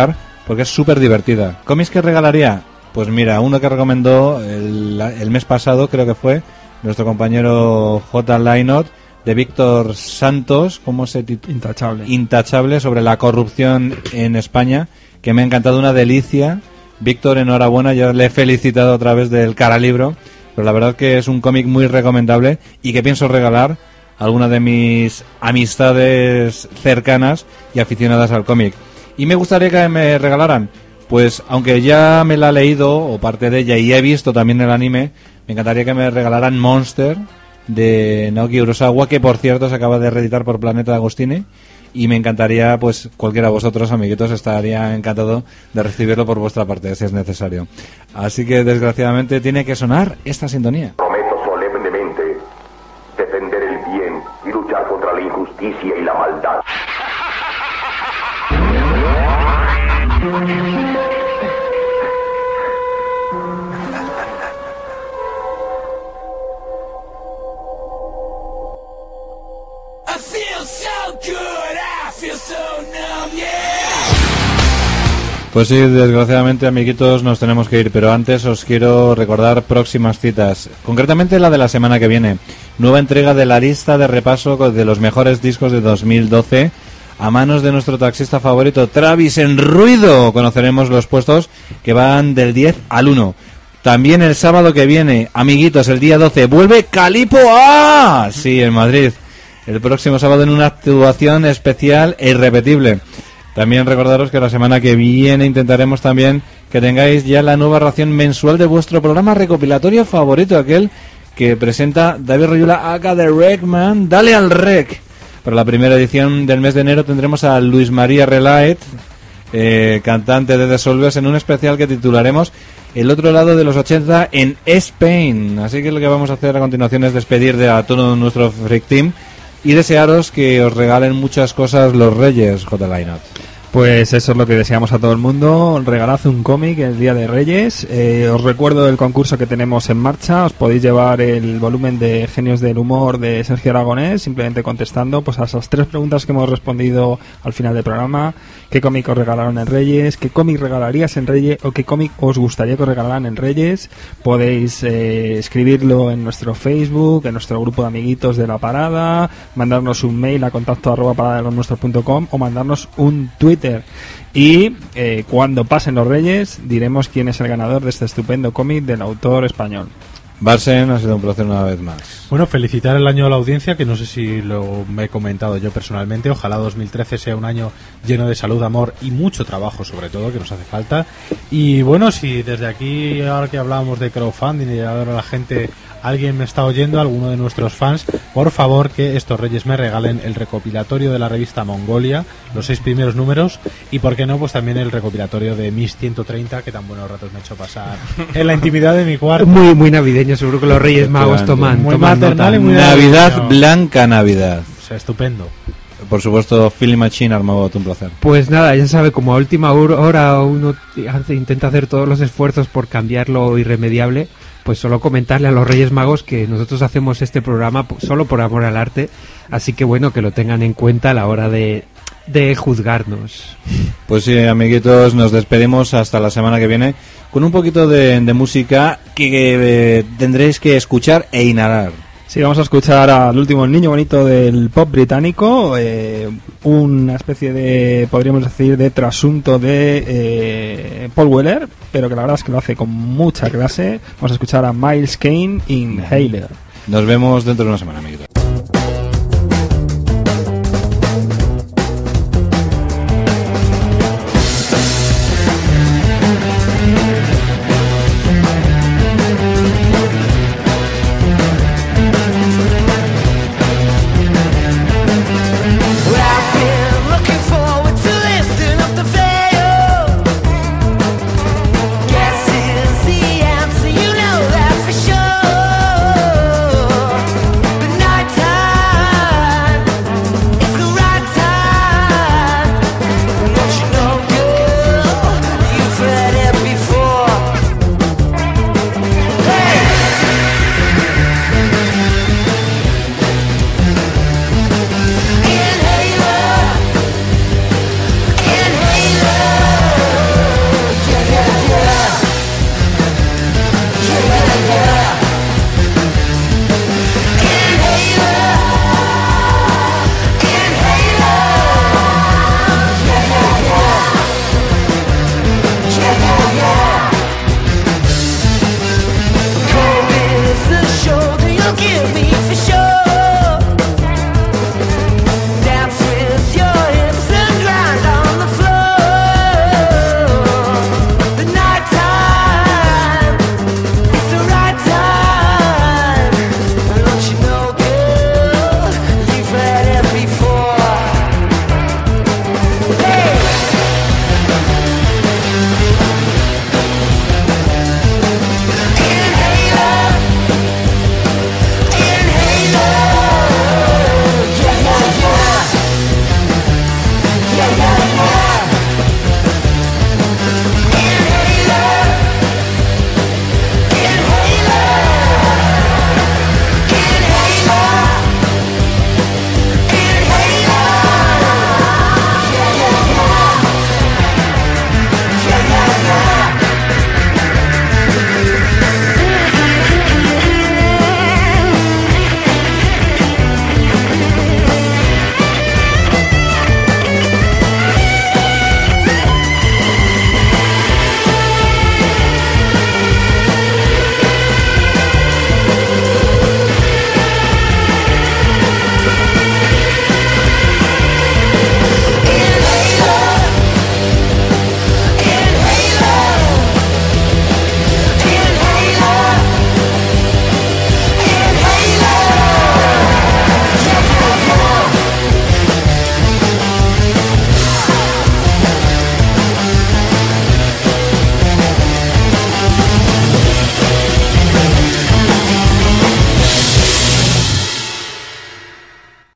porque es súper divertida. ¿Cómics que regalaría? Pues mira, uno que recomendó el, el mes pasado, creo que fue, nuestro compañero J. Lainot, de Víctor Santos, ¿cómo se titula? Intachable. Intachable, sobre la corrupción en España, que me ha encantado, una delicia. Víctor, enhorabuena, yo le he felicitado a través del Caralibro, pero la verdad que es un cómic muy recomendable y que pienso regalar a alguna de mis amistades cercanas y aficionadas al cómic. Y me gustaría que me regalaran, pues aunque ya me la he leído, o parte de ella, y he visto también el anime, me encantaría que me regalaran Monster, de Naoki Urasawa, que por cierto se acaba de reeditar por Planeta Agostini, y me encantaría, pues cualquiera de vosotros, amiguitos, estaría encantado de recibirlo por vuestra parte, si es necesario. Así que desgraciadamente tiene que sonar esta sintonía. Prometo solemnemente defender el bien y luchar contra la injusticia y la maldad. I feel so good, I feel so numb, yeah. Pues sí, desgraciadamente, amiguitos, nos tenemos que ir, pero antes os quiero recordar próximas citas, concretamente la de la semana que viene. Nueva entrega de la lista de repaso de los mejores discos de dos mil doce, a manos de nuestro taxista favorito, Travis en Ruido. Conoceremos los puestos que van del diez al uno. También el sábado que viene, amiguitos, el día doce, vuelve Calipo A. Sí, en Madrid. El próximo sábado en una actuación especial e irrepetible. También recordaros que la semana que viene intentaremos también que tengáis ya la nueva ración mensual de vuestro programa recopilatorio favorito, aquel que presenta David Royula, acá de Recman. Dale al Rec. Para la primera edición del mes de enero tendremos a Luis María Relait, eh, cantante de The Solvers, en un especial que titularemos El otro lado de los ochenta en Spain. Así que lo que vamos a hacer a continuación es despedir de a todo nuestro Freak Team y desearos que os regalen muchas cosas los Reyes, J. Lainot. Pues eso es lo que deseamos a todo el mundo. Regalad un cómic el Día de Reyes. Eh, os recuerdo el concurso que tenemos en marcha. Os podéis llevar el volumen de Genios del Humor de Sergio Aragonés, simplemente contestando pues a esas tres preguntas que hemos respondido al final del programa. ¿Qué cómic os regalaron en Reyes? ¿Qué cómic regalarías en Reyes? ¿O qué cómic os gustaría que os regalaran en Reyes? Podéis eh, escribirlo en nuestro Facebook, en nuestro grupo de amiguitos de La Parada, mandarnos un mail a contacto arroba paradadelos punto com o mandarnos un Twitter. Y eh, cuando pasen los Reyes diremos quién es el ganador de este estupendo cómic del autor español. Barsen, ha sido un placer una vez más. Bueno, felicitar el año a la audiencia, que no sé si lo me he comentado yo personalmente. Ojalá dos mil trece sea un año lleno de salud, amor y mucho trabajo, sobre todo, que nos hace falta. Y bueno, si desde aquí, ahora que hablábamos de crowdfunding y ahora la gente, alguien me está oyendo, alguno de nuestros fans, por favor que estos Reyes me regalen el recopilatorio de la revista Mongolia, los seis primeros números, y por qué no, pues también el recopilatorio de Miss ciento treinta, que tan buenos ratos me he hecho pasar en la intimidad de mi cuarto. Muy, muy navideño, seguro que los Reyes Magos toman, muy toman maternal nota. y muy Navidad navideño. blanca, Navidad. O sea, estupendo. Por supuesto, Philly Machine, Armabot, un placer. Pues nada, ya sabe, como a última hora uno hace, intenta hacer todos los esfuerzos por cambiar lo irremediable, pues solo comentarle a los Reyes Magos que nosotros hacemos este programa solo por amor al arte, así que bueno, que lo tengan en cuenta a la hora de, de juzgarnos. Pues sí, amiguitos, nos despedimos hasta la semana que viene con un poquito de, de música que eh, tendréis que escuchar e inhalar. Sí, vamos a escuchar al último niño bonito del pop británico, eh, una especie de, podríamos decir, de trasunto de eh, Paul Weller, pero que la verdad es que lo hace con mucha clase. Vamos a escuchar a Miles Kane, Inhaler. Nos vemos dentro de una semana, amiguitos.